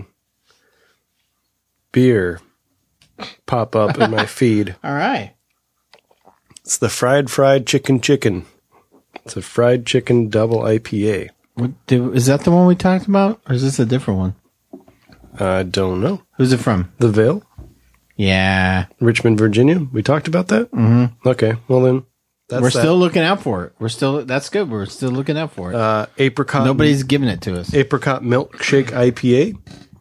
Speaker 3: beer pop up in my feed.
Speaker 2: All right.
Speaker 3: It's the fried fried chicken chicken. It's a fried chicken double I P A.
Speaker 2: What, did, is that the one we talked about, or is this a different one?
Speaker 3: I don't know.
Speaker 2: Who's it from?
Speaker 3: The Veil,
Speaker 2: Yeah.
Speaker 3: Richmond, Virginia. We talked about that?
Speaker 2: Mm-hmm.
Speaker 3: Okay, well then. That's
Speaker 2: We're
Speaker 3: that.
Speaker 2: still looking out for it. We're still, that's good. We're still looking out for it.
Speaker 3: Uh, apricot.
Speaker 2: Nobody's giving it to us.
Speaker 3: Apricot milkshake I P A.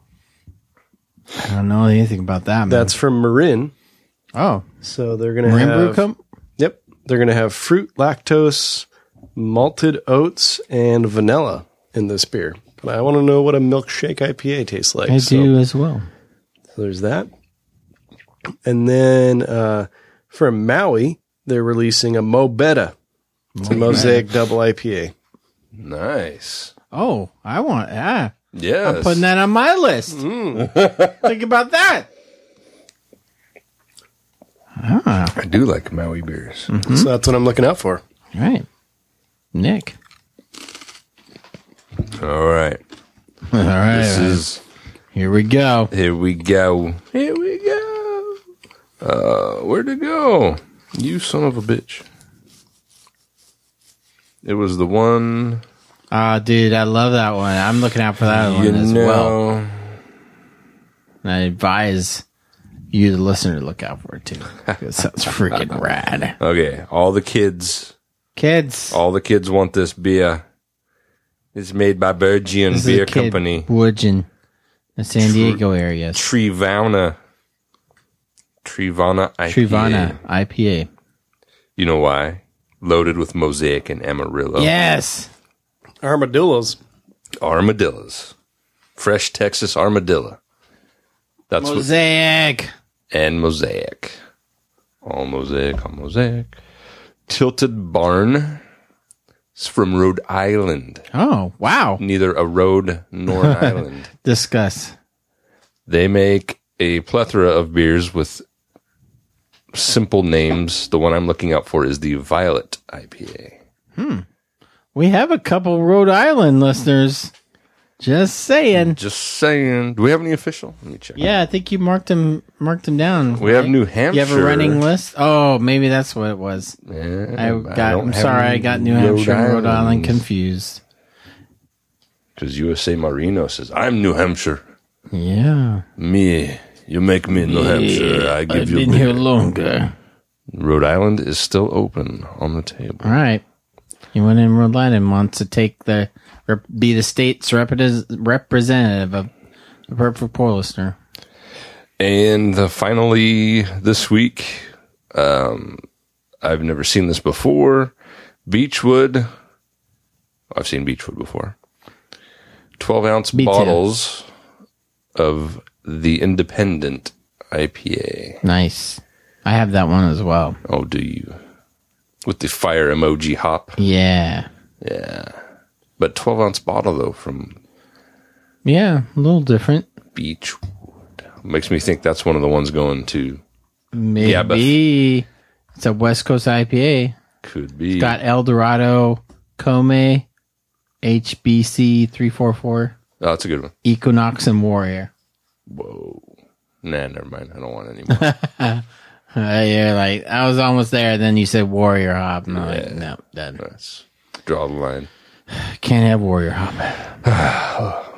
Speaker 2: I don't know anything about that, man.
Speaker 3: That's from Marin.
Speaker 2: Oh.
Speaker 3: So they're going to
Speaker 2: Marin
Speaker 3: have.
Speaker 2: Brew Company?
Speaker 3: Yep. they're going to have fruit, lactose, malted oats, and vanilla in this beer. But I want to know what a milkshake I P A tastes like.
Speaker 2: I
Speaker 3: so,
Speaker 2: do as well.
Speaker 3: So there's that. And then uh, for Maui, they're releasing a Mo Betta. It's a Mosaic Double I P A.
Speaker 1: Nice.
Speaker 2: Oh, I want ah.
Speaker 1: Yes.
Speaker 2: I'm putting that on my list.
Speaker 3: Mm.
Speaker 2: Think about that. Ah.
Speaker 1: I do like Maui beers.
Speaker 2: Mm-hmm.
Speaker 3: So that's what I'm looking out for.
Speaker 2: All right. Nick.
Speaker 1: All right.
Speaker 2: All right.
Speaker 1: This is.
Speaker 2: Here we go.
Speaker 1: Here we go. Here we go. Uh, where'd it go? You son of a bitch. It was the one.
Speaker 2: Ah, dude, I love that one. I'm looking out for that
Speaker 1: You
Speaker 2: one as
Speaker 1: know.
Speaker 2: well. And I advise you, the listener, to look out for it too. Because that's freaking rad.
Speaker 1: Okay, all the kids.
Speaker 2: Kids.
Speaker 1: All the kids want this beer. It's made by Bergian
Speaker 2: This is
Speaker 1: Beer
Speaker 2: a kid
Speaker 1: Company.
Speaker 2: Woodgen, the San Diego area.
Speaker 1: Trivana. Trivana I P A.
Speaker 2: Trivana I P A.
Speaker 1: You know why? Loaded with Mosaic and Amarillo.
Speaker 2: Yes.
Speaker 3: Armadillos.
Speaker 1: Armadillos. Fresh Texas armadillo. That's
Speaker 2: Mosaic.
Speaker 1: What, and Mosaic. All Mosaic, all Mosaic. Tilted Barn. It's from Rhode Island.
Speaker 2: Oh, wow.
Speaker 1: Neither a road nor an island.
Speaker 2: Discuss.
Speaker 1: They make a plethora of beers with simple names. The one I'm looking out for is the Violet I P A.
Speaker 2: Hmm. We have a couple Rhode Island listeners. Just saying.
Speaker 1: Just saying. Do we have any official? Let me check.
Speaker 2: Yeah, I think you marked them marked them down.
Speaker 1: We have New Hampshire.
Speaker 2: You have a running list? Oh, maybe that's what it was.
Speaker 1: Yeah,
Speaker 2: I
Speaker 1: I
Speaker 2: got
Speaker 1: don't
Speaker 2: I'm
Speaker 1: have
Speaker 2: sorry,
Speaker 1: any
Speaker 2: I got New
Speaker 1: Rhode
Speaker 2: Hampshire and Rhode Island
Speaker 1: Islands.
Speaker 2: confused.
Speaker 1: Because U S A Marino says, I'm New Hampshire.
Speaker 2: Yeah.
Speaker 1: Me. You make me New Hampshire. I give
Speaker 2: I've
Speaker 1: you
Speaker 2: been
Speaker 1: beer.
Speaker 2: here longer.
Speaker 1: Rhode Island is still open on the table.
Speaker 2: All right. Anyone in Rhode Island wants to take the rep, be the state's repre- representative of the Perfect Pour listener.
Speaker 1: And uh, finally, this week, um, I've never seen this before. Beechwood. I've seen Beechwood before. twelve ounce
Speaker 2: Me too.
Speaker 1: bottles of the Independent I P A.
Speaker 2: Nice. I have that one as well.
Speaker 1: Oh, do you? With the fire emoji hop.
Speaker 2: Yeah.
Speaker 1: Yeah. But twelve ounce bottle, though, from
Speaker 2: Yeah, a little different.
Speaker 1: Beechwood. Makes me think that's one of the ones going to.
Speaker 2: Maybe.
Speaker 1: Yeah, but
Speaker 2: It's a West Coast I P A.
Speaker 1: could be.
Speaker 2: It's got El Dorado, Come, H B C three forty-four,
Speaker 1: Oh, that's a good one.
Speaker 2: Equinox, and Warrior.
Speaker 1: Whoa. Nah, never mind. I don't want any more.
Speaker 2: uh, you're like, I was almost there. Then you said Warrior Hop. And I'm like, no, done.
Speaker 1: Let's draw the line.
Speaker 2: Can't have Warrior Hop.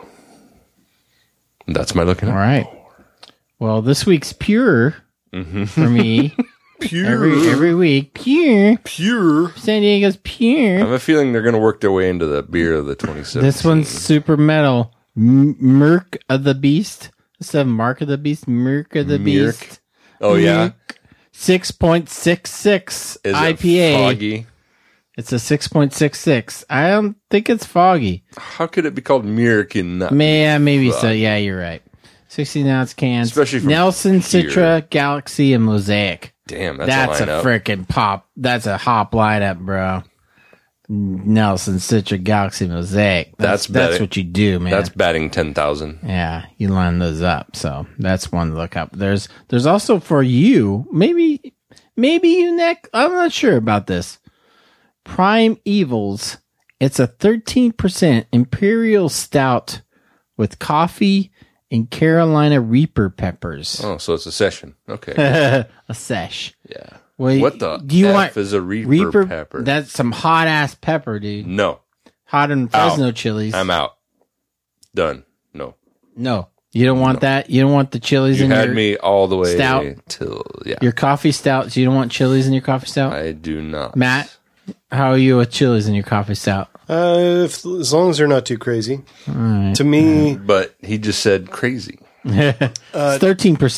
Speaker 1: That's my looking
Speaker 2: All
Speaker 1: at.
Speaker 2: right. Well, this week's Pure
Speaker 1: Mm-hmm.
Speaker 2: for me.
Speaker 1: Pure.
Speaker 2: Every, every week. Pure.
Speaker 1: Pure.
Speaker 2: San Diego's Pure.
Speaker 1: I have a feeling they're going to work their way into the beer of the twenty seventeen.
Speaker 2: This one's super metal. M- Merc of the Beast. Instead of Mark of the Beast, Merc of the
Speaker 1: Merc.
Speaker 2: Beast.
Speaker 1: Oh, yeah?
Speaker 2: six point six six
Speaker 1: Is
Speaker 2: I
Speaker 1: it
Speaker 2: P A.
Speaker 1: foggy?
Speaker 2: It's a six point six six. I don't think it's foggy.
Speaker 1: How could it be called Merc and not?
Speaker 2: Man, maybe so.
Speaker 1: foggy?
Speaker 2: Yeah, you're right. sixteen ounce cans.
Speaker 1: Especially from
Speaker 2: Nelson,
Speaker 1: Pure.
Speaker 2: Citra, Galaxy, and Mosaic.
Speaker 1: Damn, that's,
Speaker 2: That's
Speaker 1: a
Speaker 2: a
Speaker 1: lineup.
Speaker 2: freaking pop. That's a hop lineup, bro. Nelson, Citra, Galaxy, Mosaic.
Speaker 1: That's
Speaker 2: That's that's
Speaker 1: betting-
Speaker 2: what you do, man.
Speaker 1: That's batting ten thousand.
Speaker 2: Yeah, you line those up. So that's one to look up. There's there's also for you, maybe maybe you, Nick. I'm not sure about this. Prime Evils. It's a thirteen percent Imperial Stout with coffee and Carolina Reaper peppers.
Speaker 1: Oh, so it's a session. Okay.
Speaker 2: A sesh.
Speaker 1: Yeah.
Speaker 2: Well,
Speaker 1: What the
Speaker 2: do you
Speaker 1: F
Speaker 2: want
Speaker 1: is a Reaper pepper?
Speaker 2: That's some hot ass pepper, dude.
Speaker 1: No.
Speaker 2: Hot in Fresno
Speaker 1: Out.
Speaker 2: chilies.
Speaker 1: I'm out. Done. No.
Speaker 2: No, you don't want that. You don't want the chilies
Speaker 1: You
Speaker 2: in
Speaker 1: had
Speaker 2: your
Speaker 1: me all the way
Speaker 2: stout.
Speaker 1: till, yeah.
Speaker 2: Your coffee stout. So you don't want chilies in your coffee stout.
Speaker 1: I do not.
Speaker 2: Matt, how are you with chilies in your coffee stout?
Speaker 3: Uh, if, as long as they're not too crazy.
Speaker 2: All right.
Speaker 3: To me,
Speaker 1: But he just said crazy.
Speaker 2: It's thirteen percent.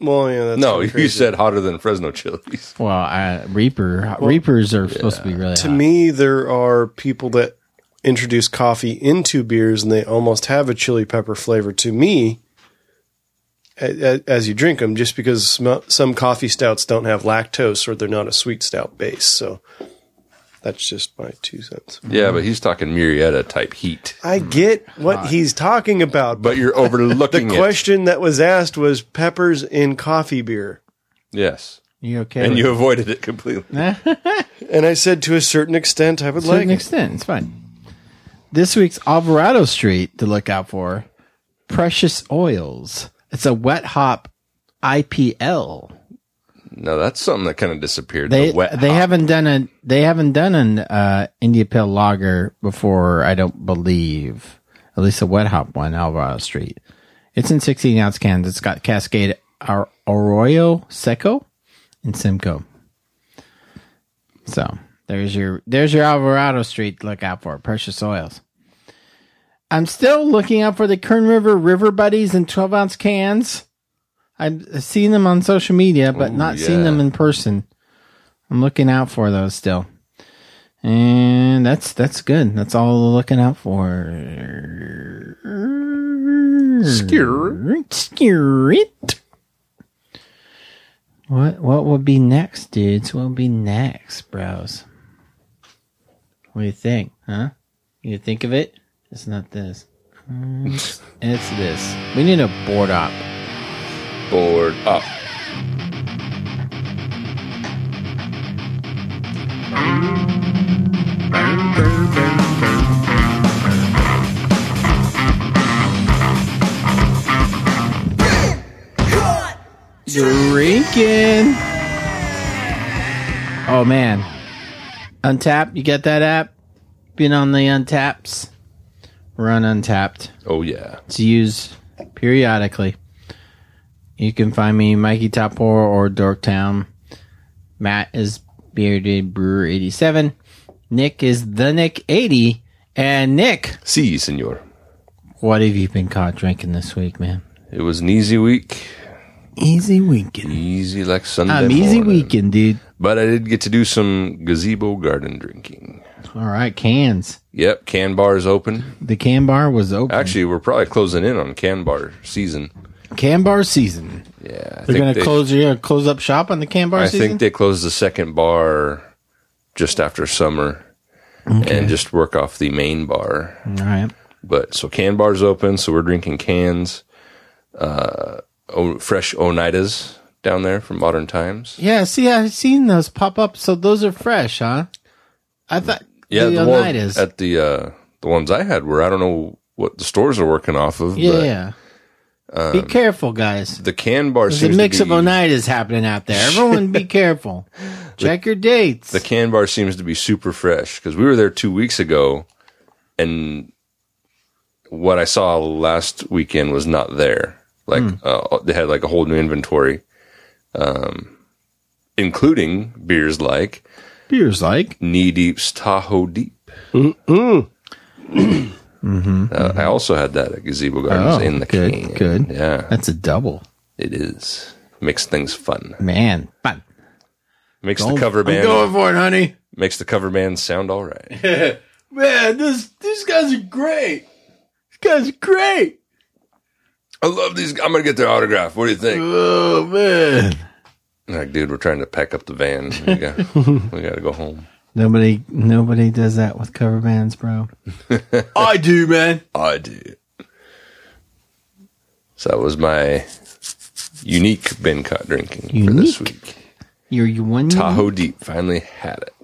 Speaker 3: Well, yeah, that's
Speaker 1: no,
Speaker 3: kinda
Speaker 1: you
Speaker 3: crazy.
Speaker 1: said hotter than Fresno chilies.
Speaker 2: Well, uh, Reaper
Speaker 3: Well,
Speaker 2: Reapers are supposed to be really
Speaker 3: To
Speaker 2: hot.
Speaker 3: me, there are people that introduce coffee into beers and they almost have a chili pepper flavor. To me, a- a- as you drink them, just because sm- some coffee stouts don't have lactose or they're not a sweet stout base. So that's just my two cents.
Speaker 1: Yeah, but he's talking Murrieta type heat.
Speaker 3: I get what he's talking about,
Speaker 1: But you're overlooking
Speaker 3: the
Speaker 1: it.
Speaker 3: question that was asked was peppers in coffee beer.
Speaker 1: Yes.
Speaker 2: You okay?
Speaker 1: And
Speaker 2: with
Speaker 1: you
Speaker 2: it?
Speaker 1: avoided it completely.
Speaker 3: And I said to a certain extent, I would
Speaker 2: To a certain
Speaker 3: like it.
Speaker 2: extent, it's fine. This week's Alvarado Street to look out for: Precious Oils. It's a wet hop I P L.
Speaker 1: No, that's something that kind of disappeared.
Speaker 2: They
Speaker 1: the wet
Speaker 2: they
Speaker 1: hop.
Speaker 2: haven't done a they haven't done an uh, India Pale Lager before. I don't believe, at least a wet hop one. Alvarado Street. It's in sixteen ounce cans. It's got Cascade Ar- Arroyo Seco and Simcoe. So there's your there's your Alvarado Street to look out for. Precious Oils. I'm still looking out for the Kern River River Buddies in twelve ounce cans. I've seen them on social media, but
Speaker 1: Ooh,
Speaker 2: not
Speaker 1: yeah.
Speaker 2: seen them in person. I'm looking out for those still. And that's that's good. That's all I'm looking out for.
Speaker 1: Scare.
Speaker 2: Scare it. What what would be next, dudes? What would be next, bros? What do you think? Huh? You think of it? It's not this. Mm, It's this. We need a board up.
Speaker 1: Board up.
Speaker 2: Drinking. Oh man. Untap, you get that app? Been on the Untaps? Run Untapped.
Speaker 1: Oh, yeah.
Speaker 2: It's used periodically. You can find me Mikey Top Four or Dorktown. Matt is Bearded Brewer eighty-seven. Nick is the Nick eighty. And Nick,
Speaker 1: Si, senor.
Speaker 2: what have you been caught drinking this week, man?
Speaker 1: It was an easy week.
Speaker 2: Easy weekend.
Speaker 1: Easy like Sunday
Speaker 2: I'm easy
Speaker 1: morning.
Speaker 2: weekend, dude.
Speaker 1: But I did get to do some gazebo garden drinking.
Speaker 2: All right, cans.
Speaker 1: Yep, can bars open.
Speaker 2: The can bar was open.
Speaker 1: Actually, we're probably closing in on can bar season.
Speaker 2: Can bar season.
Speaker 1: Yeah, I
Speaker 2: They're
Speaker 1: think
Speaker 2: gonna
Speaker 1: they-
Speaker 2: close. You're gonna close up shop on the can bar
Speaker 1: I
Speaker 2: season.
Speaker 1: think they closed the second bar just after summer
Speaker 2: Okay.
Speaker 1: and just work off the main bar.
Speaker 2: All right.
Speaker 1: But so can bars open, so we're drinking cans. Uh, o- fresh Oneidas down there from Modern Times.
Speaker 2: Yeah. See, I've seen those pop up. So those are fresh, huh? I thought.
Speaker 1: Yeah,
Speaker 2: the
Speaker 1: the one
Speaker 2: Oneidas.
Speaker 1: at the uh, the ones I had were I don't know what the stores are working off of.
Speaker 2: Yeah.
Speaker 1: but,
Speaker 2: yeah.
Speaker 1: um,
Speaker 2: Be careful, guys.
Speaker 1: The can bar
Speaker 2: There's a
Speaker 1: seems
Speaker 2: mix
Speaker 1: to
Speaker 2: of
Speaker 1: be,
Speaker 2: Oneidas happening out there. Everyone, be careful. Check your dates.
Speaker 1: the can bar seems to be super fresh because we were there two weeks ago, and what I saw last weekend was not there. Like
Speaker 2: Hmm.
Speaker 1: uh, they had like a whole new inventory, um, including beers like
Speaker 2: Beers like
Speaker 1: Knee Deep's Tahoe Deep.
Speaker 3: Mm-mm.
Speaker 2: Mm-hmm.
Speaker 1: Uh, I also had that at Gazebo Gardens
Speaker 2: Oh,
Speaker 1: in the
Speaker 2: good,
Speaker 1: can.
Speaker 2: good.
Speaker 1: Yeah,
Speaker 2: That's a double.
Speaker 1: it is. Makes things fun.
Speaker 2: Man, fun.
Speaker 1: Makes
Speaker 2: Going-
Speaker 1: the cover
Speaker 2: I'm
Speaker 1: band
Speaker 2: going for it, honey.
Speaker 1: makes the cover band sound all right.
Speaker 2: Man, this these guys are great. These guys are great.
Speaker 1: I love these. I'm gonna get their autograph. What do you think?
Speaker 2: Oh man.
Speaker 1: Like, dude, we're trying to pack up the van. We got, we got to go home.
Speaker 2: Nobody, nobody does that with cover bands, bro. I do, man.
Speaker 1: I do. So that was my unique Ben Caught drinking for this
Speaker 2: Unique?
Speaker 1: week.
Speaker 2: You're you one
Speaker 1: Tahoe Deep. Finally had it.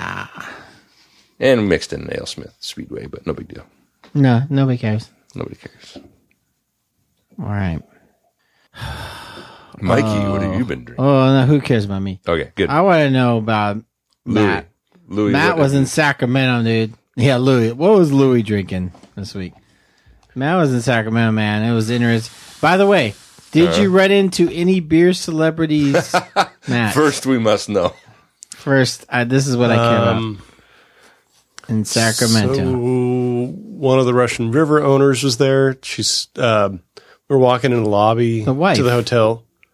Speaker 1: And mixed in an AleSmith Speedway, but no big deal.
Speaker 2: No, nobody cares.
Speaker 1: Nobody cares.
Speaker 2: All right.
Speaker 1: Mikey, what have you been drinking?
Speaker 2: Oh no, who cares about me?
Speaker 1: Okay, good.
Speaker 2: I want to know about
Speaker 1: Louis.
Speaker 2: Matt.
Speaker 1: Louis,
Speaker 2: Matt
Speaker 1: what
Speaker 2: was
Speaker 1: have
Speaker 2: in Sacramento, dude. Yeah, Louis. What was Louis drinking this week? Matt was in Sacramento, man. It was interesting. By the way, did
Speaker 1: Uh.
Speaker 2: you run into any beer celebrities, Matt?
Speaker 1: First, we must know.
Speaker 2: First, I, this is what I care
Speaker 3: Um,
Speaker 2: about. In Sacramento.
Speaker 3: So one of the Russian River owners was there. She's um, we're walking in the lobby
Speaker 2: The wife.
Speaker 3: to the hotel.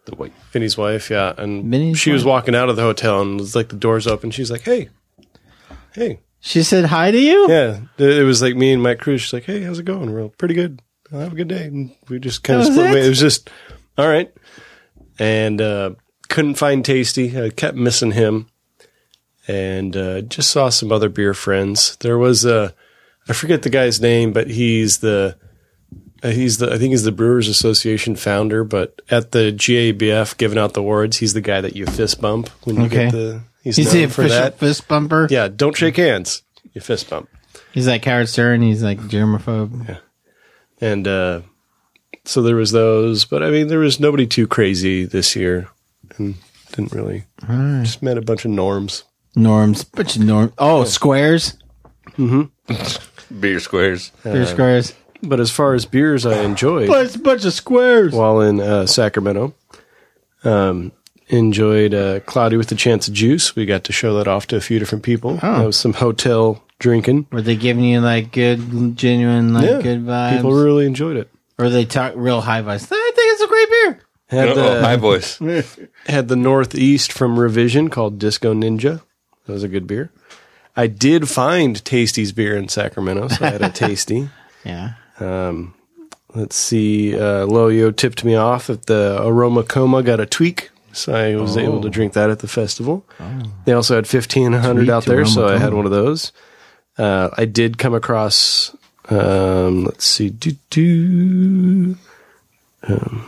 Speaker 1: The white
Speaker 3: Vinny's wife, yeah. And
Speaker 2: Vinny's
Speaker 3: she was
Speaker 2: wife?
Speaker 3: walking out of the hotel and was like the doors open. She's like, hey, hey.
Speaker 2: She said hi to you?
Speaker 3: Yeah. It was like me and Mike Cruz. She's like, hey, how's it going? We're all pretty good. I'll have a good day. And we just kind of
Speaker 2: That was
Speaker 3: split
Speaker 2: it?
Speaker 3: away. It was just, all right. And uh, couldn't find Tasty. I kept missing him. And uh, just saw some other beer friends. There was a, I forget the guy's name, but he's the, uh, he's the, I think he's the Brewers Association founder, but at the G A B F giving out the awards, he's the guy that you fist bump when you
Speaker 2: Okay.
Speaker 3: get the, he's,
Speaker 2: He's
Speaker 3: known
Speaker 2: the
Speaker 3: for
Speaker 2: official
Speaker 3: that.
Speaker 2: fist bumper.
Speaker 3: Yeah, don't shake hands. You fist bump.
Speaker 2: He's like Howard Stern. He's like germaphobe.
Speaker 3: Yeah. And uh, so there was those, but I mean, there was nobody too crazy this year, and didn't really.
Speaker 2: All right.
Speaker 3: Just met a bunch of norms.
Speaker 2: Norms. Bunch of norms. Oh, squares.
Speaker 3: Mm-hmm.
Speaker 1: beer squares.
Speaker 2: Beer squares.
Speaker 3: But as far as beers, I enjoyed
Speaker 2: Bunch, bunch of squares.
Speaker 3: while in uh, Sacramento. Um, enjoyed uh, Cloudy with a Chance of Juice. We got to show that off to a few different people.
Speaker 2: Oh.
Speaker 3: That was some hotel drinking.
Speaker 2: Were they giving you like good, genuine, like
Speaker 3: Yeah,
Speaker 2: good vibes?
Speaker 3: people really enjoyed it.
Speaker 2: Or they talk real high vibes. I think it's a great beer.
Speaker 3: Had
Speaker 1: Uh-oh,
Speaker 3: the,
Speaker 1: high voice.
Speaker 3: had the Northeast from Revision called Disco Ninja. That was a good beer. I did find Tasty's beer in Sacramento, so I had a Tasty.
Speaker 2: Yeah.
Speaker 3: Um, let's see. Uh, Loyo tipped me off at the Aroma Coma, got a tweak, so I was
Speaker 2: Oh.
Speaker 3: able to drink that at the festival. They also had fifteen hundred out
Speaker 2: Tweaked
Speaker 3: there, so I
Speaker 2: Aroma
Speaker 3: had
Speaker 2: Coma.
Speaker 3: one of those. Uh, I did come across, um, let's see, do, do, um,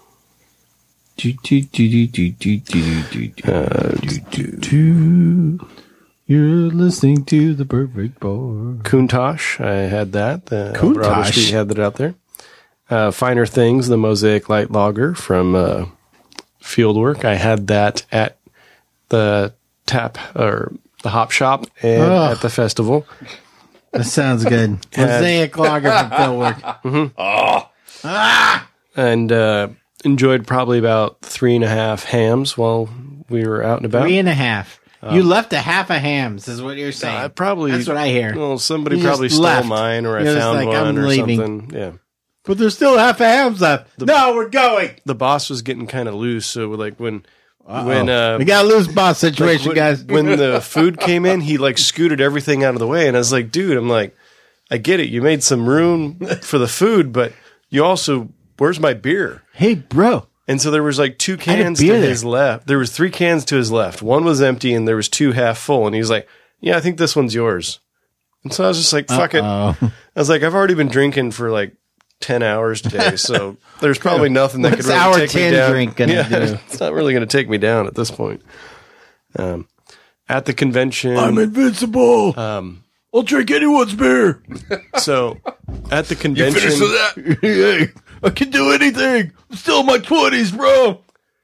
Speaker 2: Do, do, do, do, do, do, do, do, do,
Speaker 3: uh,
Speaker 2: do, do, do. You're listening to the Perfect Bar.
Speaker 3: Countach, I had that. The Alvarado
Speaker 2: Countach?
Speaker 3: Street had that out there. Uh, Finer Things, the Mosaic Light Lager from uh, Fieldwork. I had that at the tap or the hop shop and
Speaker 2: Ugh.
Speaker 3: at the festival.
Speaker 2: That sounds good.
Speaker 3: Had-
Speaker 2: Mosaic Lager from Fieldwork.
Speaker 3: Mhm.
Speaker 1: Oh,
Speaker 2: Ah!
Speaker 3: And uh, enjoyed probably about three and a half hams while we were out and about.
Speaker 2: Three and a half.
Speaker 3: Um,
Speaker 2: you left a half a hams, is what you're saying.
Speaker 3: I probably
Speaker 2: That's what I hear.
Speaker 3: Well, somebody
Speaker 2: You
Speaker 3: probably
Speaker 2: just
Speaker 3: stole
Speaker 2: left.
Speaker 3: mine, or I
Speaker 2: You're just
Speaker 3: found
Speaker 2: like,
Speaker 3: one,
Speaker 2: I'm
Speaker 3: or
Speaker 2: leaving.
Speaker 3: something. Yeah.
Speaker 2: But there's still half a hams left. no, we're going.
Speaker 3: The boss was getting kind of loose, so like when
Speaker 2: Uh-oh.
Speaker 3: when uh,
Speaker 2: we got a loose boss situation,
Speaker 3: like, when,
Speaker 2: guys.
Speaker 3: when the food came in, he like scooted everything out of the way, and I was like, dude, I'm like, I get it, you made some room for the food, but you also, where's my beer?
Speaker 2: Hey, bro.
Speaker 3: And so there was like two
Speaker 2: I had a
Speaker 3: cans to
Speaker 2: beer there.
Speaker 3: his left. There was three cans to his left. One was empty, and there was two half full. And he's like, "Yeah, I think this one's yours." And so I was just like, "Fuck
Speaker 2: Uh-oh.
Speaker 3: it." I was like, "I've already been drinking for like ten hours today, so there's probably nothing that could
Speaker 2: What's
Speaker 3: really
Speaker 2: hour
Speaker 3: take me
Speaker 2: ten
Speaker 3: down."
Speaker 2: drink gonna
Speaker 3: yeah,
Speaker 2: do?
Speaker 3: it's not really going to take me down at this point. Um, at the convention,
Speaker 2: I'm invincible.
Speaker 3: um,
Speaker 2: I'll drink anyone's beer.
Speaker 3: so at the
Speaker 1: you
Speaker 3: convention,
Speaker 1: finished with that?
Speaker 2: Hey, I can do anything. I'm still in my twenties, bro.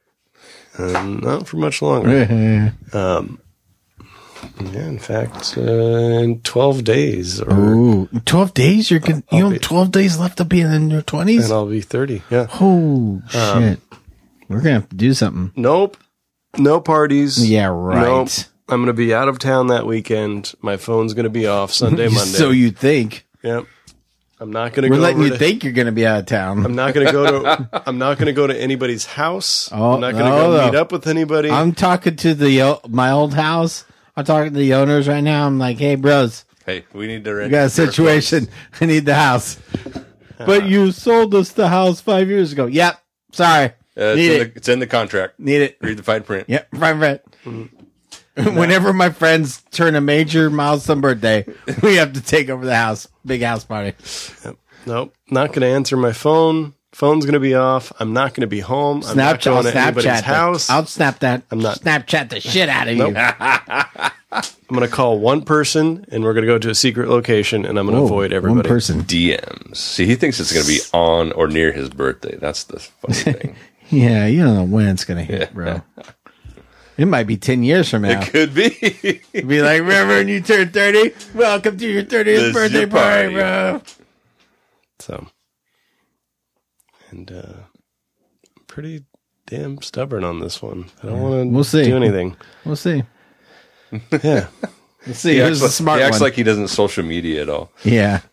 Speaker 3: um, not for much longer. Um, yeah, in fact, uh, in twelve days, or
Speaker 2: Ooh, twelve days? You're gonna, you
Speaker 3: I'll
Speaker 2: have
Speaker 3: be-
Speaker 2: twelve days left to be in your twenties?
Speaker 3: and I'll be thirty. Yeah.
Speaker 2: Oh,
Speaker 3: Um,
Speaker 2: shit. We're going to have to do something.
Speaker 3: Nope. No parties.
Speaker 2: Yeah, right.
Speaker 3: Nope. I'm going to be out of town that weekend. My phone's going to be off Sunday, Monday.
Speaker 2: So you think.
Speaker 3: Yep. I'm not going to
Speaker 2: We're
Speaker 3: go
Speaker 2: letting
Speaker 3: over
Speaker 2: you
Speaker 3: to,
Speaker 2: think you're going to be out of town.
Speaker 3: I'm not going to go to I'm not going to go to anybody's house.
Speaker 2: Oh,
Speaker 3: I'm not going to
Speaker 2: no,
Speaker 3: go
Speaker 2: no.
Speaker 3: meet up with anybody.
Speaker 2: I'm talking to the o- my old house. I'm talking to the owners right now. I'm like, hey, bros,
Speaker 1: Hey, we need to rent.
Speaker 2: we got a situation. I need the house. But you sold us the house five years ago. Yep. Sorry.
Speaker 1: Uh, it's,
Speaker 2: Need
Speaker 1: in
Speaker 2: it.
Speaker 1: the, it's in the contract.
Speaker 2: Need it.
Speaker 1: Read the fine print.
Speaker 2: Yep. Right, right. Whenever my friends turn a major milestone birthday, we have to take over the house. Big house party.
Speaker 3: Yep. Nope. Not going to answer my phone. Phone's going to be off. I'm not going to be home. I'm not
Speaker 2: Snapchat, I'll
Speaker 3: going to anybody's
Speaker 2: Snapchat.
Speaker 3: house.
Speaker 2: I'll snap that.
Speaker 3: I'm not-
Speaker 2: Snapchat the shit out of
Speaker 3: Nope.
Speaker 2: you.
Speaker 3: I'm going to call one person, and we're going to go to a secret location, and I'm going to
Speaker 2: Whoa,
Speaker 3: avoid
Speaker 2: one
Speaker 3: everybody.
Speaker 2: person.
Speaker 1: D Ms. See, he thinks it's going to be on or near his birthday. That's the funny thing.
Speaker 2: Yeah, you don't know when it's gonna hit,
Speaker 1: Yeah.
Speaker 2: bro. It might be ten years from now.
Speaker 1: It could be.
Speaker 2: Be like, remember when you turned thirty? Welcome to your thirtieth
Speaker 1: This is
Speaker 2: birthday
Speaker 1: your
Speaker 2: party,
Speaker 1: party.
Speaker 2: bro.
Speaker 3: So, and uh, I'm pretty damn stubborn on this one. I don't want to
Speaker 2: We'll see.
Speaker 3: do anything.
Speaker 2: We'll see.
Speaker 3: Yeah.
Speaker 2: We'll see.
Speaker 1: He
Speaker 2: Who's
Speaker 1: acts,
Speaker 2: the
Speaker 1: like,
Speaker 2: smart
Speaker 1: he acts
Speaker 2: one?
Speaker 1: like he doesn't social media at all.
Speaker 2: Yeah.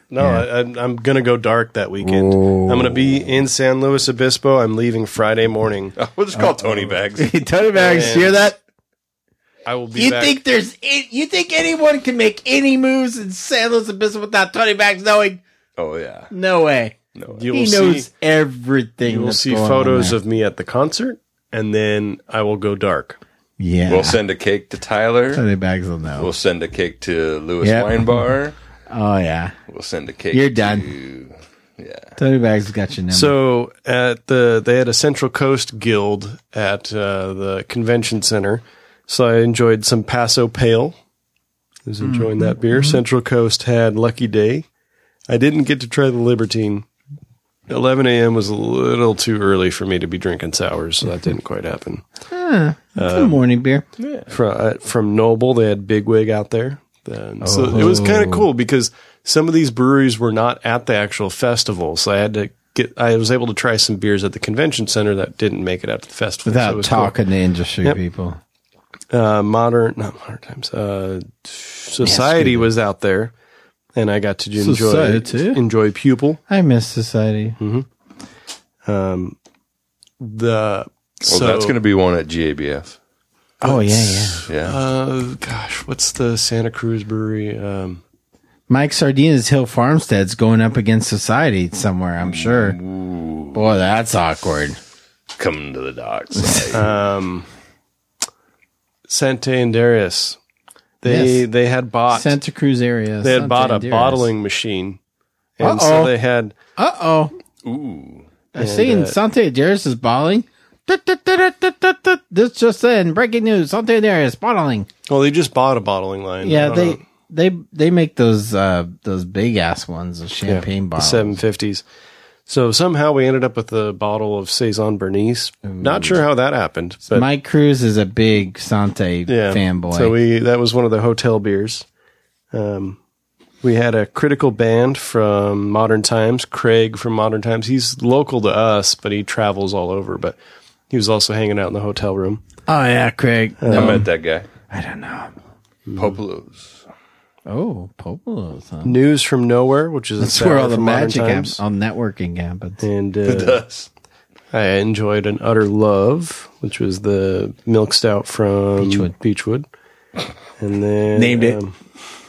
Speaker 3: No,
Speaker 2: Yeah.
Speaker 3: I, I, I'm going to go dark that weekend. I'm going to be in San Luis Obispo. I'm leaving Friday morning.
Speaker 1: We'll just call Tony Bags.
Speaker 2: Tony Bags,
Speaker 3: And
Speaker 2: hear that?
Speaker 3: I will be
Speaker 2: You
Speaker 3: back.
Speaker 2: think there's you think anyone can make any moves in San Luis Obispo without Tony Bags knowing?
Speaker 1: Oh yeah,
Speaker 2: No way.
Speaker 1: no.
Speaker 3: You
Speaker 2: He
Speaker 3: will
Speaker 2: knows
Speaker 3: see,
Speaker 2: everything.
Speaker 3: you will
Speaker 2: that's
Speaker 3: see
Speaker 2: going on
Speaker 3: photos
Speaker 2: there.
Speaker 3: of me at the concert, and then I will go dark.
Speaker 2: Yeah.
Speaker 1: We'll send a cake to Tyler.
Speaker 2: Tony Bags will know.
Speaker 1: We'll send a cake to Lewis
Speaker 2: Yep.
Speaker 1: Wine Bar.
Speaker 2: Oh yeah.
Speaker 1: We'll send a cake.
Speaker 2: You're
Speaker 1: to,
Speaker 2: done.
Speaker 1: Yeah.
Speaker 2: Tony Bags got your number.
Speaker 3: So at the they had a Central Coast Guild at uh, the convention center. So I enjoyed some Paso Pale. I was enjoying
Speaker 2: Mm-hmm.
Speaker 3: that beer. Central Coast had Lucky Day. I didn't get to try the Libertine. eleven a.m. was a little too early for me to be drinking sours, so that didn't quite happen.
Speaker 2: Ah, it's a morning beer.
Speaker 3: From, uh, from Noble, they had Bigwig out there. Then, So it was kind of cool because some of these breweries were not at the actual festival. So I had to get, I was able to try some beers at the convention center that didn't make it out to the festival. So it
Speaker 2: Without
Speaker 3: was cool.
Speaker 2: talking to industry
Speaker 3: Yep.
Speaker 2: people.
Speaker 3: Uh, modern, not modern times, uh, Society was out there and I got to enjoy,
Speaker 2: Society?
Speaker 3: enjoy Pupil.
Speaker 2: I miss Society.
Speaker 3: Um, the,
Speaker 1: Well,
Speaker 3: so,
Speaker 1: that's going to be one at G A B F.
Speaker 2: Oh yeah, yeah.
Speaker 1: Yeah.
Speaker 3: uh, gosh, what's the Santa Cruz brewery? Um,
Speaker 2: Mike Sardina's Hill Farmstead's going up against Society somewhere, I'm sure. Boy, that's awkward.
Speaker 1: Coming to the docks.
Speaker 3: um, Santa Andarias. They
Speaker 2: Yes.
Speaker 3: they had bought
Speaker 2: Santa Cruz area.
Speaker 3: they had
Speaker 2: Santa
Speaker 3: bought a
Speaker 2: Andreas.
Speaker 3: bottling machine, and
Speaker 2: Uh-oh.
Speaker 3: so they had
Speaker 2: Uh oh.
Speaker 1: Ooh.
Speaker 2: I see in
Speaker 3: uh,
Speaker 2: Santa Andreas is bottling. This just in breaking news: Santa Andreas bottling.
Speaker 3: well they just bought a bottling line. I
Speaker 2: Yeah,
Speaker 3: don't
Speaker 2: they
Speaker 3: know.
Speaker 2: they they make those uh those big ass ones, the champagne
Speaker 3: the
Speaker 2: bottles.
Speaker 3: seven fifties. So somehow we ended up with a bottle of Saison Bernice. Not sure how that happened, but
Speaker 2: Mike Cruz is a big Santa
Speaker 3: yeah,
Speaker 2: fanboy.
Speaker 3: So we that was one of the hotel beers. Um, we had a critical band from Modern Times, Craig from Modern Times. He's local to us, but he travels all over. But he was also hanging out in the hotel room.
Speaker 2: oh yeah, Craig.
Speaker 1: I met that guy.
Speaker 2: I don't know.
Speaker 1: Popolos.
Speaker 2: Oh, Popolos. Huh?
Speaker 3: News from Nowhere, which is a
Speaker 2: That's where
Speaker 3: sour
Speaker 2: all the
Speaker 3: from Modern
Speaker 2: magic
Speaker 3: Times.
Speaker 2: happens. All networking happens.
Speaker 3: And
Speaker 1: It
Speaker 3: uh,
Speaker 1: does.
Speaker 3: I enjoyed an Utter Love, which was the milk stout from
Speaker 2: Beechwood.
Speaker 3: Beechwood. And then
Speaker 2: Named it.
Speaker 3: um,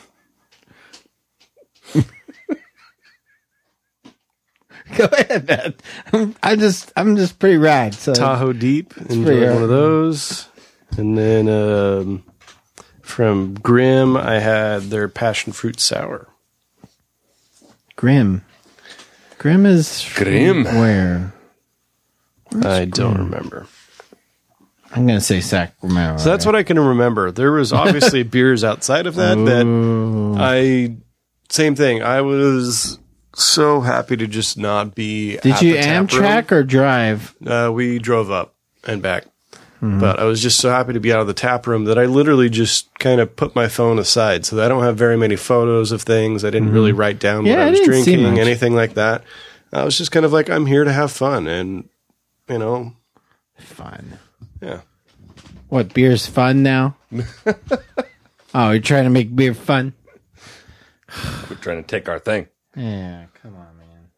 Speaker 2: Go ahead, man. I'm, I'm just I'm just pretty rad. So
Speaker 3: Tahoe Deep, enjoyed
Speaker 2: pretty
Speaker 3: one
Speaker 2: hard.
Speaker 3: of those. And then um, from Grimm, I had their passion fruit sour.
Speaker 2: Grim. Grim is from
Speaker 1: Grim.
Speaker 2: Where?
Speaker 3: I don't remember.
Speaker 2: I'm gonna say Sacramento.
Speaker 3: So that's what I can remember. There was obviously beers outside of that that I same thing. I was so happy to just not be.
Speaker 2: Did
Speaker 3: at
Speaker 2: you
Speaker 3: the tap
Speaker 2: Amtrak or drive?
Speaker 3: room. Uh, we drove up and back,
Speaker 2: Mm-hmm.
Speaker 3: but I was just so happy to be out of the tap room that I literally just kind of put my phone aside. So I don't have very many photos of things. I didn't really write down
Speaker 2: Mm-hmm. Yeah,
Speaker 3: what I
Speaker 2: I
Speaker 3: was
Speaker 2: didn't see
Speaker 3: drinking,
Speaker 2: much.
Speaker 3: anything like that. I was just kind of like, I'm here to have fun, and you know,
Speaker 2: Fun.
Speaker 3: yeah.
Speaker 2: What, beer's fun now? Oh, you're trying to make beer fun?
Speaker 1: We're trying to take our thing.
Speaker 2: Yeah, come on,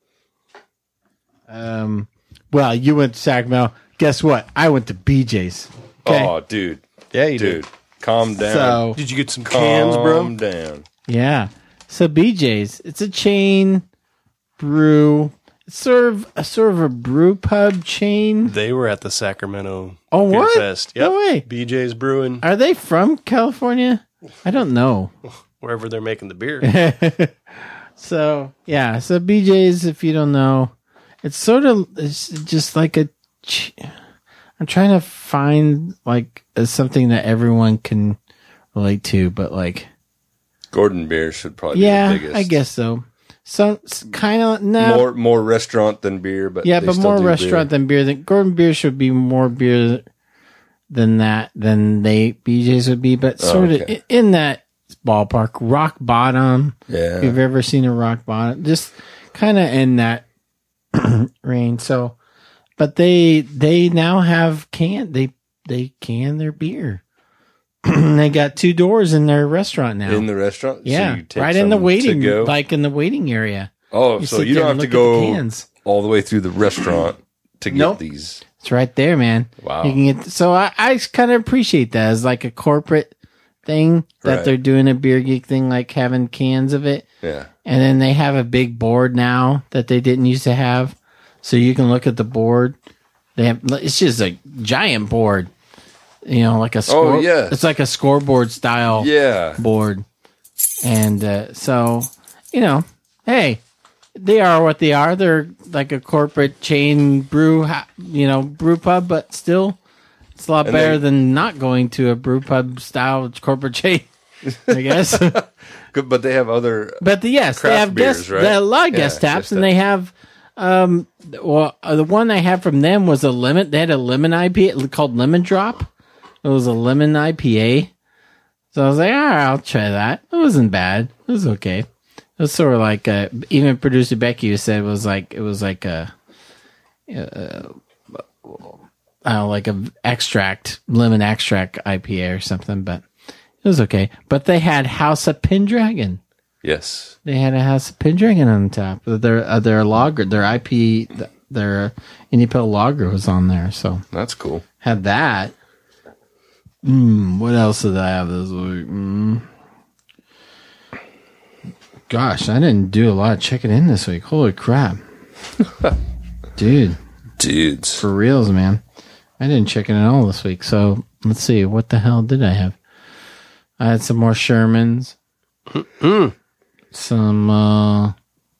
Speaker 2: man. Um, well, you went to Sacramento. Guess what? I went to B J's. Okay.
Speaker 1: Oh, dude.
Speaker 3: Yeah, you
Speaker 1: Dude, calm down.
Speaker 2: So-
Speaker 3: Did you get some cans, bro?
Speaker 1: Calm down.
Speaker 2: Yeah. So B J's, it's a chain brew. It's sort of a sort of a brew pub chain.
Speaker 3: They were at the Sacramento
Speaker 2: Oh,
Speaker 3: Beer
Speaker 2: what?
Speaker 3: Fest. Yep.
Speaker 2: No way.
Speaker 3: B J's Brewing,
Speaker 2: Are they from California? I don't know.
Speaker 3: wherever they're making the beer.
Speaker 2: So yeah, so B J's, if you don't know, it's sort of it's just like a. ch- I'm trying to find like a, something that everyone can relate to, but like
Speaker 1: Gordon Beer should probably
Speaker 2: yeah,
Speaker 1: be the biggest.
Speaker 2: I guess so. So kind of no,
Speaker 1: More more restaurant than beer, but
Speaker 2: yeah,
Speaker 1: they
Speaker 2: but
Speaker 1: still
Speaker 2: more
Speaker 1: do
Speaker 2: restaurant
Speaker 1: beer.
Speaker 2: than beer. Than Gordon Beer should be more beer than that than they B J's would be, but
Speaker 1: Oh,
Speaker 2: sort
Speaker 1: okay.
Speaker 2: of in that ballpark. Rock bottom.
Speaker 1: Yeah.
Speaker 2: If you've ever seen a rock bottom, just kind of in that range. So, but they they now have can they they can their beer. they got two doors in their restaurant now.
Speaker 1: In the restaurant?
Speaker 2: Yeah,
Speaker 1: So you take
Speaker 2: right in the
Speaker 1: some
Speaker 2: waiting,
Speaker 1: to go?
Speaker 2: like in the waiting area.
Speaker 1: Oh,
Speaker 2: You
Speaker 1: so
Speaker 2: sit
Speaker 1: you
Speaker 2: there
Speaker 1: don't
Speaker 2: and
Speaker 1: have to
Speaker 2: look at the
Speaker 1: go
Speaker 2: cans.
Speaker 1: all the way through the restaurant to get
Speaker 2: Nope.
Speaker 1: these.
Speaker 2: It's right there, man.
Speaker 1: Wow.
Speaker 2: You can get so I, I kind of appreciate that as like a corporate thing that
Speaker 1: Right.
Speaker 2: they're doing a beer geek thing, like having cans of it.
Speaker 1: Yeah.
Speaker 2: And then they have a big board now that they didn't used to have, so you can look at the board. They have it's just a giant board, you know, like a score.
Speaker 1: Oh, yeah.
Speaker 2: It's like a scoreboard style
Speaker 1: Yeah.
Speaker 2: board, and uh, so you know, hey, they are what they are. They're like a corporate chain brew, ha- you know, brew pub, but still, it's a lot
Speaker 1: And
Speaker 2: better
Speaker 1: they-
Speaker 2: than not going to a brew pub style corporate chain, I guess.
Speaker 1: Good, but they have other.
Speaker 2: But the, yes, they
Speaker 1: craft
Speaker 2: have
Speaker 1: beers,
Speaker 2: guest,
Speaker 1: right?
Speaker 2: they have a lot of
Speaker 1: Yeah,
Speaker 2: guest taps,
Speaker 1: guest
Speaker 2: and they have, um, well, uh, the one I had from them was a lemon. They had a lemon I P A called Lemon Drop. It was a lemon I P A. So I was like, all right, I'll try that. It wasn't bad. It was okay. It was sort of like, uh, even producer Becky said it was like, it was like a, uh, I don't know, like a extract, lemon extract I P A or something, but it was okay. But they had House of Pendragon.
Speaker 1: Yes.
Speaker 2: They had a House of Pendragon on top. Their uh, their lager, their I P, their Indie Pale lager was on there. So
Speaker 1: that's cool.
Speaker 2: Had that. Mm, what else did I have this week? Mm. Gosh, I didn't do a lot of checking in this week. Holy crap, dude,
Speaker 1: dudes,
Speaker 2: for reals, man. I didn't check in at all this week. So let's see, what the hell did I have? I had some more Shermans. Some, uh,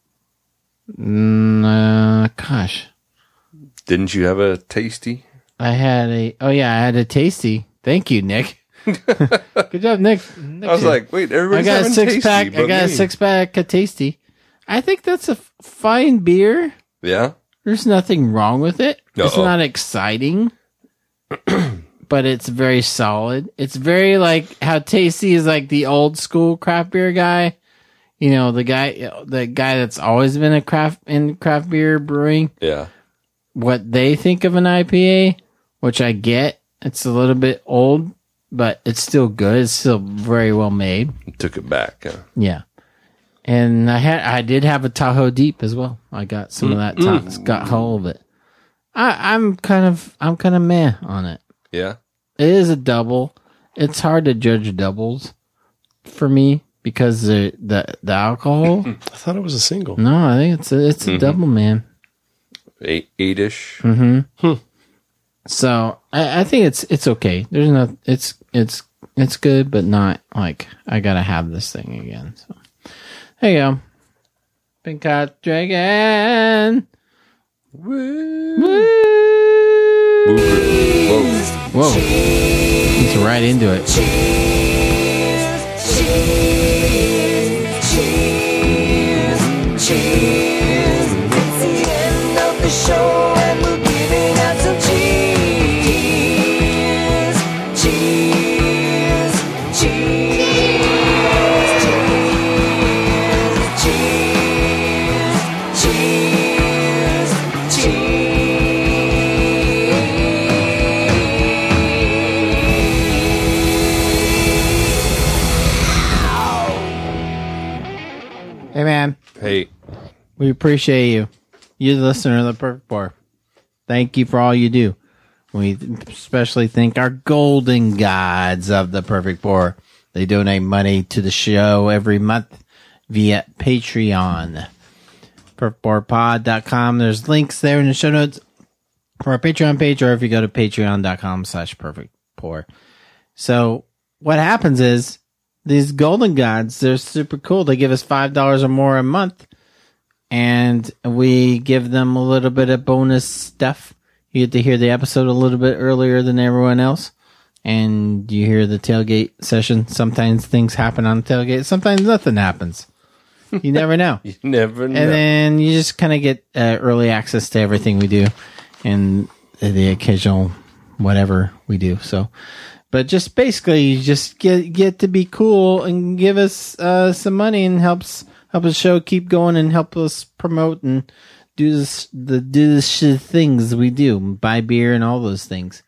Speaker 2: mm, uh, gosh.
Speaker 1: Didn't you have a tasty?
Speaker 2: I had a, oh yeah, I had a tasty. Thank you, Nick. Good job, Nick. Nick
Speaker 1: I was
Speaker 2: here.
Speaker 1: like, wait, everybody's
Speaker 2: I got a
Speaker 1: having
Speaker 2: six
Speaker 1: tasty,
Speaker 2: pack. I
Speaker 1: but
Speaker 2: got a
Speaker 1: me.
Speaker 2: six pack of tasty. I think that's a f- fine beer.
Speaker 1: Yeah.
Speaker 2: There's nothing wrong with it. It's
Speaker 1: Uh-oh.
Speaker 2: not exciting, but it's very solid. It's very like how Tasty is like the old school craft beer guy. You know, the guy, the guy that's always been a craft in craft beer brewing.
Speaker 1: Yeah.
Speaker 2: What they think of an I P A, which I get. It's a little bit old, but it's still good. It's still very well made.
Speaker 1: Took it back. Huh?
Speaker 2: Yeah. And I had, I did have a Tahoe Deep as well. I got some of that.
Speaker 1: Mm-mm.
Speaker 2: Ta- got hold of it. I, I'm kind of, I'm kind of meh on it.
Speaker 1: Yeah.
Speaker 2: It is a double. It's hard to judge doubles for me because the the, the alcohol.
Speaker 3: I thought it was a single.
Speaker 2: No, I think it's a, it's a
Speaker 1: Mhm.
Speaker 2: double, man.
Speaker 1: Eight, eight-ish.
Speaker 2: Mm-hmm. So I, I think it's it's okay. There's no, it's it's it's good, but not like I gotta have this thing again. So there you go. Pink Hot Dragon. Woo. Woo. Whoa. Whoa. He's right into it.
Speaker 6: Cheers. It's the end of the show and we're giving out some cheers. Cheers. Cheers. Cheers. Cheers. Cheers.
Speaker 2: Hey man.
Speaker 1: Hey.
Speaker 2: We appreciate you. You're the listener of the Perfect Pour. Thank you for all you do. We especially thank our golden gods of the Perfect Pour. They donate money to the show every month via Patreon. perfect pour pod dot com. There's links there in the show notes for our Patreon page, or if you go to patreon.com slash perfect pour. So what happens is these golden gods, they're super cool. They give us five dollars or more a month. And we give them a little bit of bonus stuff. You get to hear the episode a little bit earlier than everyone else. And you hear the tailgate session. Sometimes things happen on the tailgate. Sometimes nothing happens. You never know.
Speaker 1: You never know.
Speaker 2: And then you just kind of get uh, early access to everything we do. And the occasional whatever we do. So, but just basically you just get, get to be cool and give us uh, some money and helps... Help the show keep going and help us promote and do this, the do the shit things we do, buy beer and all those things.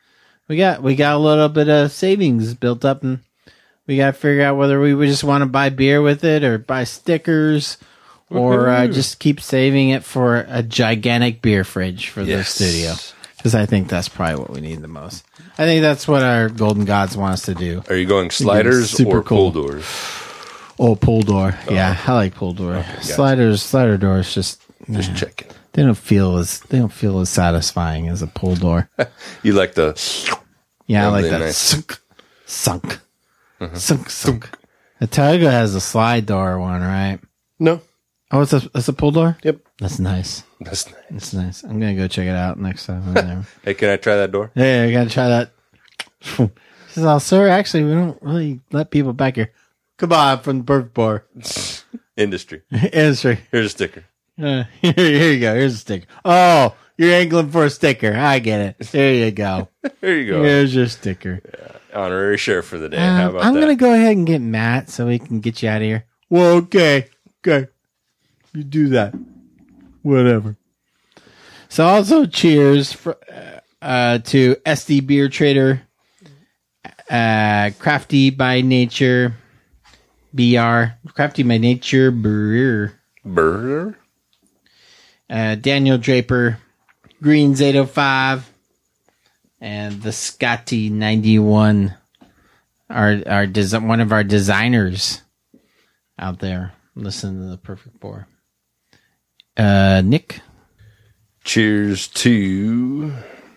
Speaker 2: we got we got a little bit of savings built up, and we got to figure out whether we would just want to buy beer with it or buy stickers, or uh, just keep saving it for a gigantic beer fridge for
Speaker 1: Yes.
Speaker 2: the studio. Because I think that's probably what we need the most. I think that's what our Golden Gods want us to do.
Speaker 1: Are you going
Speaker 2: I think it's
Speaker 1: sliders
Speaker 2: super
Speaker 1: or
Speaker 2: cool.
Speaker 1: pull doors?
Speaker 2: Oh, pull door. Yeah, I like pull door.
Speaker 1: Okay, gotcha.
Speaker 2: Sliders, slider doors, just
Speaker 1: Just
Speaker 2: nah.
Speaker 1: checking.
Speaker 2: They don't feel as they don't feel as satisfying as a pull door.
Speaker 1: You like the
Speaker 2: Yeah, I like
Speaker 1: Really
Speaker 2: that.
Speaker 1: nice.
Speaker 2: Sunk, sunk,
Speaker 1: Uh-huh.
Speaker 2: sunk, sunk. The Tiger has a slide door one, right?
Speaker 3: No.
Speaker 2: Oh, it's a it's a pull door.
Speaker 3: Yep.
Speaker 2: That's nice.
Speaker 1: That's nice.
Speaker 2: That's nice. I'm gonna go check it out next time I'm there.
Speaker 1: Hey, can I try that door?
Speaker 2: Yeah, I gotta try that. She says, "Oh, sir, actually, we don't really let people back here. Come on, from the perfect bar
Speaker 1: Industry.
Speaker 2: industry.
Speaker 1: Here's a sticker.
Speaker 2: Uh, here, here you go. Here's a sticker. Oh, you're angling for a sticker. I get it. There you go.
Speaker 1: There you go.
Speaker 2: Here's your sticker.
Speaker 1: Honorary sheriff for the day. How
Speaker 2: Um,
Speaker 1: about
Speaker 2: I'm
Speaker 1: that?
Speaker 2: gonna go ahead and get Matt so we can get you out of here. Well, okay, okay, you do that. Whatever. So also, cheers for, uh, to S D Beer Trader, uh, Crafty by Nature, B R, Crafty by Nature Brewer,
Speaker 1: Burger.
Speaker 2: uh, Daniel Draper, Greens eight oh five, and the Scotty ninety-one, our our desi- one of our designers out there. Listen to the Perfect Pour. Uh, Nick.
Speaker 1: Cheers to.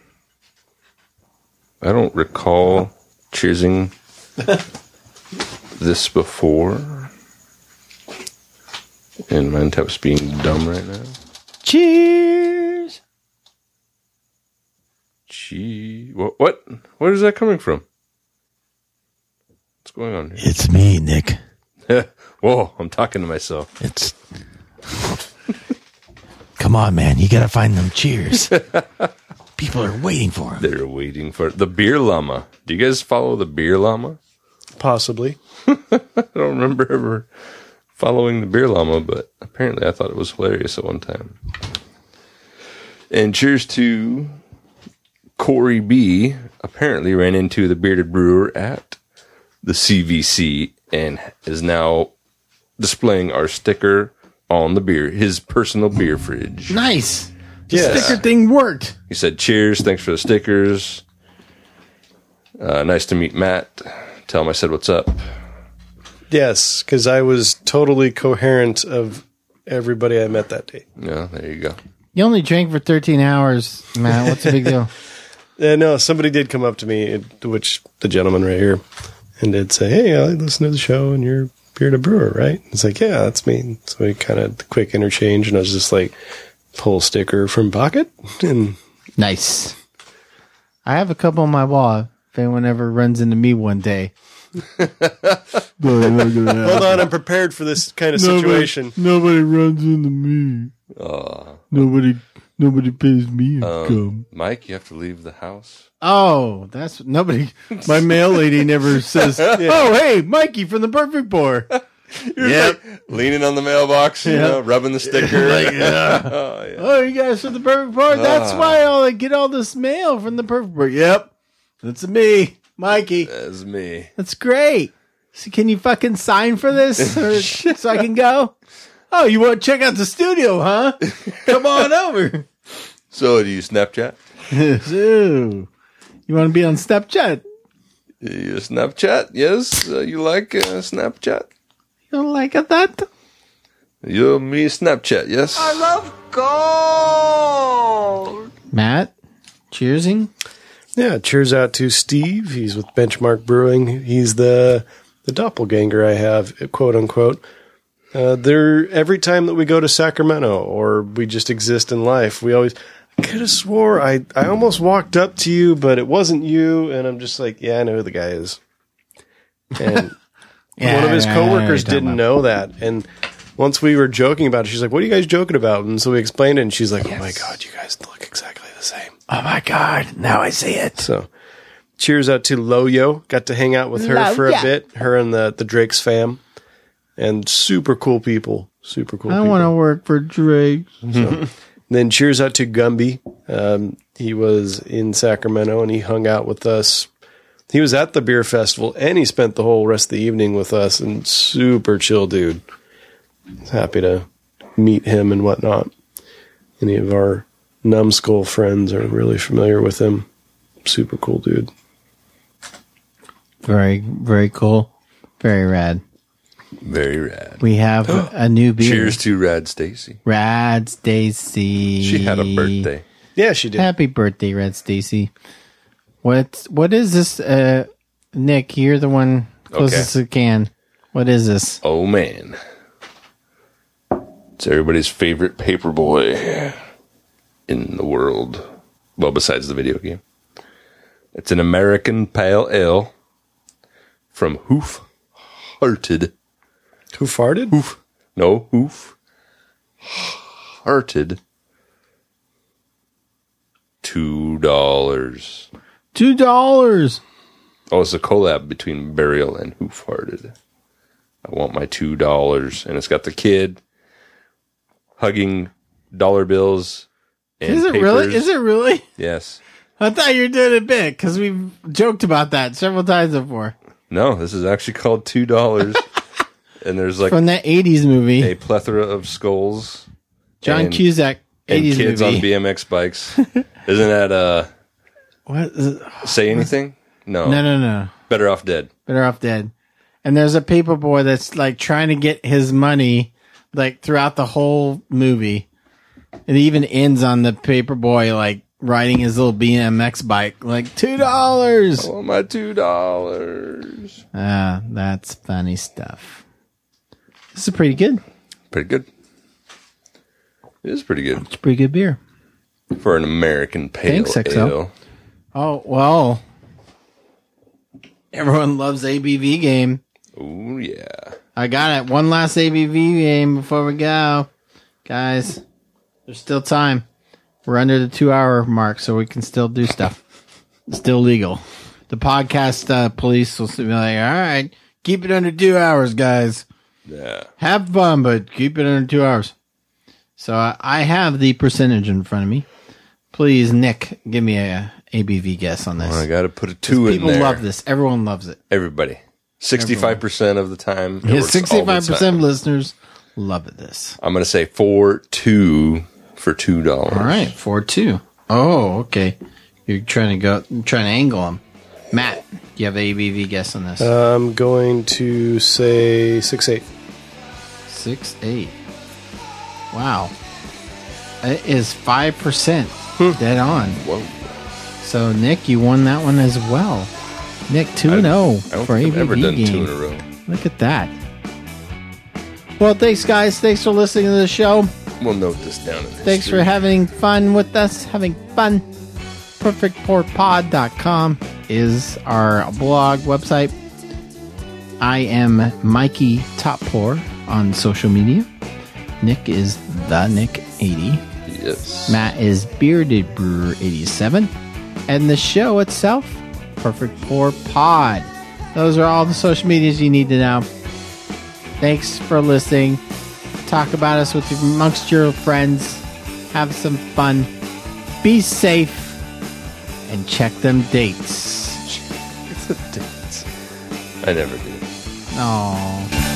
Speaker 1: I don't recall cheersing this before. And my tap's being dumb right now.
Speaker 2: Cheers.
Speaker 1: Gee, what? What? Where is that coming from? What's going on here?
Speaker 2: It's me, Nick.
Speaker 1: Whoa, I'm talking to myself.
Speaker 2: It's. Come on, man. You gotta find them cheers. People are waiting for them.
Speaker 1: They're waiting for the beer llama. Do you guys follow the beer llama?
Speaker 3: Possibly.
Speaker 1: I don't remember ever following the beer llama, but apparently I thought it was hilarious at one time. And cheers to Corey B. Apparently ran into the bearded brewer at the C V C and is now displaying our sticker on the beer, his personal beer fridge.
Speaker 2: Nice. The
Speaker 1: Yes.
Speaker 2: sticker thing worked.
Speaker 1: He said, cheers, thanks for the stickers. Uh, nice to meet Matt. Tell him I said what's up.
Speaker 3: Yes, because I was totally coherent of everybody I met that day.
Speaker 1: Yeah, there you go.
Speaker 2: You only drank for thirteen hours, Matt. What's the big deal?
Speaker 3: Uh, no, somebody did come up to me, it- which the gentleman right here, and did say, "Hey, I listen to the show, and you're bearded brewer, right?" It's like, "Yeah, that's me." So we kind of quick interchange, and I was just like, "Pull sticker from pocket," and
Speaker 2: Nice. I have a couple on my wall. If anyone ever runs into me one day.
Speaker 3: hold on, I'm prepared for this kind of situation.
Speaker 2: Nobody runs into me.
Speaker 1: Uh,
Speaker 2: Nobody nobody pays me a
Speaker 1: um, Mike, you have to leave the house.
Speaker 2: Oh, that's nobody. My mail lady never says, "Oh, hey, Mikey from the Perfect Pour."
Speaker 1: You're
Speaker 2: Yep.
Speaker 1: like leaning on the mailbox, you
Speaker 2: Yeah.
Speaker 1: know, rubbing the sticker.
Speaker 2: Like, yeah.
Speaker 1: Oh, yeah.
Speaker 2: Oh, you guys from the Perfect Pour? That's
Speaker 1: Ah.
Speaker 2: why all I get all this mail from the Perfect Pour. Yep, that's me, Mikey.
Speaker 1: That's me.
Speaker 2: That's great. So can you fucking sign for this or, so I can go? Oh, you want to check out the studio, huh? Come on over.
Speaker 1: So, do you Snapchat?
Speaker 2: Ooh. You want to be on Snapchat?
Speaker 1: You Snapchat? Yes, uh, you like uh, Snapchat?
Speaker 2: You don't like that?
Speaker 1: You me Snapchat? Yes.
Speaker 6: I love gold.
Speaker 2: Matt, cheersing.
Speaker 3: Yeah, cheers out to Steve. He's with Benchmark Brewing. He's the the doppelganger I have, quote unquote. Uh, they're every time that we go to Sacramento or we just exist in life, we always. I could have swore I I almost walked up to you, but it wasn't you, and I'm just like, yeah, I know who the guy is. And
Speaker 2: Yeah,
Speaker 3: one of his
Speaker 2: I know what
Speaker 3: coworkers
Speaker 2: you're talking
Speaker 3: didn't
Speaker 2: about.
Speaker 3: know that, and once we were joking about it, she's like, "What are you guys joking about?" And so we explained it, and she's like, "Oh my god, you guys look exactly the same."
Speaker 2: Oh my God! Now I see it.
Speaker 3: So, cheers out to Loyo. Got to hang out with her for a
Speaker 2: Loyo.
Speaker 3: bit. Her and the the Drake's fam, and super cool people. Super cool.
Speaker 2: I
Speaker 3: people.
Speaker 2: want to work for Drake.
Speaker 3: So, then cheers out to Gumby. Um, He was in Sacramento and he hung out with us. He was at the beer festival and he spent the whole rest of the evening with us, and super chill dude. Happy to meet him and whatnot. Any of our Numbskull friends are really familiar with him. Super cool dude.
Speaker 2: Very, very cool. Very rad.
Speaker 1: Very rad.
Speaker 2: We have a new beer.
Speaker 1: Cheers to Rad Stacy.
Speaker 2: Rad Stacy.
Speaker 1: She had a birthday.
Speaker 3: Yeah, she did.
Speaker 2: Happy birthday, Rad Stacy. What? What is this? Uh, Nick, you're the one closest to the can. What is this?
Speaker 1: Oh, man. It's everybody's favorite paperboy in the world. Well, besides the video game. It's an American Pale Ale from Hoof Hearted.
Speaker 3: Who farted?
Speaker 1: Hoof. No, Hoof Hearted. Two dollars.
Speaker 2: Two dollars.
Speaker 1: Oh, it's a collab between Burial and Hoof Hearted. I want my two dollars, and it's got the kid hugging dollar bills. And
Speaker 2: Is it
Speaker 1: papers.
Speaker 2: really? Is it really?
Speaker 1: Yes.
Speaker 2: I thought you were doing it big because we've joked about that several times before.
Speaker 1: No, this is actually called two dollars, and there's like
Speaker 2: From that eighties movie,
Speaker 1: a plethora of skulls.
Speaker 2: John
Speaker 1: and,
Speaker 2: Cusack
Speaker 1: and
Speaker 2: eighties
Speaker 1: kids
Speaker 2: movie.
Speaker 1: on B M X bikes. Isn't that uh?
Speaker 2: What is it?
Speaker 1: Say anything? No,
Speaker 2: No, no, no.
Speaker 1: Better Off Dead.
Speaker 2: Better Off Dead. And there's a paper boy that's like trying to get his money like throughout the whole movie. It even ends on the paper boy like riding his little B M X bike, like two dollars.
Speaker 1: I want my two dollars.
Speaker 2: Ah, that's funny stuff. This is pretty good.
Speaker 1: Pretty good. It is pretty good
Speaker 2: It's a pretty good beer.
Speaker 1: for an American pale
Speaker 2: Thanks, X O.
Speaker 1: ale.
Speaker 2: Oh well, everyone loves A B V game.
Speaker 1: Oh yeah.
Speaker 2: I got it. One last A B V game before we go, guys. There's still time. We're under the two-hour mark, so we can still do stuff. It's still legal. The podcast uh, police will be like, all right, keep it under two hours, guys.
Speaker 1: Yeah.
Speaker 2: Have fun, but keep it under two hours. So uh, I have the percentage in front of me. Please, Nick, give me a A B V guess on this.
Speaker 1: Well, I got to put a two in
Speaker 2: People
Speaker 1: there.
Speaker 2: love this. Everyone loves it.
Speaker 1: Everybody. sixty-five percent of the time. It
Speaker 2: Yeah,
Speaker 1: works all the
Speaker 2: sixty-five percent
Speaker 1: time.
Speaker 2: of listeners love it. This.
Speaker 1: I'm going to say four two for two dollars.
Speaker 2: All right, four two. Oh, okay. You're trying to go, trying to angle them. Matt, do you have an A B V guess on this?
Speaker 3: I'm going to say six eight.
Speaker 2: Six eight. Wow. It is five percent. Dead on.
Speaker 1: Whoa.
Speaker 2: So Nick, you won that one as well. Nick two and zero
Speaker 1: I don't
Speaker 2: for
Speaker 1: think
Speaker 2: A
Speaker 1: I've
Speaker 2: B V
Speaker 1: ever done
Speaker 2: game.
Speaker 1: two in a row.
Speaker 2: Look at that. Well, thanks, guys. Thanks for listening to the show.
Speaker 1: We'll note this down in
Speaker 2: Thanks
Speaker 1: history.
Speaker 2: for having fun with us. Having fun. perfect pour pod dot com is our blog website. I am Mikey Toppour on social media. Nick is the Nick eighty.
Speaker 1: Yes.
Speaker 2: Matt is Bearded Brewer eighty-seven. And the show itself, Perfect Pour Pod. Those are all the social medias you need to know. Thanks for listening. Talk about us with amongst your friends. Have some fun. Be safe. And check them dates.
Speaker 1: Check the dates. I never did.
Speaker 2: Oh.